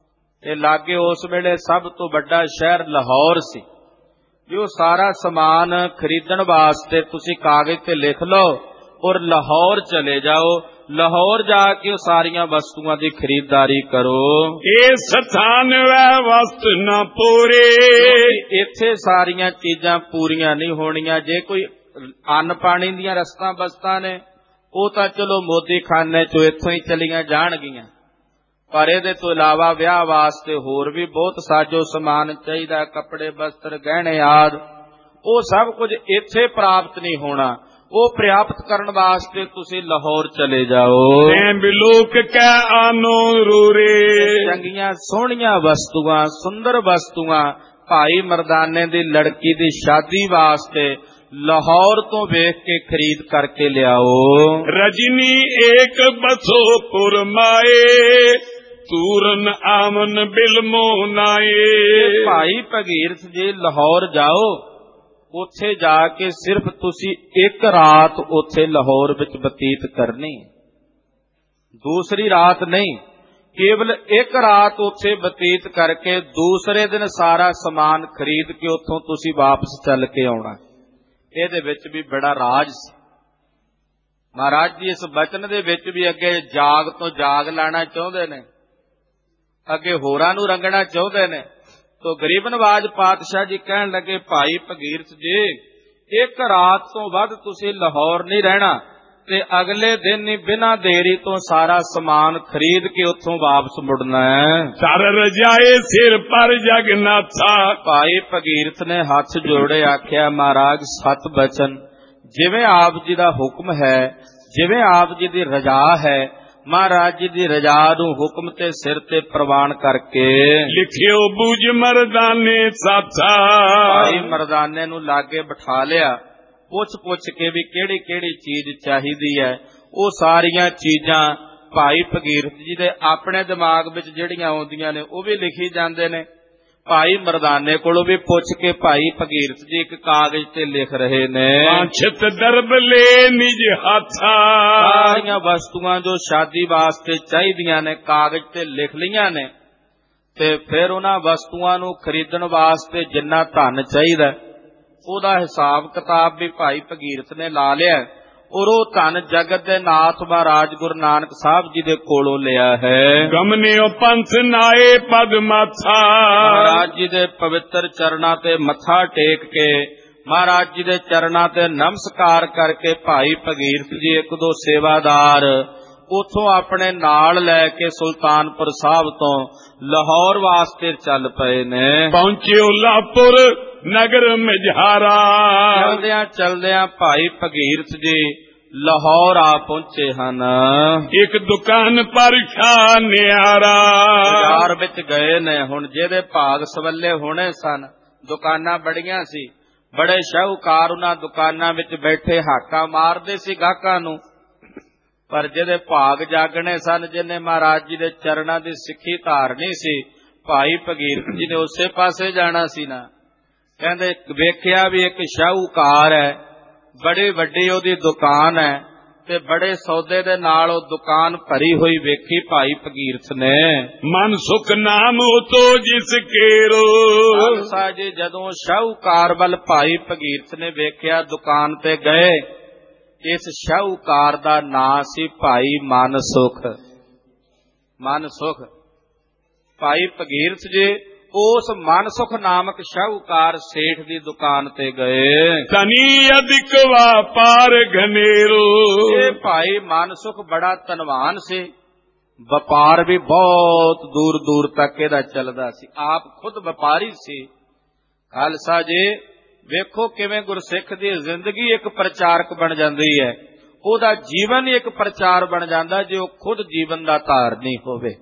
ਤੇ ਲਾਗੇ ਉਸ ਵੇਲੇ ਸਭ ਤੋਂ ਵੱਡਾ ਸ਼ਹਿਰ ਲਾਹੌਰ ਸੀ। ਜੋ ਸਾਰਾ ਸਮਾਨ ਖਰੀਦਣ ਵਾਸਤੇ ਤੁਸੀਂ ਕਾਗਜ਼ ਤੇ ਲਿਖ ਲਓ ਔਰ ਲਾਹੌਰ ਚਲੇ ਜਾਓ। ਲਾਹੌਰ ਜਾ ਕੇ ਉਹ ਸਾਰੀਆਂ ਵਸਤੂਆਂ ਦੀ ਖਰੀਦਦਾਰੀ ਕਰੋ। ਇਹ ਸਥਾਨ ਵੈ ਵਸਤ ਨਾ ਪੂਰੇ, ਇੱਥੇ ਸਾਰੀਆਂ ਚੀਜ਼ਾਂ ਪੂਰੀਆਂ ਨਹੀਂ ਹੋਣੀਆਂ। ਜੇ ਕੋਈ ਅੰਨ ਪਾਣੀ ਦੀਆਂ ਰਸਤਾਂ ਬਸਤਾਂ ਨੇ ਉਹ ਤਾਂ ਚਲੋ ਮੋਦੀ ਖਾਨੇ ਚੋਂ ਇੱਥੋਂ ਹੀ ਚਲੀਆਂ ਜਾਣਗੀਆਂ, ਪਰ ਇਹਦੇ ਤੋਂ ਇਲਾਵਾ ਵਿਆਹ ਵਾਸਤੇ ਹੋਰ ਵੀ ਬਹੁਤ ਸਾਜੋ ਸਮਾਨ ਚਾਹੀਦਾ, ਕੱਪੜੇ ਬਸਤਰ ਗਹਿਣੇ ਆਦਿ। ਉਹ ਸਭ ਕੁਝ ਇੱਥੇ ਪ੍ਰਾਪਤ ਨਹੀਂ ਹੋਣਾ। ਉਹ ਪ੍ਰਾਪਤ ਕਰਨ ਵਾਸਤੇ ਤੁਸੀਂ ਲਾਹੌਰ ਚਲੇ ਜਾਓ। ਬਿਲੋਕ ਕੈ ਆਨੋ ਰੂਰੇ, ਚੰਗੀਆਂ ਸੋਹਣੀਆਂ ਵਸਤੂਆਂ, ਸੁੰਦਰ ਵਸਤੂਆਂ ਭਾਈ ਮਰਦਾਨੇ ਦੀ ਲੜਕੀ ਦੀ ਸ਼ਾਦੀ ਵਾਸਤੇ ਲਾਹੌਰ ਤੋਂ ਵੇਖ ਕੇ ਖਰੀਦ ਕਰਕੇ ਲਿਆਓ। ਰਜਨੀ ਏਕ ਬਸੋ ਪੁਰਮਾਏ, ਤੂਰਨ ਆਮਨ ਬਿਲਮੋ ਨਾਏ। ਭਾਈ ਭਗੀਰਥ ਜੀ ਲਾਹੌਰ ਜਾਓ, ਉੱਥੇ ਜਾ ਕੇ ਸਿਰਫ ਤੁਸੀਂ ਇੱਕ ਰਾਤ ਉੱਥੇ ਲਾਹੌਰ ਵਿੱਚ ਬਤੀਤ ਕਰਨੀ, ਦੂਸਰੀ ਰਾਤ ਨਹੀਂ, ਕੇਵਲ ਇੱਕ ਰਾਤ ਉੱਥੇ ਬਤੀਤ ਕਰਕੇ ਦੂਸਰੇ ਦਿਨ ਸਾਰਾ ਸਮਾਨ ਖਰੀਦ ਕੇ ਉੱਥੋਂ ਤੁਸੀਂ ਵਾਪਸ ਚੱਲ ਕੇ ਆਉਣਾ। ਇਹਦੇ ਵਿੱਚ ਵੀ ਬੜਾ ਰਾਜ ਸੀ। ਮਹਾਰਾਜ ਜੀ ਇਸ ਬਚਨ ਦੇ ਵਿੱਚ ਵੀ ਅੱਗੇ ਜਾਗ ਤੋਂ ਜਾਗ ਲਾਣਾ ਚਾਹੁੰਦੇ ਨੇ, ਅੱਗੇ ਹੋਰਾਂ ਨੂੰ ਰੰਗਣਾ ਚਾਹੁੰਦੇ ਨੇ। ਤੋ ਗਰੀਬ ਨਵਾਜ ਪਾਤਸ਼ਾਹ ਜੀ ਕਹਿਣ ਲੱਗੇ, ਭਾਈ ਭਗੀਰਥ ਜੀ, ਇੱਕ ਰਾਤ ਤੋਂ ਵੱਧ ਤੁਸੀਂ ਲਾਹੌਰ ਨਹੀਂ ਰਹਿਣਾ ਤੇ ਅਗਲੇ ਦਿਨ ਹੀ ਬਿਨਾਂ ਦੇਰੀ ਤੋਂ ਸਾਰਾ ਸਮਾਨ ਖਰੀਦ ਕੇ ਉੱਥੋਂ ਵਾਪਸ ਮੁੜਨਾ ਹੈ। ਸਰ ਰਜਾਏ ਸਿਰ ਪਰ ਜਗਨਾਥਾ। ਭਾਈ ਭਗੀਰਥ ਨੇ ਹੱਥ ਜੋੜੇ ਆਖਿਆ, ਮਹਾਰਾਜ ਸਤ ਬਚਨ, ਜਿਵੇਂ ਆਪ ਜੀ ਦਾ ਹੁਕਮ ਹੈ, ਜਿਵੇਂ ਆਪ ਜੀ ਦੀ ਰਜਾ ਹੈ, ਮਹਾਰਾਜ ਜੀ ਦੀ ਰਜਾ ਨੂੰ ਹੁਕਮ ਤੇ ਸਿਰ ਤੇ ਪ੍ਰਵਾਨ ਕਰਕੇ ਲਿਖਿਓ ਬੂਝ ਮਰਦਾਨੇ ਸਾਥਾ। ਭਾਈ ਮਰਦਾਨੇ ਨੂੰ ਲਾਗੇ ਬਿਠਾ ਲਿਆ, ਪੁੱਛ ਪੁੱਛ ਕੇ ਵੀ ਕਿਹੜੀ ਕਿਹੜੀ ਚੀਜ਼ ਚਾਹੀਦੀ ਹੈ। ਉਹ ਸਾਰੀਆਂ ਚੀਜ਼ਾਂ ਭਾਈ ਭਗੀਰਥ ਜੀ ਦੇ ਆਪਣੇ ਦਿਮਾਗ ਵਿੱਚ ਜਿਹੜੀਆਂ ਆਉਂਦੀਆਂ ਨੇ ਉਹ ਵੀ ਲਿਖੀ ਜਾਂਦੇ ਨੇ। ਭਾਈ ਮਰਦਾਨੇ ਕੋਲੋਂ ਵੀ ਪੁੱਛ ਕੇ ਭਾਈ ਭਗੀਰਥ ਜੀ ਇੱਕ ਕਾਗਜ਼ ਤੇ ਲਿਖ ਰਹੇ ਨੇ। ਛਿਤ ਦਰਬ ਲੈ ਨਿਜ ਹੱਥਾ। ਸਾਰੀਆਂ ਵਸਤੂਆਂ ਜੋ ਸ਼ਾਦੀ ਵਾਸਤੇ ਚਾਹੀਦੀਆਂ ਨੇ ਕਾਗਜ਼ ਤੇ ਲਿਖ ਲਈਆਂ ਨੇ, ਤੇ ਫਿਰ ਉਹਨਾਂ ਵਸਤੂਆਂ ਨੂੰ ਖਰੀਦਣ ਵਾਸਤੇ ਜਿੰਨਾ ਧਨ ਚਾਹੀਦਾ ਉਹਦਾ ਹਿਸਾਬ ਕਿਤਾਬ ਵੀ ਭਾਈ ਭਗੀਰਥ ਨੇ ਲਾ ਲਿਆ, ਔਰ ਉਹ ਧਨ ਜਗਤ ਦੇ ਨਾਥ ਮਹਾਰਾਜ ਗੁਰੂ ਨਾਨਕ ਸਾਹਿਬ ਜੀ ਦੇ ਕੋਲੋਂ ਲਿਆ ਹੈ। ਗਮਨਿਓ ਪੰਥ ਨਾਏ ਪਦ ਮਾਥਾ। ਮਹਾਰਾਜ ਜੀ ਦੇ ਪਵਿੱਤਰ ਚਰਨਾਂ ਤੇ ਮੱਥਾ ਟੇਕ ਕੇ, ਮਹਾਰਾਜ ਜੀ ਦੇ ਚਰਨਾਂ ਤੇ ਨਮਸਕਾਰ ਕਰਕੇ ਭਾਈ ਭਗੀਰਥ ਜੀ ਇੱਕ ਦੋ ਸੇਵਾਦਾਰ ਉਥੋਂ ਆਪਣੇ ਨਾਲ ਲੈ ਕੇ ਸੁਲਤਾਨਪੁਰ ਸਾਹਿਬ ਤੋਂ ਲਾਹੌਰ ਵਾਸਤੇ ਚੱਲ ਪਏ ਨੇ। ਪਹੁੰਚਿਓ ਲਾਪੁਰ ਨਗਰ ਮਝਾਰਾ। ਚਲਦਿਆਂ ਚਲਦਿਆਂ ਭਾਈ ਭਗੀਰਥ ਜੀ ਲਾਹੌਰ ਆ ਪਹੁੰਚੇ ਹਨ। ਇੱਕ ਦੁਕਾਨ ਪਰ ਸ਼ਾਹ ਨਿਆਰਾ। ਬਾਜ਼ਾਰ ਵਿੱਚ ਗਏ ਨੇ। ਹੁਣ ਜਿਹਦੇ ਭਾਗ ਸਵੱਲੇ ਹੋਣੇ ਸਨ, ਦੁਕਾਨਾਂ ਬੜੀਆਂ ਸੀ, ਬੜੇ ਸ਼ਾਹੂਕਾਰ ਉਹਨਾਂ ਦੁਕਾਨਾਂ ਵਿੱਚ ਬੈਠੇ ਹਾਕਾਂ ਮਾਰਦੇ ਸੀ ਗਾਹਕਾਂ ਨੂੰ, ਪਰ ਜਿਹਦੇ ਭਾਗ ਜਾਗਣੇ ਸਨ, ਜਿਹਨੇ ਮਹਾਰਾਜ ਜੀ ਦੇ ਚਰਨਾਂ ਦੀ ਸਿੱਖੀ ਧਾਰਨੀ ਸੀ, ਭਾਈ ਭਗੀਰਥ ਜੀ ਨੇ ਉਸੇ ਪਾਸੇ ਜਾਣਾ ਸੀ ਨਾ। ਕਹਿੰਦੇ ਵੇਖਿਆ ਵੀ ਇੱਕ ਸ਼ਾਹੂਕਾਰ ਹੈ, ਬੜੀ ਵੱਡੀ ਉਹਦੀ ਦੁਕਾਨ ਹੈ, ਤੇ ਬੜੇ ਸੌਦੇ ਦੇ ਨਾਲ ਉਹ ਦੁਕਾਨ ਭਰੀ ਹੋਈ ਵੇਖੀ ਭਾਈ ਭਗੀਰਥ ਨੇ। ਮਨ ਸੁਖ ਨਾਮ ਉਤੋ ਜਿਸ ਕੇਰੋ। ਖਾਲਸਾ ਜੀ ਜਦੋਂ ਸ਼ਾਹੂਕਾਰ ਵੱਲ ਭਾਈ ਭਗੀਰਥ ਨੇ ਵੇਖਿਆ, ਦੁਕਾਨ ਤੇ ਗਏ। ਇਸ ਸ਼ਾਹੂਕਾਰ ਦਾ ਨਾਂ ਸੀ ਭਾਈ ਮਨਸੁਖ। ਮਨਸੁਖ ਭਾਈ ਭਗੀਰਥ ਜੀ ਉਸ ਮਨਸੁਖ ਨਾਮਕ ਸ਼ਾਹੂਕਾਰ ਸੇਠ ਦੀ ਦੁਕਾਨ ਤੇ ਗਏ। ਤਨੀ ਅਧਿਕ ਵਪਾਰ ਘਨੇਰੋ। ਇਹ ਭਾਈ ਮਨਸੁਖ ਬੜਾ ਧਨਵਾਨ ਸੀ, ਵਪਾਰ ਵੀ ਬਹੁਤ ਦੂਰ ਦੂਰ ਤੱਕ ਇਹਦਾ ਚੱਲਦਾ ਸੀ, ਆਪ ਖੁਦ ਵਪਾਰੀ ਸੀ। ਖਾਲਸਾ ਜੀ ਵੇਖੋ ਕਿਵੇਂ ਗੁਰਸਿੱਖ ਦੀ ਜ਼ਿੰਦਗੀ ਇੱਕ ਪ੍ਰਚਾਰਕ ਬਣ ਜਾਂਦੀ ਹੈ, ਉਹਦਾ ਜੀਵਨ ਹੀ ਇੱਕ ਪ੍ਰਚਾਰ ਬਣ ਜਾਂਦਾ ਜੇ ਉਹ ਖੁਦ ਜੀਵਨ ਦਾ ਧਾਰਨੀ ਹੋਵੇ।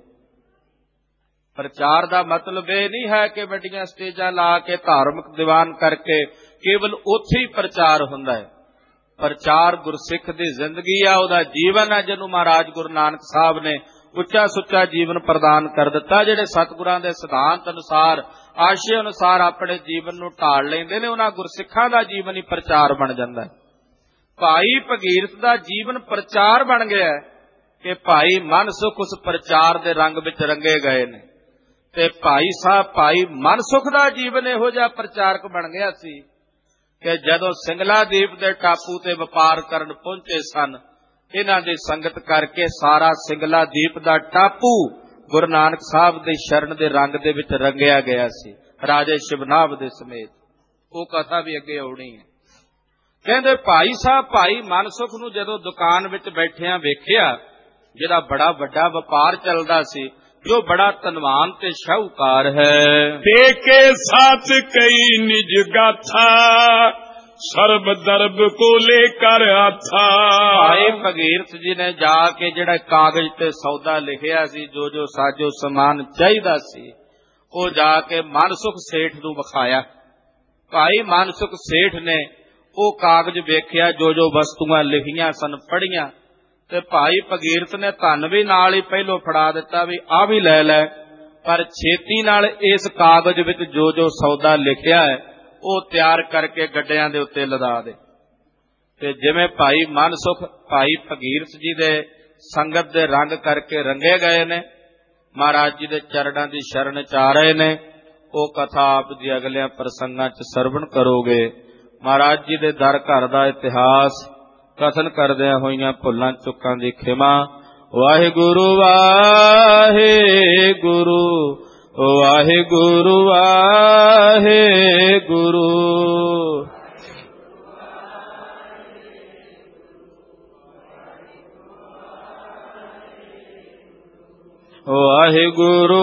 ਪ੍ਰਚਾਰ ਦਾ ਮਤਲਬ ਇਹ ਨਹੀਂ ਹੈ ਕਿ ਵੱਡੀਆਂ ਸਟੇਜਾਂ ਲਾ ਕੇ ਧਾਰਮਿਕ ਦੀਵਾਨ ਕਰਕੇ ਕੇਵਲ ਉੱਥੇ ਹੀ ਪ੍ਰਚਾਰ ਹੁੰਦਾ ਹੈ। ਪ੍ਰਚਾਰ ਗੁਰਸਿੱਖ ਦੀ ਜ਼ਿੰਦਗੀ ਆ, ਉਹਦਾ ਜੀਵਨ ਹੈ, ਜਿਹਨੂੰ ਮਹਾਰਾਜ ਗੁਰੂ ਨਾਨਕ ਸਾਹਿਬ ਨੇ ਉੱਚਾ ਸੁੱਚਾ ਜੀਵਨ ਪ੍ਰਦਾਨ ਕਰ ਦਿੱਤਾ। ਜਿਹੜੇ ਸਤਿਗੁਰਾਂ ਦੇ ਸਿਧਾਂਤ ਅਨੁਸਾਰ, ਆਸ਼ੇ ਅਨੁਸਾਰ ਆਪਣੇ ਜੀਵਨ ਨੂੰ ਢਾਲ ਲੈਂਦੇ ਨੇ, ਉਹਨਾਂ ਗੁਰਸਿੱਖਾਂ ਦਾ ਜੀਵਨ ਹੀ ਪ੍ਰਚਾਰ ਬਣ ਜਾਂਦਾ ਹੈ। ਭਾਈ ਭਗੀਰਥ ਦਾ ਜੀਵਨ ਪ੍ਰਚਾਰ ਬਣ ਗਿਆ ਕਿ ਭਾਈ ਮਨਸੁਖ ਉਸ ਪ੍ਰਚਾਰ ਦੇ ਰੰਗ ਵਿੱਚ ਰੰਗੇ ਗਏ ਨੇ। ਤੇ ਭਾਈ ਸਾਹਿਬ ਭਾਈ ਮਨਸੁਖ ਦਾ ਜੀਵਨ ਇਹੋ ਜਿਹਾ ਪ੍ਰਚਾਰਕ ਬਣ ਗਿਆ ਸੀ ਕਿ ਜਦੋਂ ਸਿੰਗਲਾ ਦੀਪ ਦੇ ਟਾਪੂ ਤੇ ਵਪਾਰ ਕਰਨ ਪਹੁੰਚੇ ਸਨ, ਇਹਨਾਂ ਦੀ ਸੰਗਤ ਕਰਕੇ ਸਾਰਾ ਸਿੰਗਲਾ ਦੀਪ ਦਾ ਟਾਪੂ ਗੁਰੂ ਨਾਨਕ ਸਾਹਿਬ ਦੀ ਸ਼ਰਨ ਦੇ ਰੰਗ ਦੇ ਵਿੱਚ ਰੰਗਿਆ ਗਿਆ ਸੀ, ਰਾਜੇ ਸ਼ਿਵਨਾਭ ਦੇ ਸਮੇਤ। ਉਹ ਕਥਾ ਵੀ ਅੱਗੇ ਆਉਣੀ ਹੈ। ਕਹਿੰਦੇ ਭਾਈ ਸਾਹਿਬ ਭਾਈ ਮਨਸੁਖ ਨੂੰ ਜਦੋਂ ਦੁਕਾਨ ਵਿੱਚ ਬੈਠਿਆਂ ਵੇਖਿਆ, ਜਿਹਦਾ ਬੜਾ ਵੱਡਾ ਵਪਾਰ ਚੱਲਦਾ ਸੀ, ਜੋ ਬੜਾ ਧਨਵਾਨ ਤੇ ਸ਼ਾਹੂਕਾਰ ਹੈ। ਦੇਖੇ ਸਾਥ ਕਈ ਨਿਜ ਗਾਥਾ, ਸਰਬ ਦਰਬ ਕੋ ਲੈ ਕਰ ਆਥਾ। ਭਾਈ ਭਗੀਰਥ ਜੀ ਨੇ ਜਾ ਕੇ ਜਿਹੜਾ ਕਾਗਜ਼ ਤੇ ਸੌਦਾ ਲਿਖਿਆ ਸੀ, ਜੋ ਜੋ ਸਾਜੋ ਸਮਾਨ ਚਾਹੀਦਾ ਸੀ, ਉਹ ਜਾ ਕੇ ਮਨਸੁਖ ਸੇਠ ਨੂੰ ਵਿਖਾਇਆ। ਭਾਈ ਮਨਸੁਖ ਸੇਠ ਨੇ ਉਹ ਕਾਗਜ਼ ਵੇਖਿਆ, ਜੋ ਜੋ ਵਸਤੂਆਂ ਲਿਖੀਆਂ ਸਨ ਪੜ੍ਹੀਆਂ, ਤੇ ਭਾਈ ਭਗੀਰਥ ਨੇ ਧਨ ਵੀ ਨਾਲ ਹੀ ਪਹਿਲੋਂ ਫੜਾ ਦਿੱਤਾ ਵੀ ਆਹ ਵੀ ਲੈ ਲੈ, ਪਰ ਛੇਤੀ ਨਾਲ ਇਸ ਕਾਗਜ਼ ਵਿੱਚ ਜੋ ਜੋ ਸੌਦਾ ਲਿਖਿਆ ਹੈ ਉਹ ਤਿਆਰ ਕਰਕੇ ਗੱਡਿਆਂ ਦੇ ਉੱਤੇ ਲਦਾ ਦੇ। ਤੇ ਜਿਵੇਂ ਭਾਈ ਮਨਸੁਖ ਭਾਈ ਭਗੀਰਥ ਜੀ ਦੇ ਸੰਗਤ ਦੇ ਰੰਗ ਕਰਕੇ ਰੰਗੇ ਗਏ ਨੇ, ਮਹਾਰਾਜ ਜੀ ਦੇ ਚਰਨਾਂ ਦੀ ਸ਼ਰਨ ਚ ਆ ਰਹੇ ਨੇ, ਉਹ ਕਥਾ ਆਪ ਜੀ ਅਗਲਿਆਂ ਪ੍ਰਸੰਗਾਂ ਚ ਸਰਵਣ ਕਰੋਗੇ। ਮਹਾਰਾਜ ਜੀ ਦੇ ਦਰ ਘਰ ਦਾ ਇਤਿਹਾਸ ਕਥਨ ਕਰਦਿਆਂ ਹੋਈਆਂ ਭੁੱਲਾਂ ਚੁੱਕਾਂ ਦੀ ਖਿਮਾ। ਵਾਹਿਗੁਰੂ ਵਾਹਿਗੁਰੂ ਵਾਹਿਗੁਰੂ ਵਾਹਿਗੁਰੂ। ਵਾਹਿਗੁਰੂ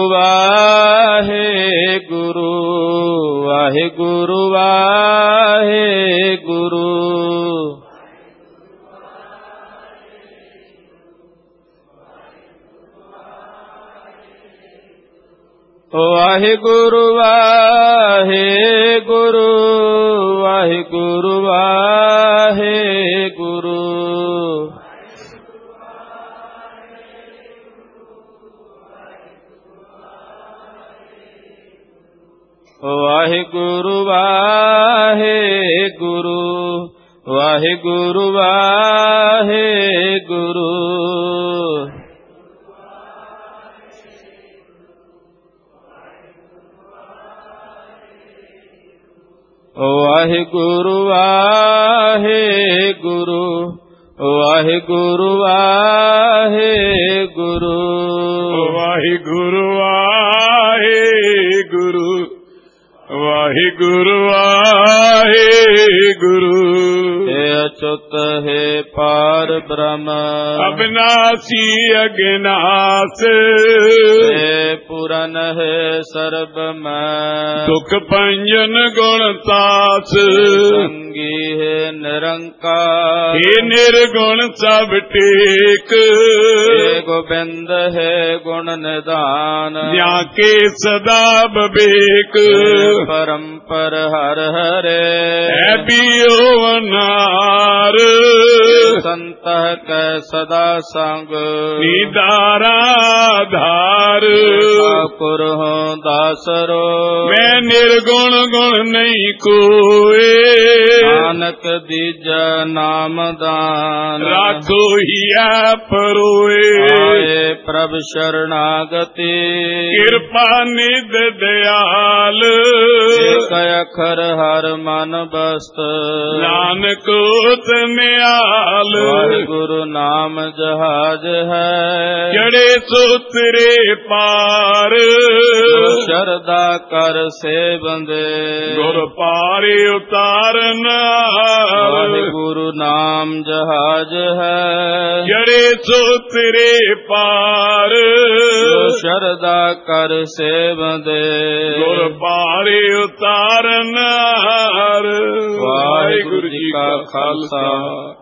ਵਾਹਿਗੁਰੂ ਵਾਹਿਗੁਰੂ ਵਾਹਿਗੁਰੂ। ਵਾਹਿਗੁਰੂ ਵਾਹਿਗੁਰੂ ਵਾਹਿਗੁਰੂ ਵਾਹਿਗੁਰੂ। ਵਾਹਿਗੁਰੂ ਵਾਹਿਗੁਰੂ ਵਾਹਿਗੁਰੂ ਵਾਹਿਗੁਰੂ। ਵਾਹਿਗੁਰੂ ਵਾਹਿਗੁਰੂ ਵਾਹਿਗੁਰੂ ਵਾਹਿਗੁਰੂ। ਵਾਹਿਗੁਰੂ ਵਾਹਿਗੁਰੂ ਵਾਹਿਗੁਰੂ ਵਾਹਿਗੁਰੂ। ਹੈ ਅਚੁੱਤ ਹੈ ਪਾਰ ਬ੍ਰਹਮ, ਅਬਿਨਾਸੀ ਅਗਨਾਸ, ਹੈ ਪੂਰਨ ਹੈ ਸਰਬ ਮੈਂ, ਦੁਖ ਭੰਜਨ ਗੁਣ ਤਾਸ, ਸੰਗੀ ਹੈ ਨਿਰੰਕਾਰ, हे ਨਿਰਗੁਣ ਸਭ ਟੇਕ, ਹੈ ਗੋਬਿੰਦ ਹੈ ਗੁਣ ਨਿਧਾਨ, ਜਾਂ ਕੇ ਸਦਾ ਬਵੇਕ, ਪਰੰਪਰ ਹਰ ਹਰੇ, ਹੈ ਬੀਓ ਅਨਾਰ, ਸੰਤਹ ਕੈ ਸਦਾ ਸੰਗ, ਨੀਦਾਰਾ ਧਾਰ, ਠਾਕੁਰ ਹੋ ਦਾਸਰੋ, ਮੈਂ ਨਿਰਗੁਣ ਗੁਣ ਨਹੀਂ ਕੋਏ, ਨਾਨਕ ਦੀਜਾ ਨਾਮ ਦਾਨ, ਰਾਖੋ ਹੀਆ ਪਰੋਏ, ਆਏ ਪ੍ਰਭ ਸ਼ਰਨਾਗਤੀ, ਕਿਰਪਾ ਨਿਧ ਦਿਆਲ, ਏਕ ਅਖਰ ਹਰ ਮਨ ਬਸਤ, ਨਾਨਕ ਤਨਿਆਲ, ਵਾਹਿਗੁਰੂ ਨਾਮ ਜਹਾਜ ਹੈ, ਜੜੇ ਸੋਤਰੇ ਪਾਰ, ਸ਼ਰਦਾ ਕਰ ਸੇਵੰਦੇ, ਗੁਰ ਪਾਰੇ ਉਤਾਰਨ, ਵਾਹਿਗੁਰੂ ਨਾਮ ਜਹਾਜ ਹੈ, ਜੜੇ ਸੋਤਰੇ ਪਾਰ, ਸ਼ਰਦਾ ਕਰ ਸੇਵੰਦੇ, ਗੁਰ ਪਾਰੇ ਉਤਾਰਨ। ਵਾਹਿਗੁਰੂ ਜੀ ਕਾ ਖਾਲਸਾ